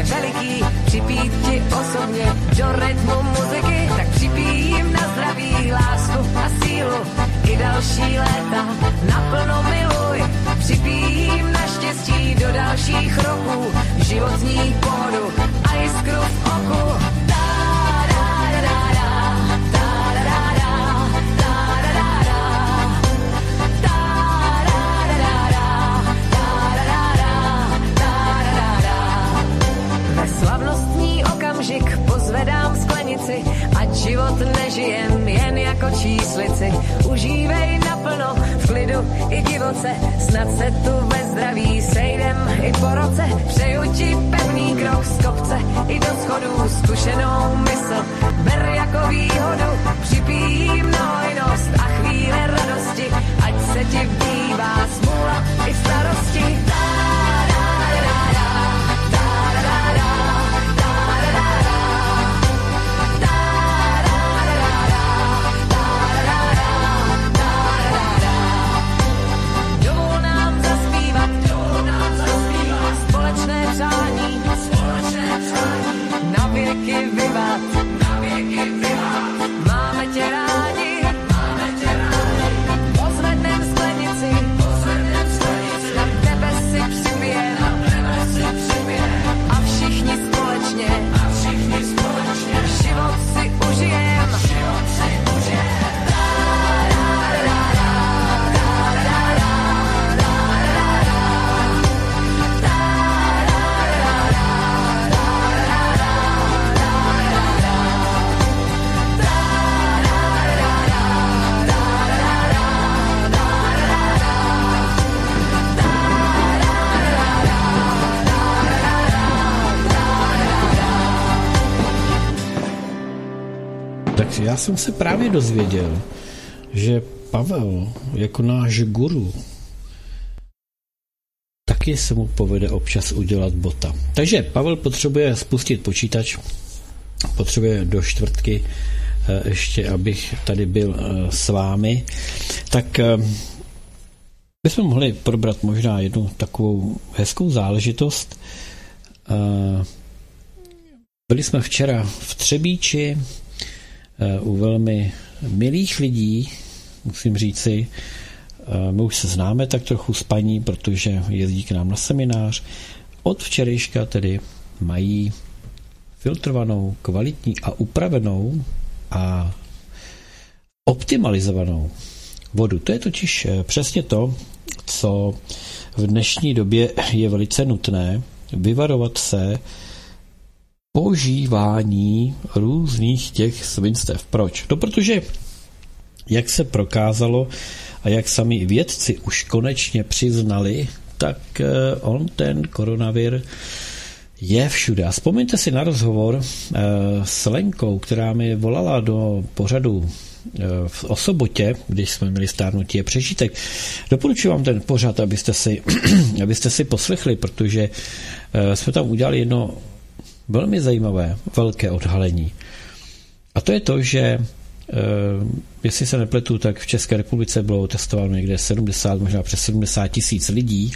veliký, připít ti osobně do rytmu muziky, tak připijím na zdraví, lásku a sílu, i další léta naplno miluj. Připijím na štěstí do dalších roků, životní pohodu a jiskru v oku. Slavnostní okamžik pozvedám sklenici, ať život nežijem jen jako číslici. Užívej naplno, v klidu i divoce, snad se tu ve zdraví sejdem i po roce. Přeju ti pevný krok z kopce i do schodů, zkušenou mysl ber jako výhodu. Připijím na hojnost a chvíle radosti, ať se ti bývá smůla i starosti. Na věky vyvat, máme tě rádi, pozvednem sklenici, na tebe si připijem, a všichni společně, život si užijem. Tak já jsem se právě dozvěděl, že Pavel jako náš guru taky se mu povede občas udělat bota. Takže Pavel potřebuje spustit počítač, potřebuje do čtvrtky ještě, abych tady byl s vámi. Tak bychom mohli probrat možná jednu takovou hezkou záležitost. Byli jsme včera v Třebíči u velmi milých lidí, musím říci. My už se známe tak trochu s paní, protože jezdí k nám na seminář. Od včerejška tedy mají filtrovanou, kvalitní a upravenou a optimalizovanou vodu. To je totiž přesně to, co v dnešní době je velice nutné, vyvarovat se požívání různých těch svinstev. Proč? No, protože jak se prokázalo a jak sami vědci už konečně přiznali, tak on ten koronavir je všude. A vzpomeňte si na rozhovor s Lenkou, která mi volala do pořadu o sobotě, když jsme měli stárnutí a přežitek. Doporučuji vám ten pořad, abyste si poslechli, protože jsme tam udělali jedno velmi zajímavé, velké odhalení. A to je to, že jestli se nepletu, tak v České republice bylo testováno někde 70, možná přes 70 tisíc lidí.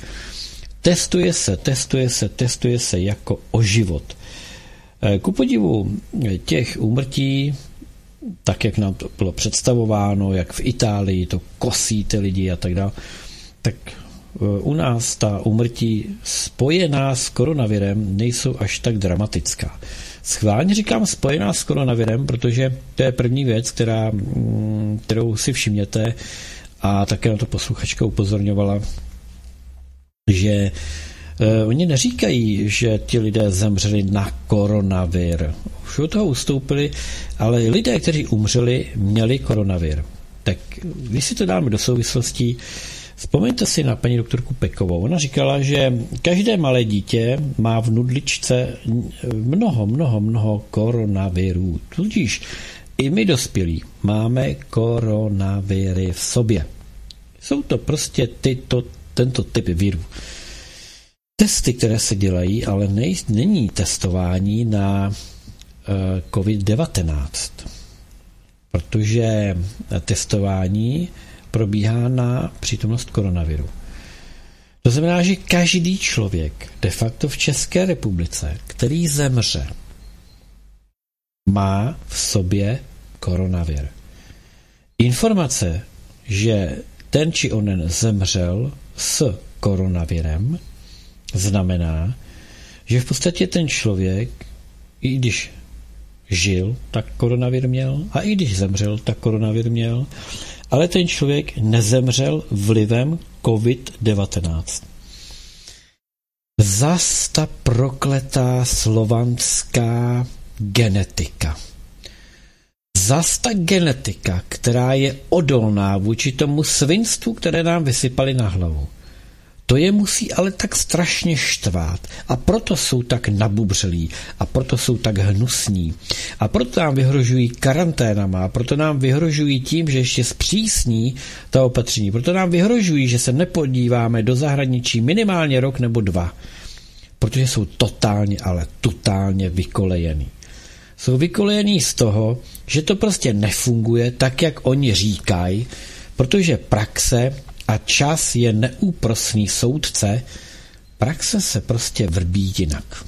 Testuje se jako o život. Ku podivu těch úmrtí, tak jak nám to bylo představováno, jak v Itálii to kosí ty lidi a tak dále, tak u nás ta úmrtí spojená s koronavirem nejsou až tak dramatická. Schválně říkám spojená s koronavirem, protože to je první věc, kterou si všimněte, a také na to posluchačka upozorňovala, že oni neříkají, že ti lidé zemřeli na koronavir. Už od toho ustoupili, ale lidé, kteří umřeli, měli koronavir. Tak když si to dáme do souvislostí, vzpomeňte si na paní doktorku Pekovou. Ona říkala, že každé malé dítě má v nudličce mnoho koronavirů. Tudíž i my dospělí máme koronaviry v sobě. Jsou to prostě tento typ virů. Testy, které se dělají, ale není testování na COVID-19, protože testování probíhá na přítomnost koronaviru. To znamená, že každý člověk de facto v České republice, který zemře, má v sobě koronavir. Informace, že ten či onen zemřel s koronavirem, znamená, že v podstatě ten člověk, i když žil, tak koronavir měl, a i když zemřel, tak koronavir měl, ale ten člověk nezemřel vlivem COVID-19. Zas ta prokletá slovanská genetika. Zas ta genetika, která je odolná vůči tomu svinstvu, které nám vysypali na hlavu. To je musí ale tak strašně štvát a proto jsou tak nabubřelí a proto jsou tak hnusní a proto nám vyhrožují karanténama a proto nám vyhrožují tím, že ještě zpřísní ta opatření. Proto nám vyhrožují, že se nepodíváme do zahraničí minimálně rok nebo 2, protože jsou totálně, ale totálně vykolejení. Jsou vykolejení z toho, že to prostě nefunguje tak, jak oni říkají, protože praxe a čas je neúprosný soudce, praxe se prostě vrbí jinak.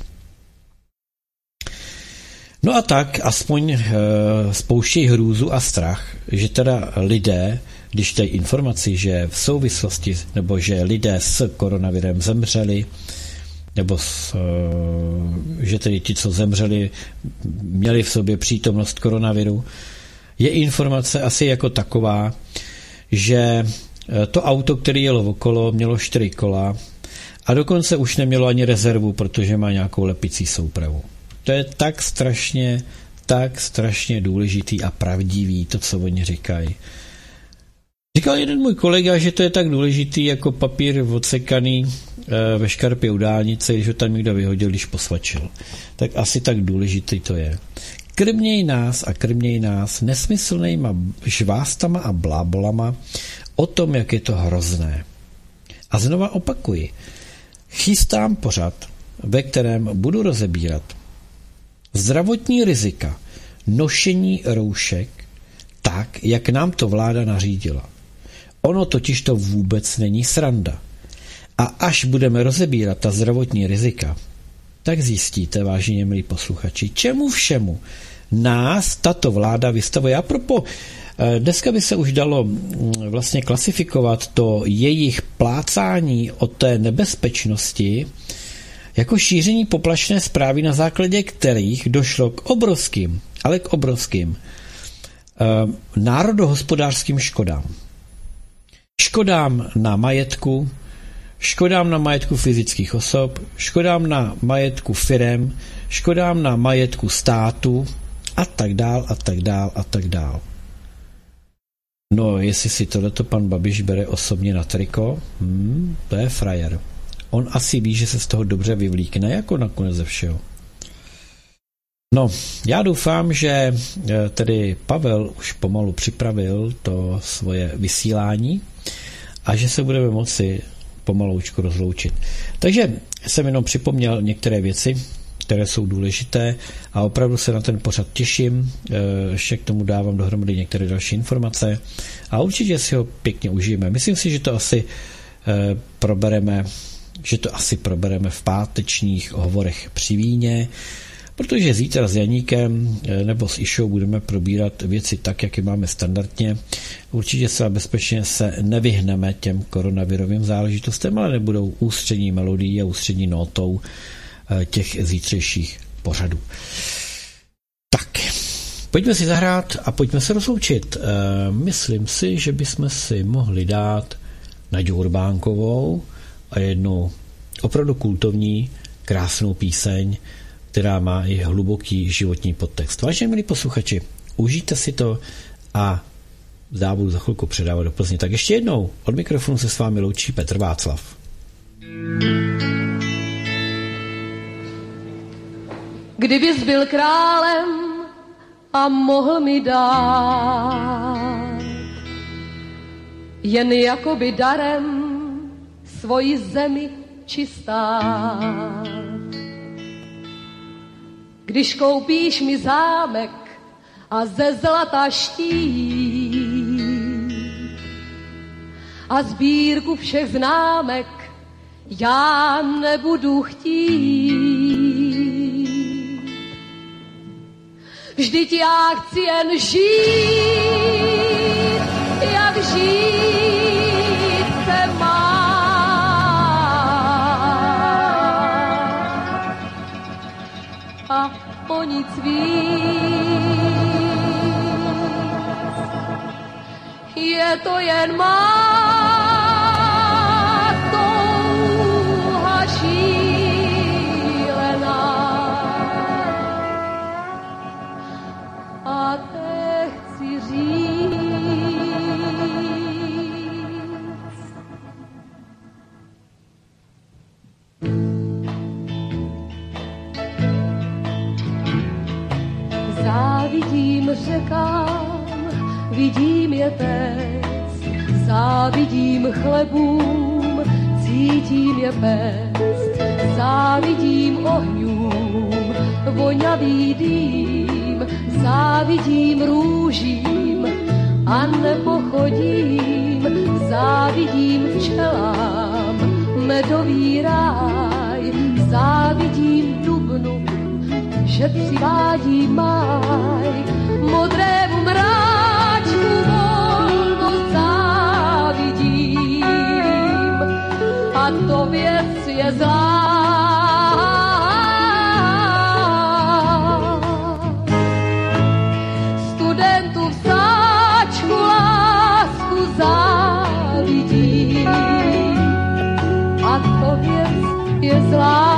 No a tak aspoň spouštějí hrůzu a strach, že teda lidé, když dají informaci, že v souvislosti, nebo že lidé s koronavirem zemřeli, nebo že tedy ti, co zemřeli, měli v sobě přítomnost koronaviru, je informace asi jako taková, že to auto, které jelo okolo, mělo 4 kola a dokonce už nemělo ani rezervu, protože má nějakou lepicí soupravu. To je tak strašně důležitý a pravdivý, to, co oni říkají. Říkal jeden můj kolega, že to je tak důležitý jako papír odsekaný ve škarpě u dálnice, když ho tam někdo vyhodil, když posvačil. Tak asi tak důležitý to je. Krměj nás nesmyslnýma žvástama a blábolama o tom, jak je to hrozné. A znova opakuji, chystám pořad, ve kterém budu rozebírat zdravotní rizika nošení roušek tak, jak nám to vláda nařídila. Ono totiž to vůbec není sranda. A až budeme rozebírat ta zdravotní rizika, tak zjistíte, vážení milí posluchači, čemu všemu nás tato vláda vystavuje. Apropo, dneska by se už dalo vlastně klasifikovat to jejich plácání o té nebezpečnosti jako šíření poplašné zprávy, na základě kterých došlo k obrovským národohospodářským škodám. Škodám na majetku, škodám na majetku fyzických osob, škodám na majetku firem, škodám na majetku státu a tak dál. No, jestli si tohleto pan Babiš bere osobně na triko, to je frajer. On asi ví, že se z toho dobře vyvlíkne, jako nakonec ze všeho. No, já doufám, že tedy Pavel už pomalu připravil to svoje vysílání a že se budeme moci pomaloučku rozloučit. Takže jsem jenom připomněl některé věci, které jsou důležité a opravdu se na ten pořad těším. Ještě k tomu dávám dohromady některé další informace a určitě si ho pěkně užijeme. Myslím si, že to asi probereme v pátečních hovorech při víně, protože zítra s Janíkem nebo s Išou budeme probírat věci tak, jak je máme standardně. Určitě se bezpečně se nevyhneme těm koronavirovým záležitostem, ale nebudou ústřední melodií a ústřední nótou těch zítřejších pořadů. Tak, pojďme si zahrát a pojďme se rozloučit. Myslím si, že bychom si mohli dát Naďu Urbánkovou a jednu opravdu kultovní, krásnou píseň, která má i hluboký životní podtext. Vážení milí posluchači, užijte si to a budu za chvilku předávat do Plzně. Tak ještě jednou od mikrofonu se s vámi loučí Petr Václav. Kdybys byl králem a mohl mi dát jen jakoby darem svoji zemi čistá. Když koupíš mi zámek a ze zlata štít a sbírku všech známek já nebudu chtít. Vždyť já chci jen žít, jak žít se má. A o nic víc, je to jen má touha šílená. A te chci říct, závidím řekám, vidím je teď, závidím chlebům, cítím je pest, závidím ohňům, voňavý dým, závidím růžím a nepochodím, závidím včelám, medový ráj, závidím dubnu, že přivádí máj, modrému mráčku volnost závidím. A to věc je zlá. Studentu v sáčku lásku závidím. A to věc je zlá.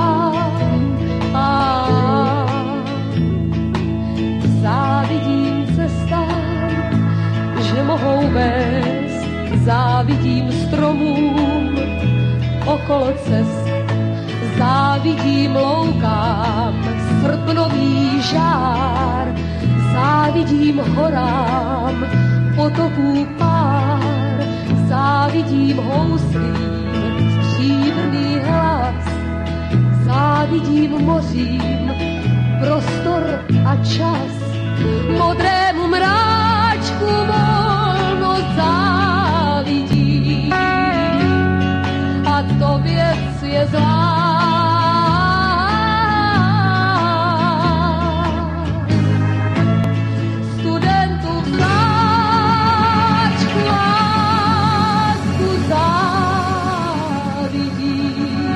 Závidím cestám, že mohou vést, závidím stromům okolo cest, závidím loukám srpnový žár, závidím horám potoků pár, závidím houslím stříbrný hlas, závidím mořím prostor a čas, modrému mráčku volnost závidím. A to věc je zlá. Studentu v sáčku lásku závidím.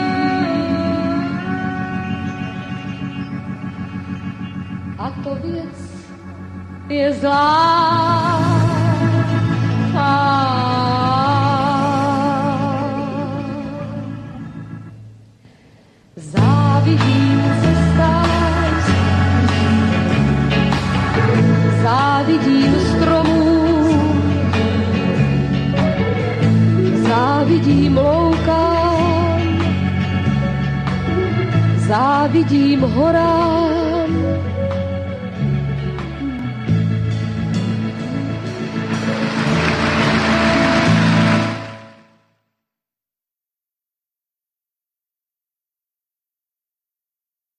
A to věc je zlá. Závidím cestám, závidím stromům, závidím loukám, závidím horám,